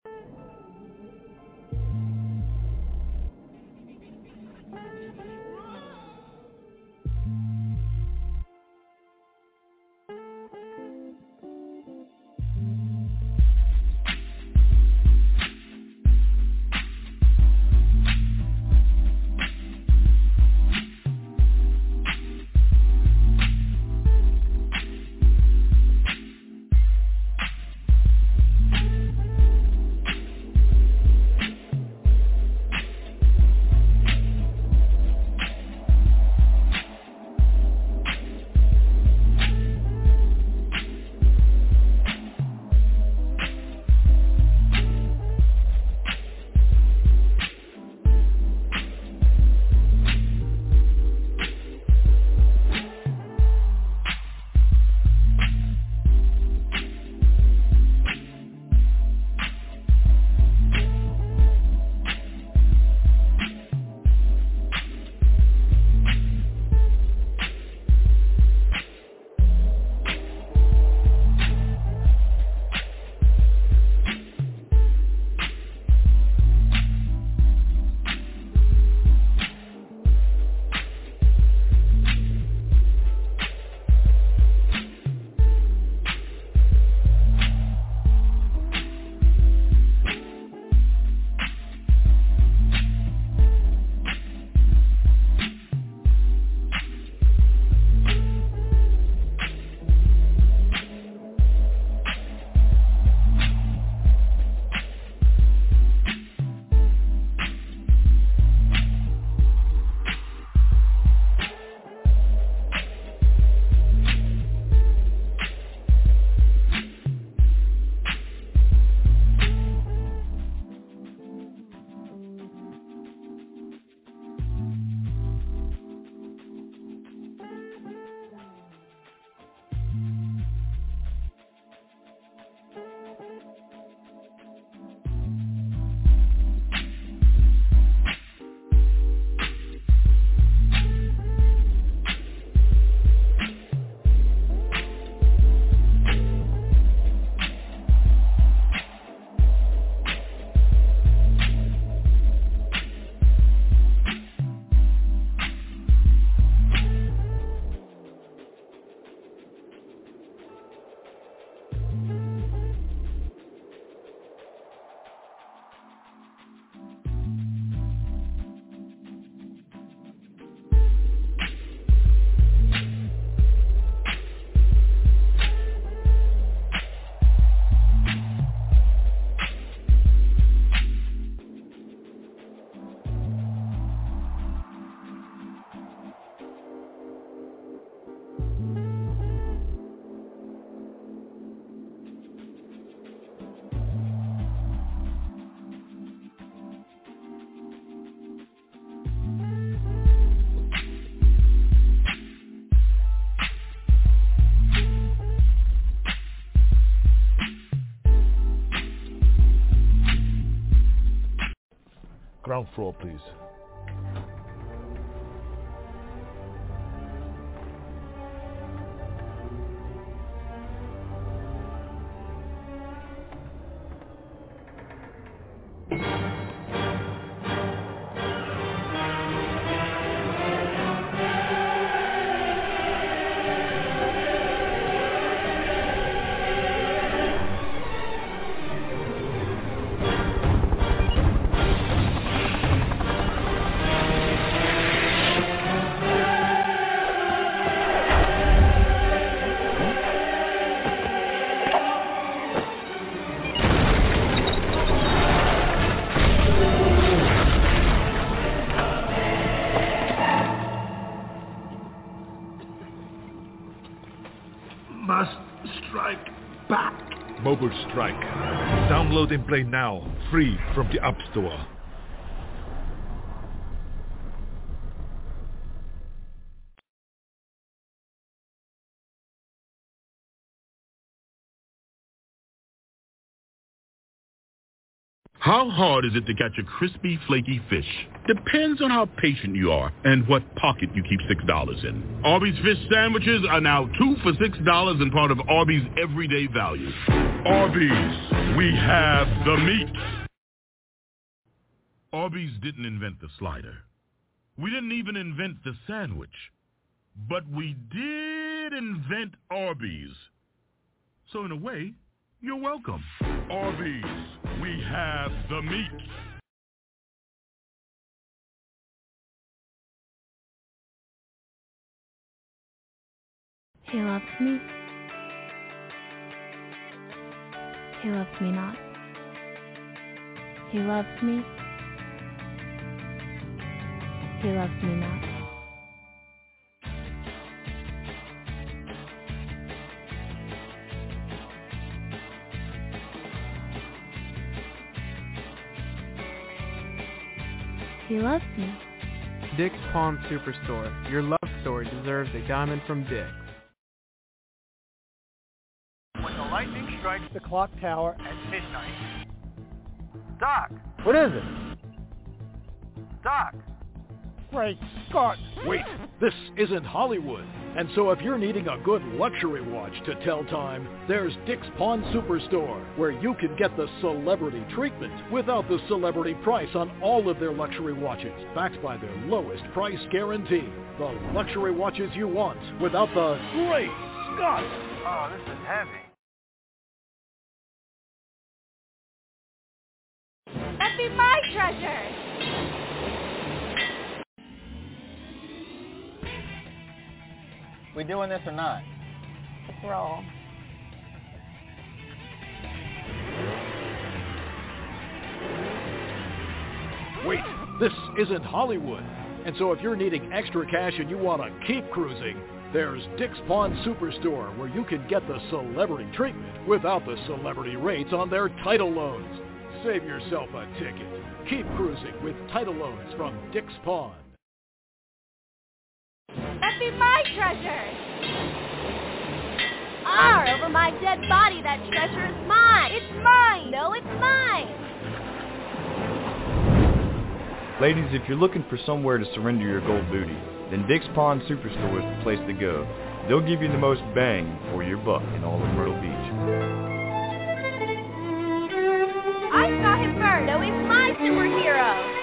Ground floor, please. Mobile Strike. Download and play now, free from the App Store. How hard is it to catch a crispy, flaky fish? Depends on how patient you are and what pocket you keep $6 in. Arby's fish sandwiches are now 2 for $6 and part of Arby's everyday value. Arby's, we have the meat. Arby's didn't invent the slider. We didn't even invent the sandwich. But we did invent Arby's. So in a way, you're welcome. Arby's, we have the meat. He loves me. He loves me not. He loves me. He loves me not. He loves me. Dick's Pawn Superstore. Your love story deserves a diamond from Dick's. When the lightning strikes the clock tower at midnight. Doc! What is it? Doc! Great Scott! Wait, this isn't Hollywood. And so if you're needing a good luxury watch to tell time, there's Dick's Pawn Superstore, where you can get the celebrity treatment without the celebrity price on all of their luxury watches, backed by their lowest price guarantee. The luxury watches you want without the Great Scott! Oh, this is heavy. That'd be my treasure! We doing this or not? Let's roll. Wait, this isn't Hollywood. And so if you're needing extra cash and you want to keep cruising, there's Dick's Pawn Superstore, where you can get the celebrity treatment without the celebrity rates on their title loans. Save yourself a ticket. Keep cruising with title loans from Dick's Pawn. That'd be my treasure! Over my dead body, that treasure is mine! It's mine! No, it's mine! Ladies, if you're looking for somewhere to surrender your gold booty, then Dick's Pawn Superstore is the place to go. They'll give you the most bang for your buck in all of Myrtle Beach. I saw him burn! No, he's my superhero!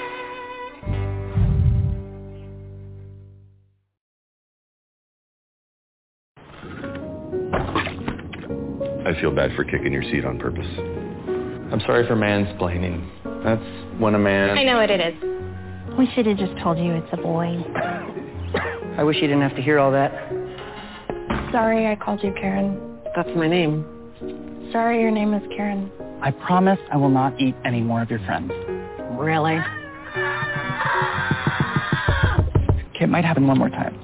I feel bad for kicking your seat on purpose. I'm sorry for mansplaining. That's when a man... I know what it is. We should have just told you it's a boy. I wish you didn't have to hear all that. Sorry I called you Karen. That's my name. Sorry your name is Karen. I promise I will not eat any more of your friends. Really? Okay, it might happen one more time.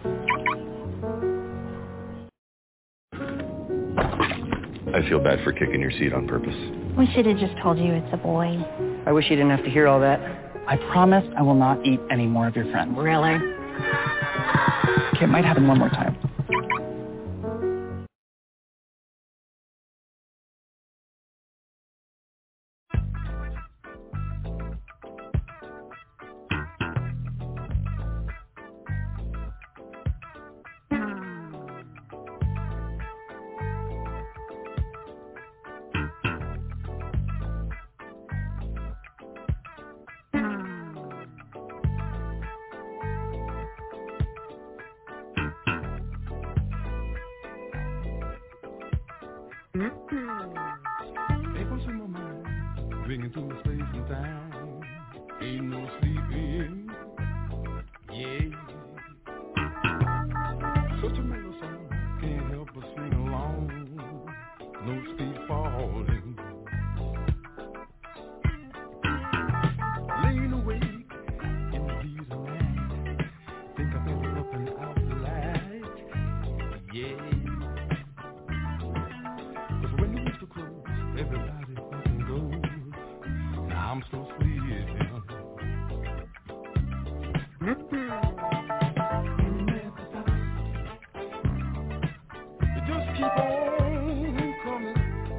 I feel bad for kicking your seat on purpose. We should have just told you it's a boy. I wish you didn't have to hear all that. I promise I will not eat any more of your friends. Really? Okay, it might happen one more time. Hey, what's in my mind? Ringing through the space and time. Ain't no sleeping. Yeah. Such a mellow song. Can't help but sing along. Notes keep falling. Laying awake in the ease of night. Think I've been up and out the light. Yeah. Cause when the rooster crows, everybody fucking goes. Now I'm so sleepy. Just keep on coming.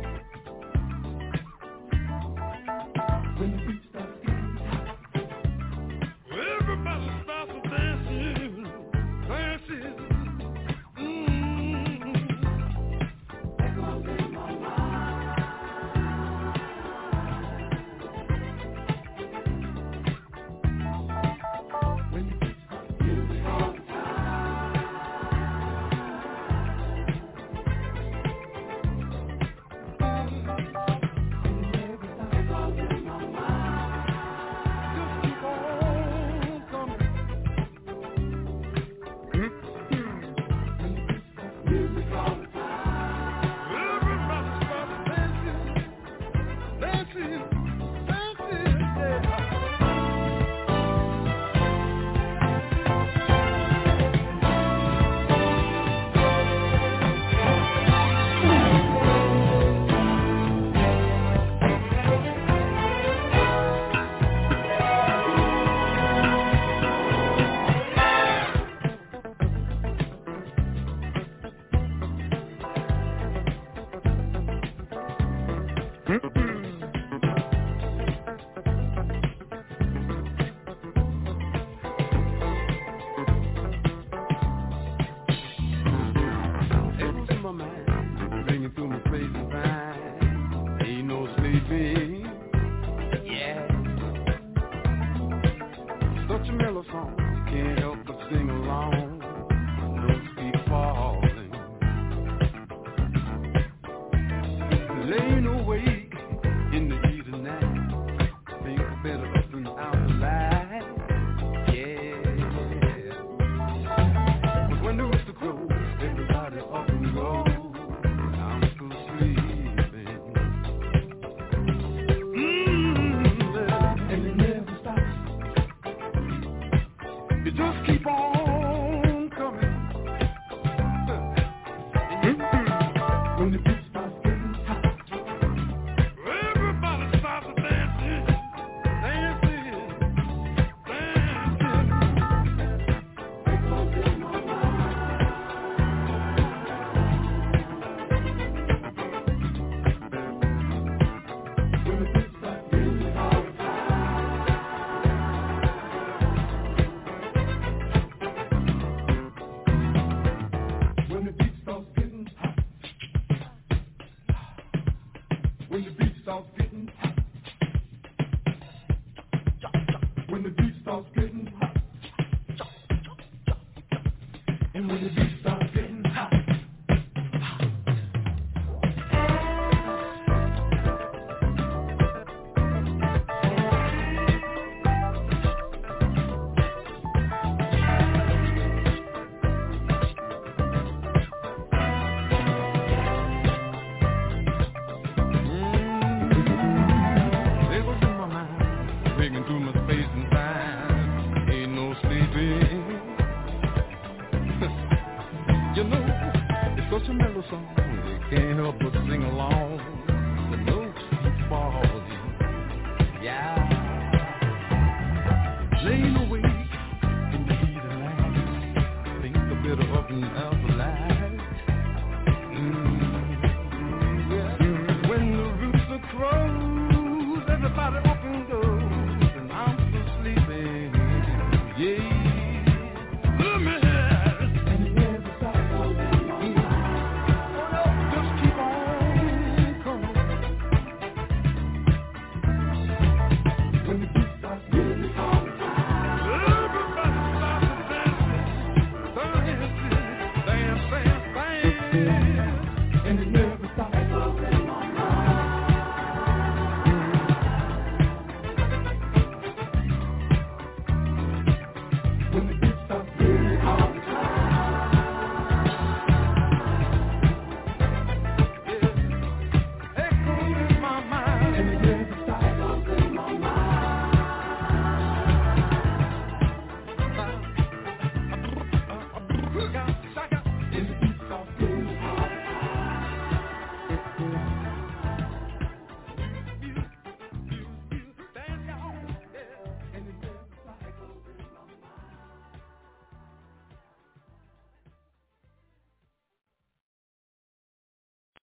When the beat starts getting hot, everybody starts dancing, dancing. Echoes in my mind. When the beat starts getting hot. When the beat starts getting hot. When the beat starts getting hot. And when the beat